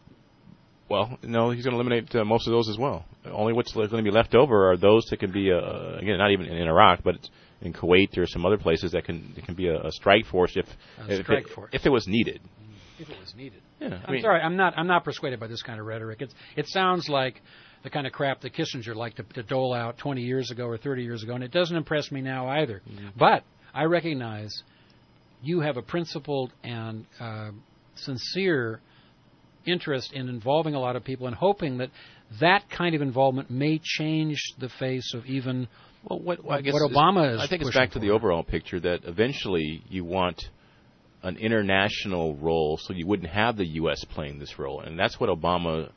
[SPEAKER 5] Well, no, he's going to eliminate uh, most of those as well. Only what's going to be left over are those that can be, uh, again, not even in Iraq, but in Kuwait or some other places that can it can be a, a strike force if
[SPEAKER 3] A
[SPEAKER 5] if,
[SPEAKER 3] strike
[SPEAKER 5] it,
[SPEAKER 3] force.
[SPEAKER 5] if it was needed.
[SPEAKER 3] If it was needed.
[SPEAKER 5] Yeah, I
[SPEAKER 3] I'm
[SPEAKER 5] mean,
[SPEAKER 3] sorry, I'm not. I'm not persuaded by this kind of rhetoric. It's, it sounds like the kind of crap that Kissinger liked to, to dole out twenty years ago or thirty years ago, and it doesn't impress me now either. Mm-hmm. But I recognize you have a principled and uh, sincere interest in involving a lot of people and hoping that that kind of involvement may change the face of even
[SPEAKER 5] well, what,
[SPEAKER 3] what,
[SPEAKER 5] I guess
[SPEAKER 3] what Obama is.
[SPEAKER 5] I think it's
[SPEAKER 3] pushing
[SPEAKER 5] back to
[SPEAKER 3] for.
[SPEAKER 5] the overall picture that eventually you want an international role, so you wouldn't have the U S playing this role, and that's what Obama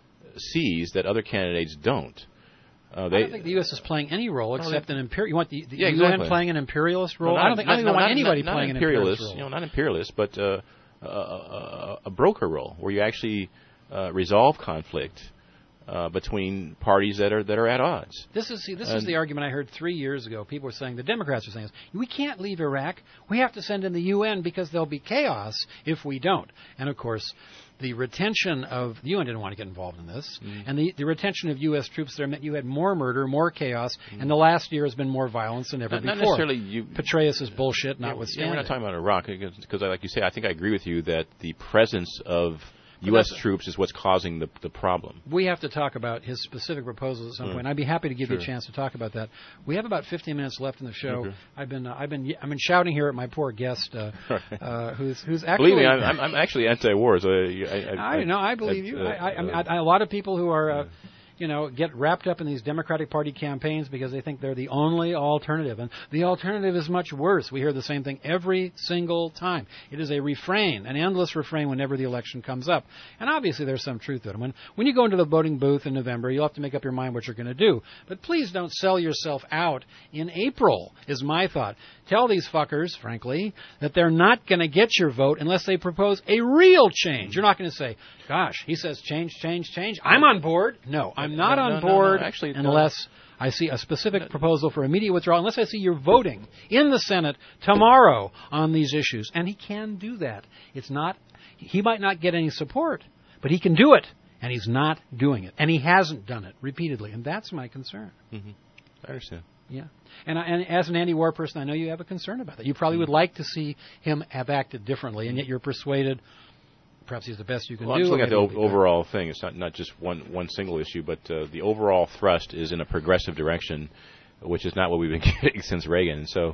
[SPEAKER 5] sees that other candidates don't. Uh, they,
[SPEAKER 3] I don't think the U S is playing any role
[SPEAKER 5] well,
[SPEAKER 3] except
[SPEAKER 5] they,
[SPEAKER 3] an imperial. You want the, the
[SPEAKER 5] yeah,
[SPEAKER 3] U N
[SPEAKER 5] exactly.
[SPEAKER 3] playing an imperialist role?
[SPEAKER 5] No, not,
[SPEAKER 3] I don't think.
[SPEAKER 5] not,
[SPEAKER 3] I don't
[SPEAKER 5] no,
[SPEAKER 3] want
[SPEAKER 5] not,
[SPEAKER 3] anybody
[SPEAKER 5] not,
[SPEAKER 3] playing
[SPEAKER 5] not
[SPEAKER 3] an imperialist role.
[SPEAKER 5] You know, not imperialist, but uh, a, a, a broker role where you actually uh, resolve conflict uh, between parties that are that are at odds.
[SPEAKER 3] This is see, this
[SPEAKER 5] and
[SPEAKER 3] is the argument I heard three years ago. People were saying, the Democrats were saying, we can't leave Iraq. We have to send in the U N because there'll be chaos if we don't. And of course, the retention of the U N didn't want to get involved in this, mm. and the, the retention of U S troops there meant you had more murder, more chaos, mm. and the last year has been more violence than ever
[SPEAKER 5] not,
[SPEAKER 3] before.
[SPEAKER 5] Not necessarily you.
[SPEAKER 3] Petraeus' bullshit
[SPEAKER 5] yeah,
[SPEAKER 3] notwithstanding.
[SPEAKER 5] Yeah, we're not talking about Iraq because, like you say, I think I agree with you that the presence of U S troops is what's causing the the problem.
[SPEAKER 3] We have to talk about his specific proposals at some mm. point. I'd be happy to give
[SPEAKER 5] sure.
[SPEAKER 3] you a chance to talk about that. We have about fifteen minutes left in the show.
[SPEAKER 5] Okay.
[SPEAKER 3] I've been uh, I've been I've been shouting here at my poor guest, uh, uh, who's who's actually.
[SPEAKER 5] Believe me, I'm, I'm, I'm actually anti-war. So I, I,
[SPEAKER 3] I, I know I believe
[SPEAKER 5] I,
[SPEAKER 3] you.
[SPEAKER 5] Uh,
[SPEAKER 3] I, I, I mean, I, a lot of people who are. Uh, you know, get wrapped up in these Democratic Party campaigns because they think they're the only alternative. And the alternative is much worse. We hear the same thing every single time. It is a refrain, an endless refrain whenever the election comes up. And obviously there's some truth to it. When, when you go into the voting booth in November, you'll have to make up your mind what you're going to do. But please don't sell yourself out in April, is my thought. Tell these fuckers, frankly, that they're not going to get your vote unless they propose a real change. You're not going to say, gosh, he says change, change, change. I'm on board. No, I'm not
[SPEAKER 5] no,
[SPEAKER 3] on
[SPEAKER 5] no,
[SPEAKER 3] board
[SPEAKER 5] no, no. Actually,
[SPEAKER 3] unless I see a specific proposal for immediate withdrawal, unless I see you're voting in the Senate tomorrow on these issues. And he can do that. It's not, he might not get any support, but he can do it. And he's not doing it. And he hasn't done it repeatedly. And that's my concern.
[SPEAKER 5] Mm-hmm. I understand.
[SPEAKER 3] Yeah. And, I, and as an anti-war person, I know you have a concern about that. You probably would like to see him have acted differently, and yet you're persuaded perhaps he's the best you can
[SPEAKER 5] well,
[SPEAKER 3] do.
[SPEAKER 5] I'm just looking at the o- overall thing. It's not, not just one, one single issue, but uh, the overall thrust is in a progressive direction, which is not what we've been getting since Reagan. So,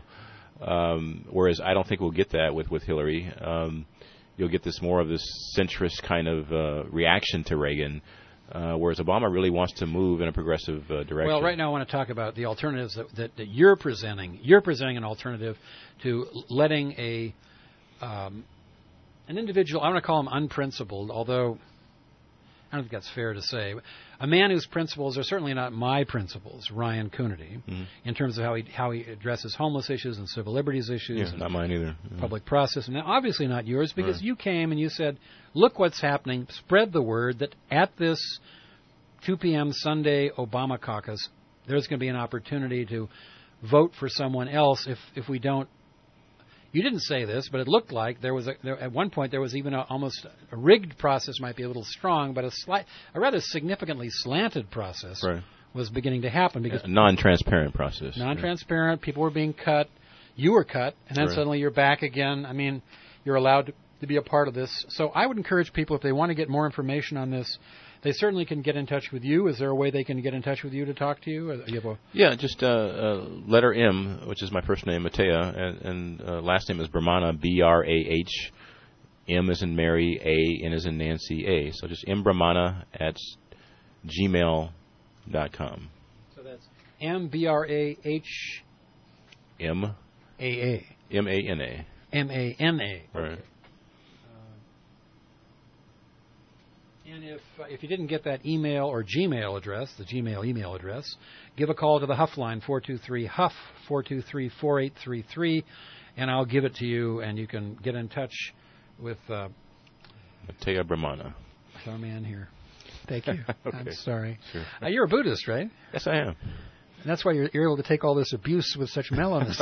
[SPEAKER 5] um, whereas I don't think we'll get that with, with Hillary. Um, you'll get this more of this centrist kind of uh, reaction to Reagan. Uh, whereas Obama really wants to move in a progressive uh, direction.
[SPEAKER 3] Well, right now I want to talk about the alternatives that, that, that you're presenting. You're presenting an alternative to letting a um, an individual, I want to call him unprincipled, although I don't think that's fair to say. A man whose principles are certainly not my principles, Ryan Coonerty, mm-hmm. in terms of how he how he addresses homeless issues and civil liberties issues.
[SPEAKER 5] Yeah,
[SPEAKER 3] and
[SPEAKER 5] not mine either.
[SPEAKER 3] Public process. And obviously not yours, because
[SPEAKER 5] right.
[SPEAKER 3] you came and you said, look what's happening, spread the word that at this two p.m. Sunday Obama caucus, there's going to be an opportunity to vote for someone else if, if we don't. You didn't say this, but it looked like there was a, there, at one point there was even a, almost a rigged process, might be a little strong, but a slight, a rather significantly slanted process
[SPEAKER 5] right.
[SPEAKER 3] was beginning to happen because
[SPEAKER 5] a non-transparent process.
[SPEAKER 3] Non-transparent. Right. People were being cut. You were cut, and then
[SPEAKER 5] right.
[SPEAKER 3] suddenly you're back again. I mean, you're allowed to, to be a part of this. So I would encourage people, if they want to get more information on this, they certainly can get in touch with you. Is there a way they can get in touch with you to talk to you? you have a
[SPEAKER 5] yeah, just uh, uh, letter M, which is my first name, Matea, and, and uh, last name is Brahmana, B R A H. M as in Mary, A, N as in Nancy, A. So just mbrahmana at gmail dot com.
[SPEAKER 3] So that's M B R A H
[SPEAKER 5] M
[SPEAKER 3] A A.
[SPEAKER 5] M A N A.
[SPEAKER 3] M A N A.
[SPEAKER 5] Right.
[SPEAKER 3] And if uh, if you didn't get that email or Gmail address, the Gmail email address, give a call to the Huff line, four two three Huff, four two three, four eight three three, and I'll give it to you, and you can get in touch with uh,
[SPEAKER 5] Matea Brahmana.
[SPEAKER 3] our man here. Thank you.
[SPEAKER 5] Okay.
[SPEAKER 3] I'm sorry.
[SPEAKER 5] Sure.
[SPEAKER 3] Uh, you're a Buddhist, right?
[SPEAKER 5] Yes, I am.
[SPEAKER 3] And that's why you're, you're able to take all this abuse with such mellowness.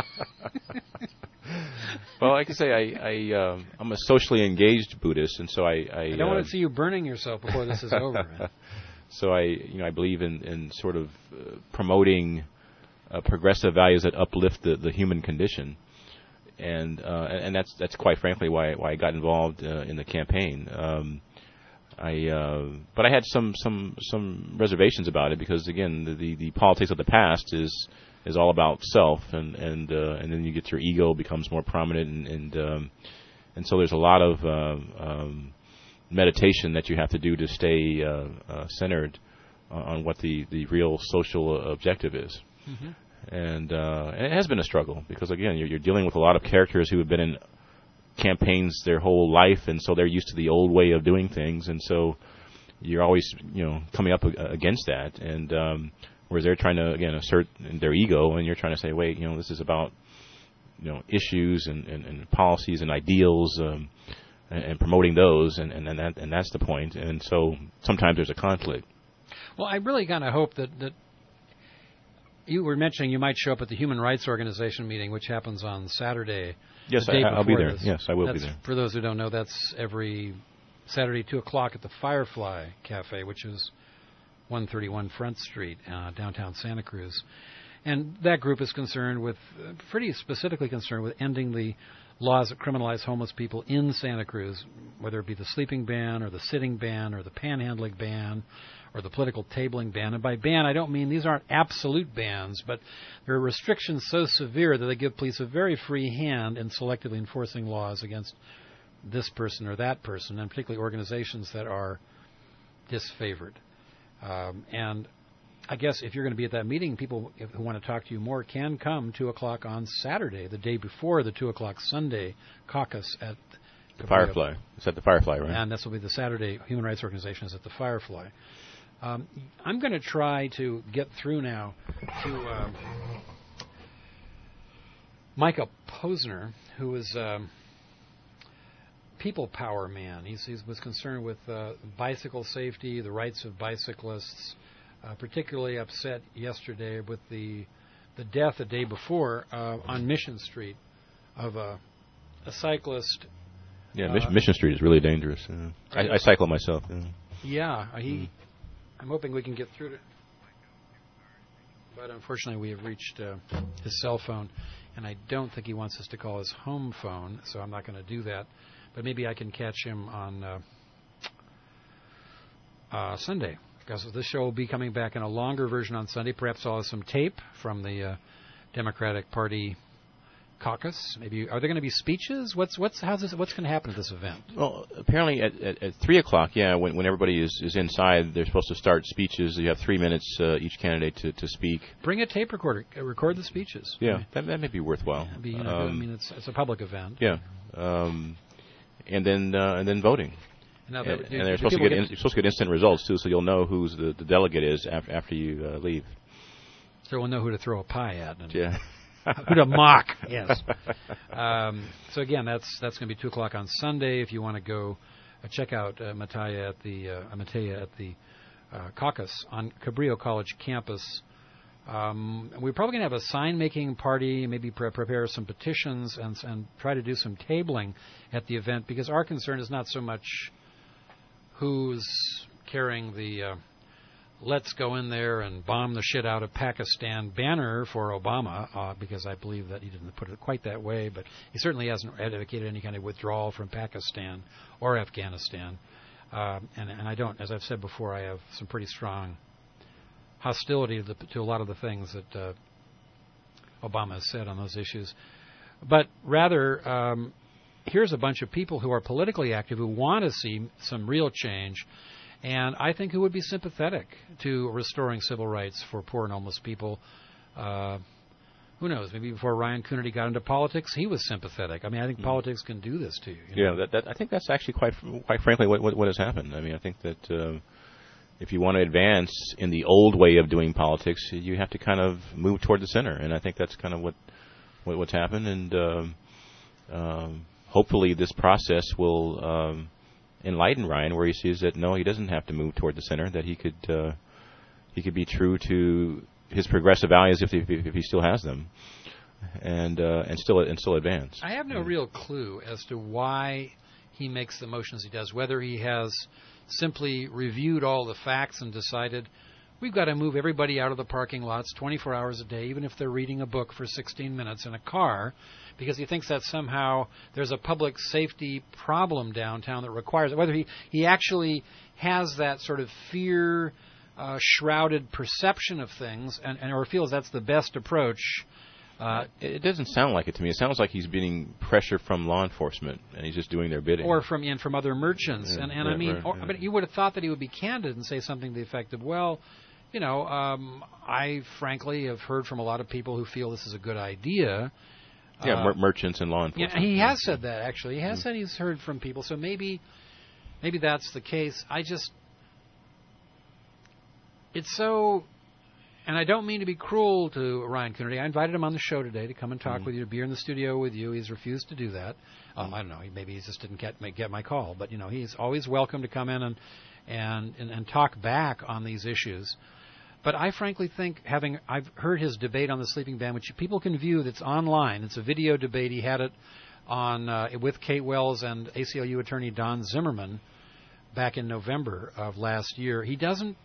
[SPEAKER 5] Well, I can say I, I um, I'm a socially engaged Buddhist, and so I I,
[SPEAKER 3] I don't
[SPEAKER 5] uh,
[SPEAKER 3] want to see you burning yourself before this is over. Man.
[SPEAKER 5] So I you know I believe in, in sort of uh, promoting uh, progressive values that uplift the, the human condition, and uh, and that's that's quite frankly why why I got involved uh, in the campaign. Um, I uh, but I had some some some reservations about it because again the, the, the politics of the past is is all about self, and and uh, and then you get your ego becomes more prominent, and and, um, and so there's a lot of uh, um, meditation that you have to do to stay uh, uh, centered on what the, the real social objective is. Mm-hmm. And, uh, and it has been a struggle because again you're, you're dealing with a lot of characters who have been in campaigns their whole life, and so they're used to the old way of doing things, and so you're always you know coming up against that, and um, whereas they're trying to, again, assert their ego, and you're trying to say, wait, you know, this is about, you know, issues and, and, and policies and ideals, um, and, and promoting those, and, and, and, that, and that's the point. And so sometimes there's a conflict.
[SPEAKER 3] Well, I really kind of hope that, that you were mentioning you might show up at the Human Rights Organization meeting, which happens on Saturday.
[SPEAKER 5] Yes,
[SPEAKER 3] the day
[SPEAKER 5] I, I'll be there.
[SPEAKER 3] This.
[SPEAKER 5] Yes, I will
[SPEAKER 3] that's,
[SPEAKER 5] be there.
[SPEAKER 3] For those who don't know, that's every Saturday, two o'clock at the Firefly Cafe, which is one thirty-one Front Street, uh, downtown Santa Cruz. And that group is concerned with, uh, pretty specifically concerned with ending the laws that criminalize homeless people in Santa Cruz, whether it be the sleeping ban or the sitting ban or the panhandling ban or the political tabling ban. And by ban, I don't mean these aren't absolute bans, but there are restrictions so severe that they give police a very free hand in selectively enforcing laws against this person or that person, and particularly organizations that are disfavored. Um, and I guess if you're going to be at that meeting, people if, who want to talk to you more can come two o'clock on Saturday, the day before the two o'clock Sunday caucus at
[SPEAKER 5] the Firefly. It's at the Firefly, right?
[SPEAKER 3] And this will be the Saturday Human Rights Organization is at the Firefly. Um, I'm going to try to get through now to uh, Micah Posner, who is um, people power man. He's, he was concerned with uh, bicycle safety, the rights of bicyclists. Uh, particularly upset yesterday with the the death the day before uh, on Mission Street of a, a cyclist.
[SPEAKER 5] Yeah,
[SPEAKER 3] uh,
[SPEAKER 5] Mission, Mission Street is really dangerous. Uh, I, I cycle myself. Yeah,
[SPEAKER 3] yeah he. Mm. I'm hoping we can get through to. But unfortunately, we have reached uh, his cell phone, and I don't think he wants us to call his home phone, so I'm not going to do that. But maybe I can catch him on uh, uh, Sunday. Because this show will be coming back in a longer version on Sunday. Perhaps I'll have some tape from the uh, Democratic Party caucus. Maybe are there going to be speeches? What's what's how's this, what's going to happen at this event?
[SPEAKER 5] Well, apparently at, at, at three o'clock, yeah, when, when everybody is, is inside, they're supposed to start speeches. You have three minutes uh, each candidate to, to speak.
[SPEAKER 3] Bring a tape recorder. Uh, record the speeches.
[SPEAKER 5] Yeah, I mean, that that may be worthwhile.
[SPEAKER 3] Yeah, be, you know, um, I mean, it's it's a public event.
[SPEAKER 5] Yeah, um, and then uh, and then voting.
[SPEAKER 3] Now,
[SPEAKER 5] and,
[SPEAKER 3] do,
[SPEAKER 5] and they're supposed to get, get in, you're supposed to get instant results too, so you'll know who's the, the delegate is after after you uh, leave.
[SPEAKER 3] So we'll know who to throw a pie at. And
[SPEAKER 5] yeah.
[SPEAKER 3] Who to mock? Yes. Um, so again, that's that's going to be two o'clock on Sunday. If you want to go uh, check out uh, Mataya at the uh, Mataya at the uh, caucus on Cabrillo College campus. Um, we're probably going to have a sign-making party, maybe pre- prepare some petitions and and try to do some tabling at the event, because our concern is not so much who's carrying the uh, let's go in there and bomb the shit out of Pakistan banner for Obama, uh, because I believe that he didn't put it quite that way, but he certainly hasn't advocated any kind of withdrawal from Pakistan or Afghanistan. Um, and, and I don't, as I've said before, I have some pretty strong hostility to, the, to a lot of the things that uh, Obama has said on those issues. But rather, um, here's a bunch of people who are politically active who want to see some real change, and I think who would be sympathetic to restoring civil rights for poor and homeless people. Uh, who knows? Maybe before Ryan Coonerty got into politics, he was sympathetic. I mean, I think mm. politics can do this to you. you
[SPEAKER 5] yeah,
[SPEAKER 3] know?
[SPEAKER 5] that, that, I think that's actually quite, quite frankly, what, what, what has happened. I mean, I think that uh, if you want to advance in the old way of doing politics, you have to kind of move toward the center, and I think that's kind of what, what what's happened. And um, um, hopefully, this process will. Um, enlighten Ryan, where he sees that no, he doesn't have to move toward the center. That he could uh, he could be true to his progressive values if he, if he still has them, and uh, and still and still advance.
[SPEAKER 3] I have no real clue as to why he makes the motions he does. Whether he has simply reviewed all the facts and decided we've got to move everybody out of the parking lots twenty-four hours a day, even if they're reading a book for sixteen minutes in a car, because he thinks that somehow there's a public safety problem downtown that requires it. Whether he, he actually has that sort of fear uh, shrouded perception of things and, and or feels that's the best approach. Uh,
[SPEAKER 5] it doesn't sound like it to me. It sounds like he's getting pressure from law enforcement, and he's just doing their bidding.
[SPEAKER 3] Or from and from other merchants.
[SPEAKER 5] Yeah,
[SPEAKER 3] and and
[SPEAKER 5] right,
[SPEAKER 3] I mean,
[SPEAKER 5] right,
[SPEAKER 3] or,
[SPEAKER 5] yeah.
[SPEAKER 3] but you would have thought that he would be candid and say something to the effect of, well, you know, um, I frankly have heard from a lot of people who feel this is a good idea.
[SPEAKER 5] Yeah,
[SPEAKER 3] uh,
[SPEAKER 5] mer- merchants and law enforcement.
[SPEAKER 3] Yeah, he has said that, actually. He has mm. said he's heard from people. So maybe maybe that's the case. I just... It's so... And I don't mean to be cruel to Ryan Coonerty. I invited him on the show today to come and talk mm. with you, to be here in the studio with you. He's refused to do that. Um, I don't know. Maybe he just didn't get get my call. But, you know, he's always welcome to come in and, and, and, and talk back on these issues. But I frankly think, having I've heard his debate on the sleeping ban, which people can view, that's online. It's a video debate. He had it on uh, with Kate Wells and A C L U attorney Don Zimmerman back in November of last year. He doesn't.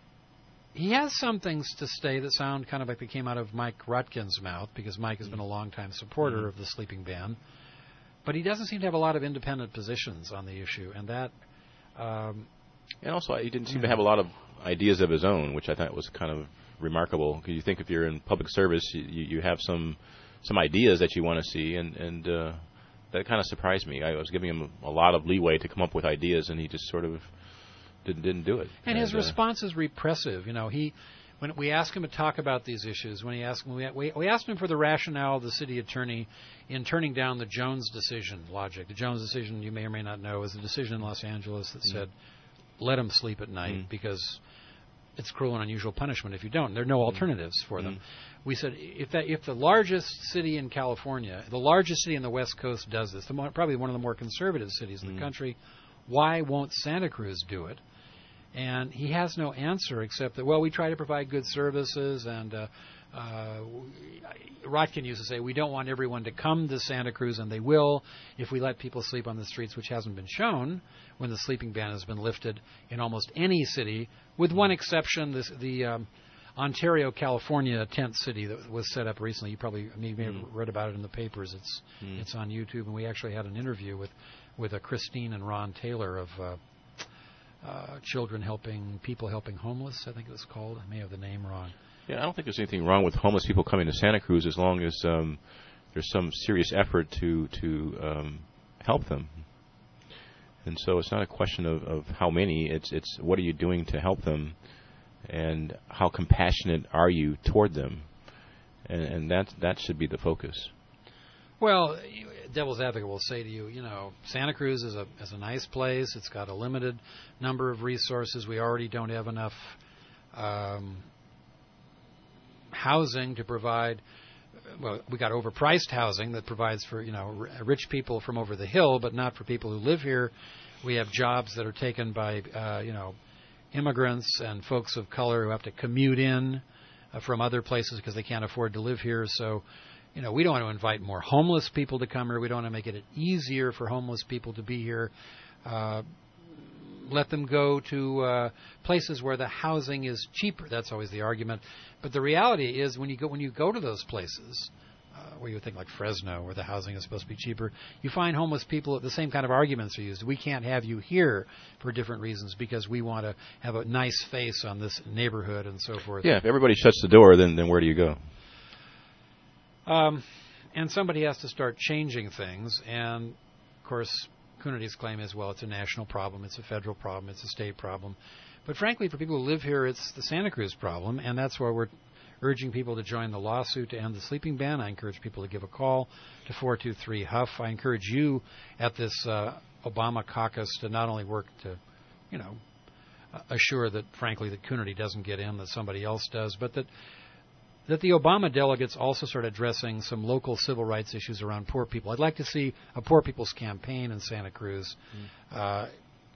[SPEAKER 3] He has some things to say that sound kind of like they came out of Mike Rutkin's mouth, because Mike has been a longtime supporter mm-hmm. of the sleeping ban. But he doesn't seem to have a lot of independent positions on the issue, and that. Um,
[SPEAKER 5] and also, he didn't seem yeah. to have a lot of ideas of his own, which I thought was kind of remarkable. Because you think if you're in public service, you, you have some some ideas that you want to see, and and uh, that kind of surprised me. I was giving him a lot of leeway to come up with ideas, and he just sort of didn't didn't do it.
[SPEAKER 3] And, and his
[SPEAKER 5] uh,
[SPEAKER 3] response is repressive. You know, he when we asked him to talk about these issues, when he asked when we, we we asked him for the rationale of the city attorney in turning down the Jones decision logic. The Jones decision, you may or may not know, is a decision in Los Angeles that mm. said, let them sleep at night mm. because it's cruel and unusual punishment if you don't. There are no alternatives mm. for them. Mm. We said if that if the largest city in California, the largest city in the West Coast does this, the more, probably one of the more conservative cities in mm. the country, why won't Santa Cruz do it? And he has no answer except that, well, we try to provide good services, and uh, uh, Rotkin used to say, we don't want everyone to come to Santa Cruz, and they will if we let people sleep on the streets, which hasn't been shown when the sleeping ban has been lifted in almost any city, with one exception, this, the um, Ontario, California tent city that was set up recently. You probably may have mm. read about it in the papers. It's mm. it's on YouTube, and we actually had an interview with, with uh, Christine and Ron Taylor of uh, uh, Children Helping, People Helping Homeless, I think it was called. I may have the name wrong.
[SPEAKER 5] Yeah, I don't think there's anything wrong with homeless people coming to Santa Cruz as long as um, there's some serious effort to, to um, help them. And so it's not a question of, of how many, it's it's what are you doing to help them, and how compassionate are you toward them, and, and that that should be the focus.
[SPEAKER 3] Well, devil's advocate will say to you, you know, Santa Cruz is a is a nice place. It's got a limited number of resources. We already don't have enough um, housing to provide. Well, we got overpriced housing that provides for, you know, r- rich people from over the hill, but not for people who live here. We have jobs that are taken by, uh, you know, immigrants and folks of color who have to commute in uh, from other places because they can't afford to live here. So, you know, we don't want to invite more homeless people to come here. We don't want to make it easier for homeless people to be here. Uh, let them go to uh, places where the housing is cheaper. That's always the argument. But the reality is, when you go when you go to those places, uh, where you think like Fresno, where the housing is supposed to be cheaper, you find homeless people. The same kind of arguments are used. We can't have you here for different reasons because we want to have a nice face on this neighborhood and so forth.
[SPEAKER 5] Yeah, if everybody shuts the door, then then where do you go?
[SPEAKER 3] Um, and somebody has to start changing things. And of course, Coonerty's claim is, well, it's a national problem, it's a federal problem, it's a state problem. But frankly, for people who live here, it's the Santa Cruz problem, and that's why we're urging people to join the lawsuit to end the sleeping ban. I encourage people to give a call to four two three H U F. I encourage you at this uh, Obama caucus to not only work to, you know, uh, assure that, frankly, that Coonerty doesn't get in, that somebody else does, but that that the Obama delegates also start addressing some local civil rights issues around poor people. I'd like to see a poor people's campaign in Santa Cruz. Mm. Uh,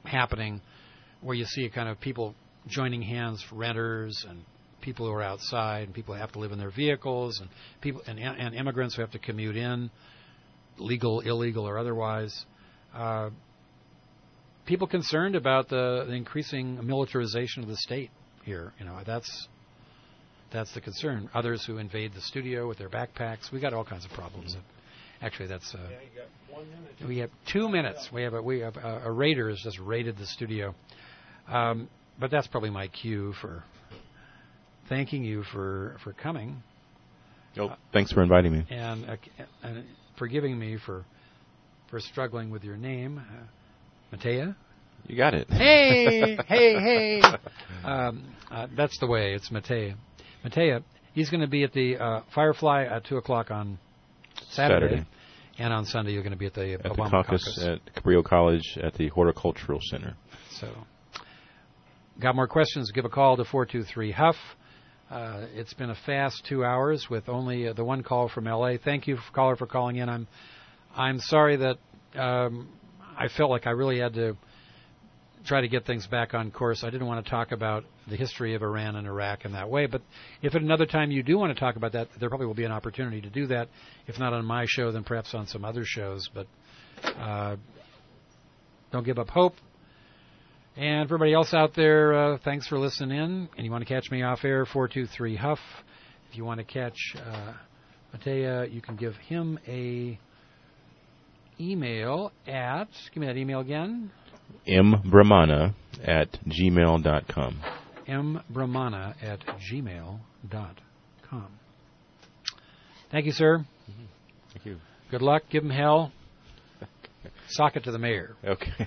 [SPEAKER 3] happening where you see a kind of people joining hands for renters and people who are outside and people who have to live in their vehicles and people and, and immigrants who have to commute in, legal, illegal, or otherwise. Uh, people concerned about the, the increasing militarization of the state here. You know, that's that's the concern. Others who invade the studio with their backpacks. We got all kinds of problems. Mm-hmm. Actually, that's. Uh, yeah, you got one minute. We have two minutes. We have a, we have a, a raider has just raided the studio. Um, but that's probably my cue for thanking you for for coming.
[SPEAKER 5] Oh, uh, thanks for inviting me.
[SPEAKER 3] And uh, uh, forgiving me for for struggling with your name, uh, Matea.
[SPEAKER 5] You got it.
[SPEAKER 3] Hey, hey, hey. Um, uh, that's the way. It's Matea. Matea. He's going to be at the uh, Firefly at two o'clock on Saturday,
[SPEAKER 5] Saturday,
[SPEAKER 3] and on Sunday you're going to be at the
[SPEAKER 5] at
[SPEAKER 3] Obama
[SPEAKER 5] the caucus,
[SPEAKER 3] caucus
[SPEAKER 5] at Cabrillo College at the Horticultural Center.
[SPEAKER 3] So, got more questions? Give a call to four two three Huff. Uh, it's been a fast two hours with only uh, the one call from L A. Thank you, caller, for calling in. I'm, I'm sorry that um, I felt like I really had to try to get things back on course. I didn't want to talk about the history of Iran and Iraq in that way. But if at another time you do want to talk about that, there probably will be an opportunity to do that. If not on my show, then perhaps on some other shows. But uh, don't give up hope. And for everybody else out there, uh, thanks for listening in. And you want to catch me off air, four two three Huff. If you want to catch uh, Matea, you can give him a email at, give me that email again.
[SPEAKER 5] M Brahmana at gmail dot com.
[SPEAKER 3] M Brahmana at gmail dot com. Thank you, sir.
[SPEAKER 5] Mm-hmm. Thank you.
[SPEAKER 3] Good luck. Give him hell. Sock it to the mayor.
[SPEAKER 5] Okay.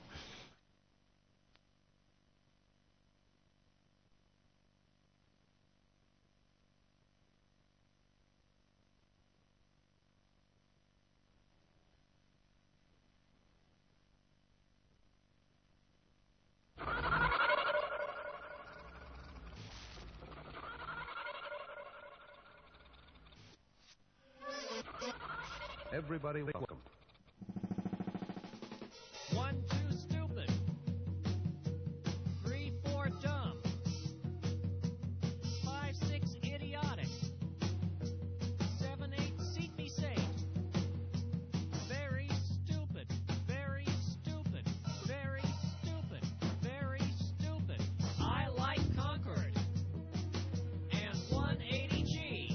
[SPEAKER 10] Everybody welcome.
[SPEAKER 11] One, two, stupid. Three, four, dumb. Five, six, idiotic. Seven, eight, seat me safe. Very stupid. Very stupid. Very stupid. Very stupid. I like Concord. And one eighty G.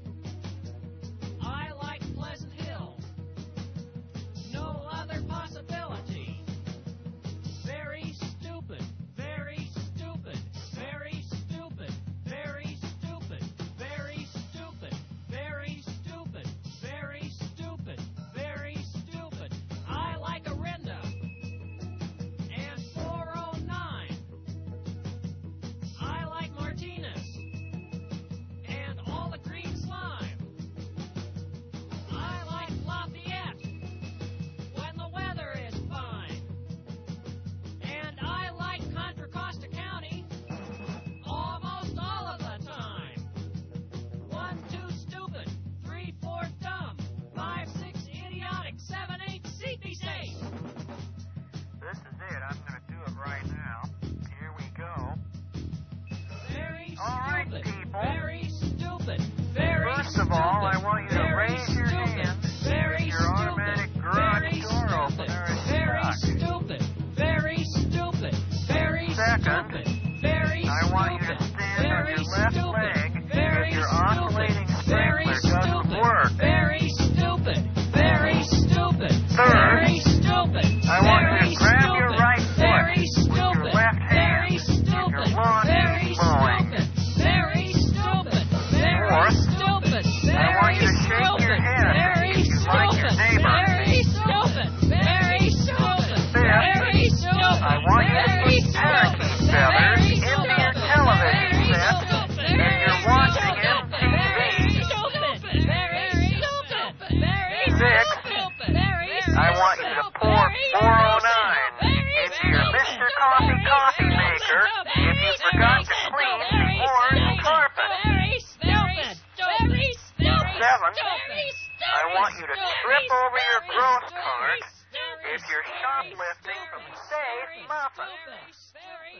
[SPEAKER 11] I like Pleasant Hill. No other possibility. Very stupid. Very stupid. Very stupid. Very stupid. Very stupid. Very stupid. Very stupid. Very stupid. I like Orinda. And four oh nine. I like Martinez. And all the green slime. I like Lafayette when the weather is fine. And I like Contra Costa County almost all of the time. One, two, stupid. Three, four, dumb. Five, six, idiotic. Seven, eight, seat me safe.
[SPEAKER 12] This is it. I'm going to do it right now. Here we go.
[SPEAKER 11] Very
[SPEAKER 12] All right,
[SPEAKER 11] stupid.
[SPEAKER 12] people.
[SPEAKER 11] Very stupid. Very
[SPEAKER 12] First
[SPEAKER 11] stupid.
[SPEAKER 12] of all, I want you to
[SPEAKER 11] Very
[SPEAKER 12] raise your
[SPEAKER 11] stupid.
[SPEAKER 12] hand
[SPEAKER 11] Very
[SPEAKER 12] if your
[SPEAKER 11] stupid.
[SPEAKER 12] automatic garage
[SPEAKER 11] Very
[SPEAKER 12] door
[SPEAKER 11] stupid.
[SPEAKER 12] opener is
[SPEAKER 11] Very
[SPEAKER 12] stuck.
[SPEAKER 11] stupid. Very stupid. Very
[SPEAKER 12] Second,
[SPEAKER 11] stupid. Very
[SPEAKER 12] I want you to
[SPEAKER 11] stupid.
[SPEAKER 12] stand on
[SPEAKER 11] Very
[SPEAKER 12] your left
[SPEAKER 11] stupid.
[SPEAKER 12] leg
[SPEAKER 11] Very
[SPEAKER 12] if your
[SPEAKER 11] stupid.
[SPEAKER 12] oscillating
[SPEAKER 11] Very
[SPEAKER 12] sprinkler doesn't
[SPEAKER 11] stupid.
[SPEAKER 12] work.
[SPEAKER 11] Very stupid. Very stupid.
[SPEAKER 12] Third,
[SPEAKER 11] Very stupid.
[SPEAKER 12] I want you
[SPEAKER 11] Very
[SPEAKER 12] to grab
[SPEAKER 11] stupid.
[SPEAKER 12] your right foot
[SPEAKER 11] Very
[SPEAKER 12] with your
[SPEAKER 11] stupid.
[SPEAKER 12] left hand.
[SPEAKER 11] Very stupid.
[SPEAKER 12] Your lawn
[SPEAKER 11] Very
[SPEAKER 12] is mowing.
[SPEAKER 11] stupid. Very stupid. Very
[SPEAKER 12] Fourth,
[SPEAKER 11] stupid.
[SPEAKER 12] I want you to shake your head
[SPEAKER 11] Very
[SPEAKER 12] if you like your
[SPEAKER 11] stupid.
[SPEAKER 12] neighbor.
[SPEAKER 11] Very stupid. Very stupid.
[SPEAKER 12] Fifth,
[SPEAKER 11] Very stupid.
[SPEAKER 12] I want you to
[SPEAKER 11] Very
[SPEAKER 12] put parakeet
[SPEAKER 11] stupid.
[SPEAKER 12] feathers
[SPEAKER 11] Very
[SPEAKER 12] into your
[SPEAKER 11] stupid.
[SPEAKER 12] television
[SPEAKER 11] Very
[SPEAKER 12] set
[SPEAKER 11] stupid.
[SPEAKER 12] if
[SPEAKER 11] Very
[SPEAKER 12] you're watching
[SPEAKER 11] stupid.
[SPEAKER 12] M T V.
[SPEAKER 11] Very stupid. Very stupid. Very
[SPEAKER 12] Six,
[SPEAKER 11] stupid. Very
[SPEAKER 12] I want you to pour four oh nine into your Mister Coffee coffee maker if you forgot to clean the orange carpet.
[SPEAKER 11] Very stupid. Very stupid.
[SPEAKER 12] Seven,
[SPEAKER 11] Very
[SPEAKER 12] I want you to trip over your growth cart if you're shoplifting from Safe Muffins.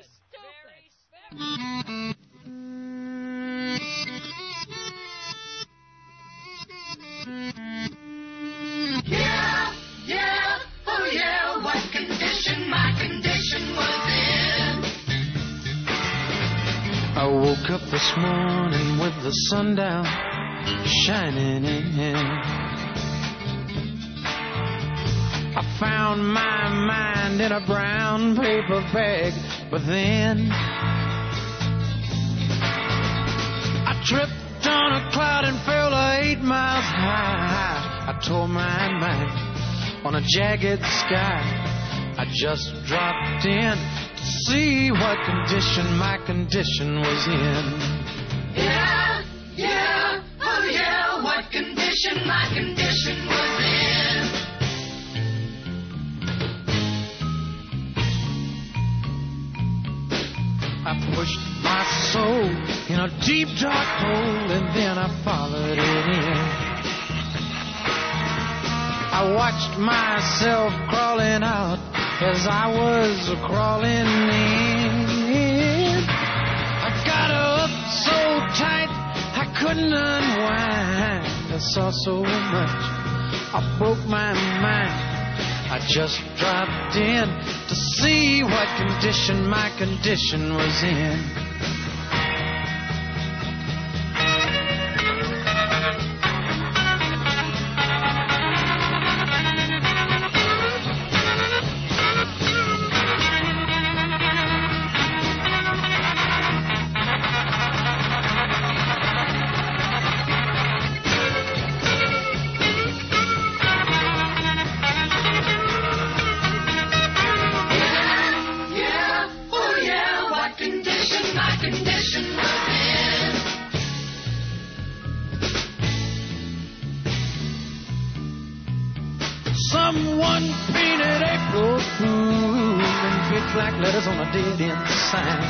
[SPEAKER 10] Yeah, yeah, oh yeah, what condition my condition was in.
[SPEAKER 13] I woke up this morning with the sun down, shining in. I found my mind in a brown paper bag, but then I tripped on a cloud and fell eight miles high. I tore my mind on a jagged sky. I just dropped in to see what condition my condition was in.
[SPEAKER 10] Yeah, yeah, oh yeah, what condition my condition was in.
[SPEAKER 13] I pushed my soul in a deep dark hole and then I followed it in. I watched myself crawling out as I was crawling in. I got up so tight I couldn't unwind. I saw so much, I broke my mind. I just dropped in to see what condition my condition was in. Someone painted April Fool in big black letters on a dead-end sign.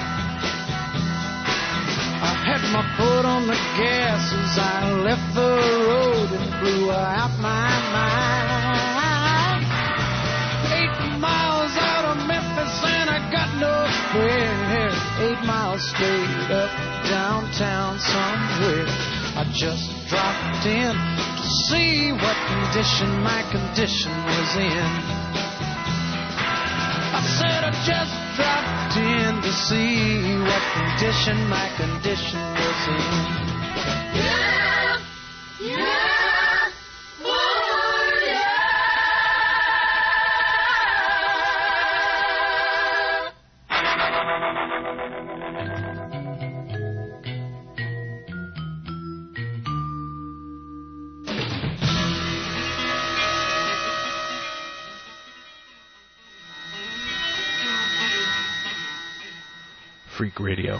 [SPEAKER 13] I had my foot on the gas as I left the road and blew out my mind. Eight miles out of Memphis and I got no fare. Eight miles straight up downtown somewhere. I just dropped in to see what condition my condition was in. I said I just dropped in to see what condition my condition was in.
[SPEAKER 10] Yeah, yeah, oh yeah.
[SPEAKER 14] Freak Radio.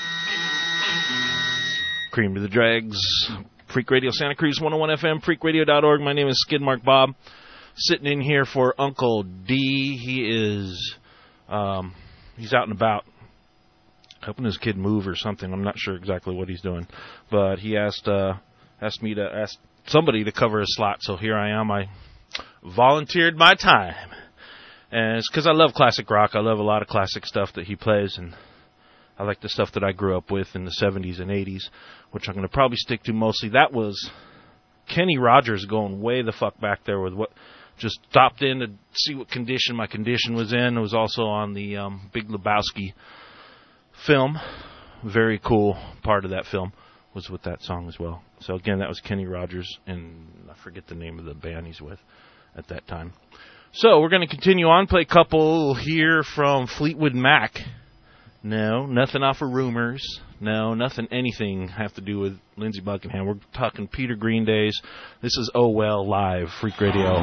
[SPEAKER 14] Cream to the Dregs. Freak Radio Santa Cruz one oh one F M, freak radio dot org. My name is Skidmark Bob. Sitting in here for Uncle D. He is, um, he's out and about, helping his kid move or something. I'm not sure exactly what he's doing. But he asked, uh, asked me to ask somebody to cover his slot. So here I am. I volunteered my time. And it's because I love classic rock. I love a lot of classic stuff that he plays, and I like the stuff that I grew up with in the seventies and eighties, which I'm going to probably stick to mostly. That was Kenny Rogers going way the fuck back there with what just stopped in to see what condition my condition was in. It was also on the um, Big Lebowski film. Very cool part of that film was with that song as well. So again, that was Kenny Rogers, and I forget the name of the band he's with at that time. So we're going to continue on, play a couple here from Fleetwood Mac. No, nothing off of Rumors. No, nothing, anything have to do with Lindsey Buckingham. We're talking Peter Green Days. This is Oh Well Live, Freak Radio.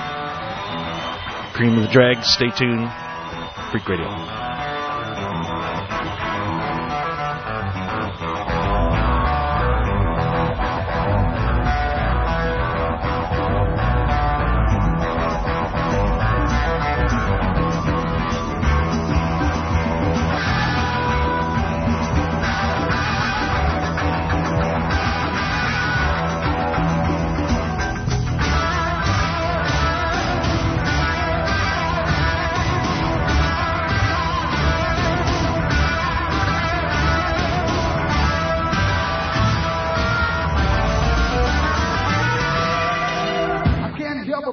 [SPEAKER 14] Cream of the Dregs, stay tuned. Freak Radio.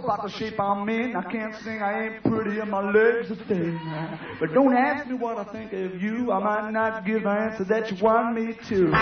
[SPEAKER 15] about the shape I'm in. I can't sing, I ain't pretty, and my legs are thin. But don't ask me what I think of you. I might not give the answer that you want me to.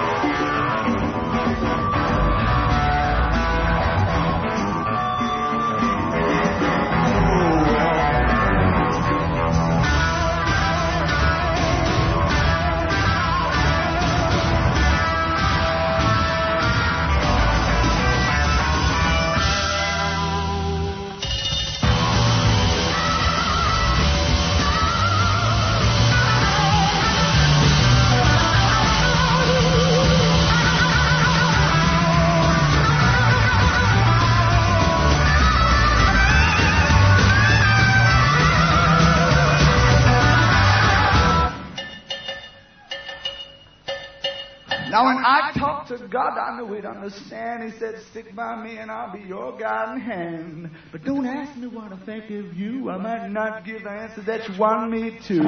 [SPEAKER 15] Now when I talked to God, I knew he'd understand. He said, stick by me and I'll be your guiding hand. But don't ask me what I think of you. I might not give the answer that you want me to.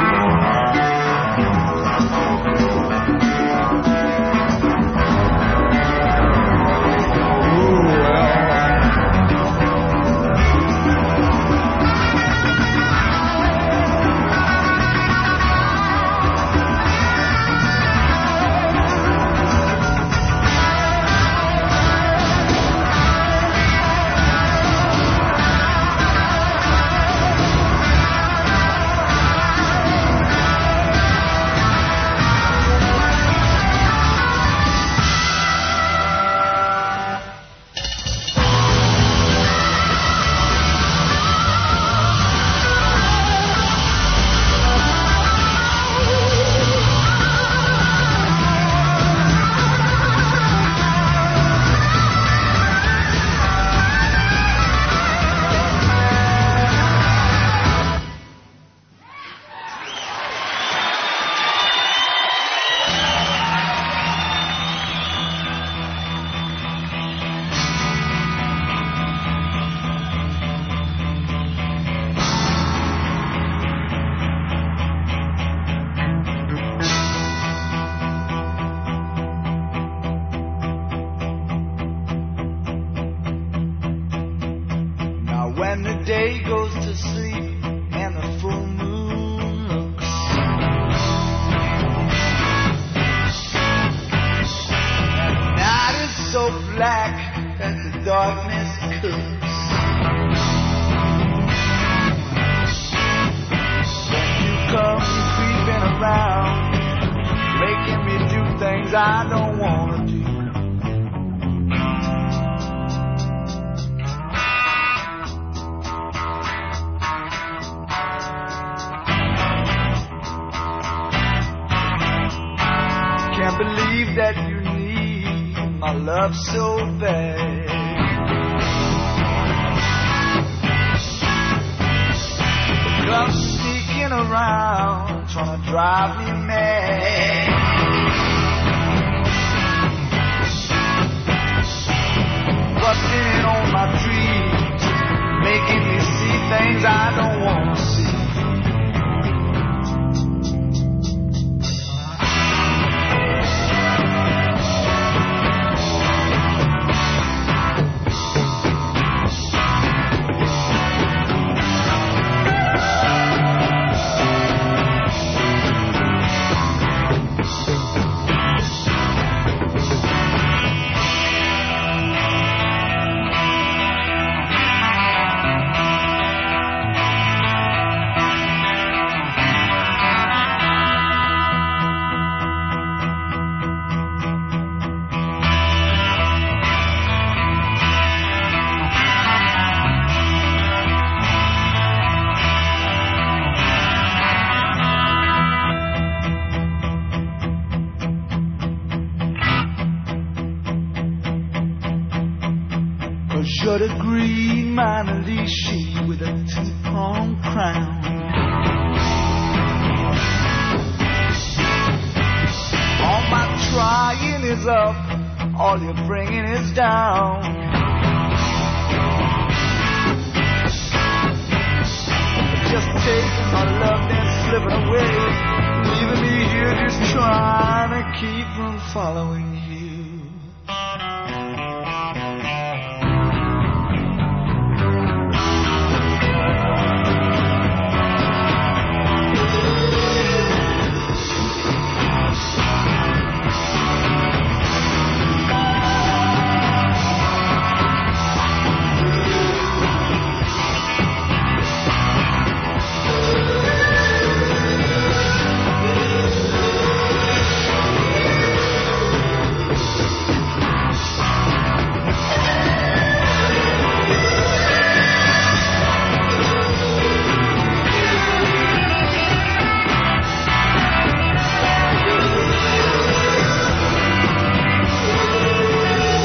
[SPEAKER 15] When the day goes to sleep and the full moon looks, and the night is so black that the darkness cooks. When you come creeping around, making me do things I don't want to do. Can't believe that you need my love so bad. Come sneaking around, trying to drive me mad. Busting in on my dreams, making me see things I don't want to see. You're the green Manalishi with a two-pronged crown. All my trying is up, all you're bringing is down. Just taking my love and slipping away, leaving me here just trying to keep from following you.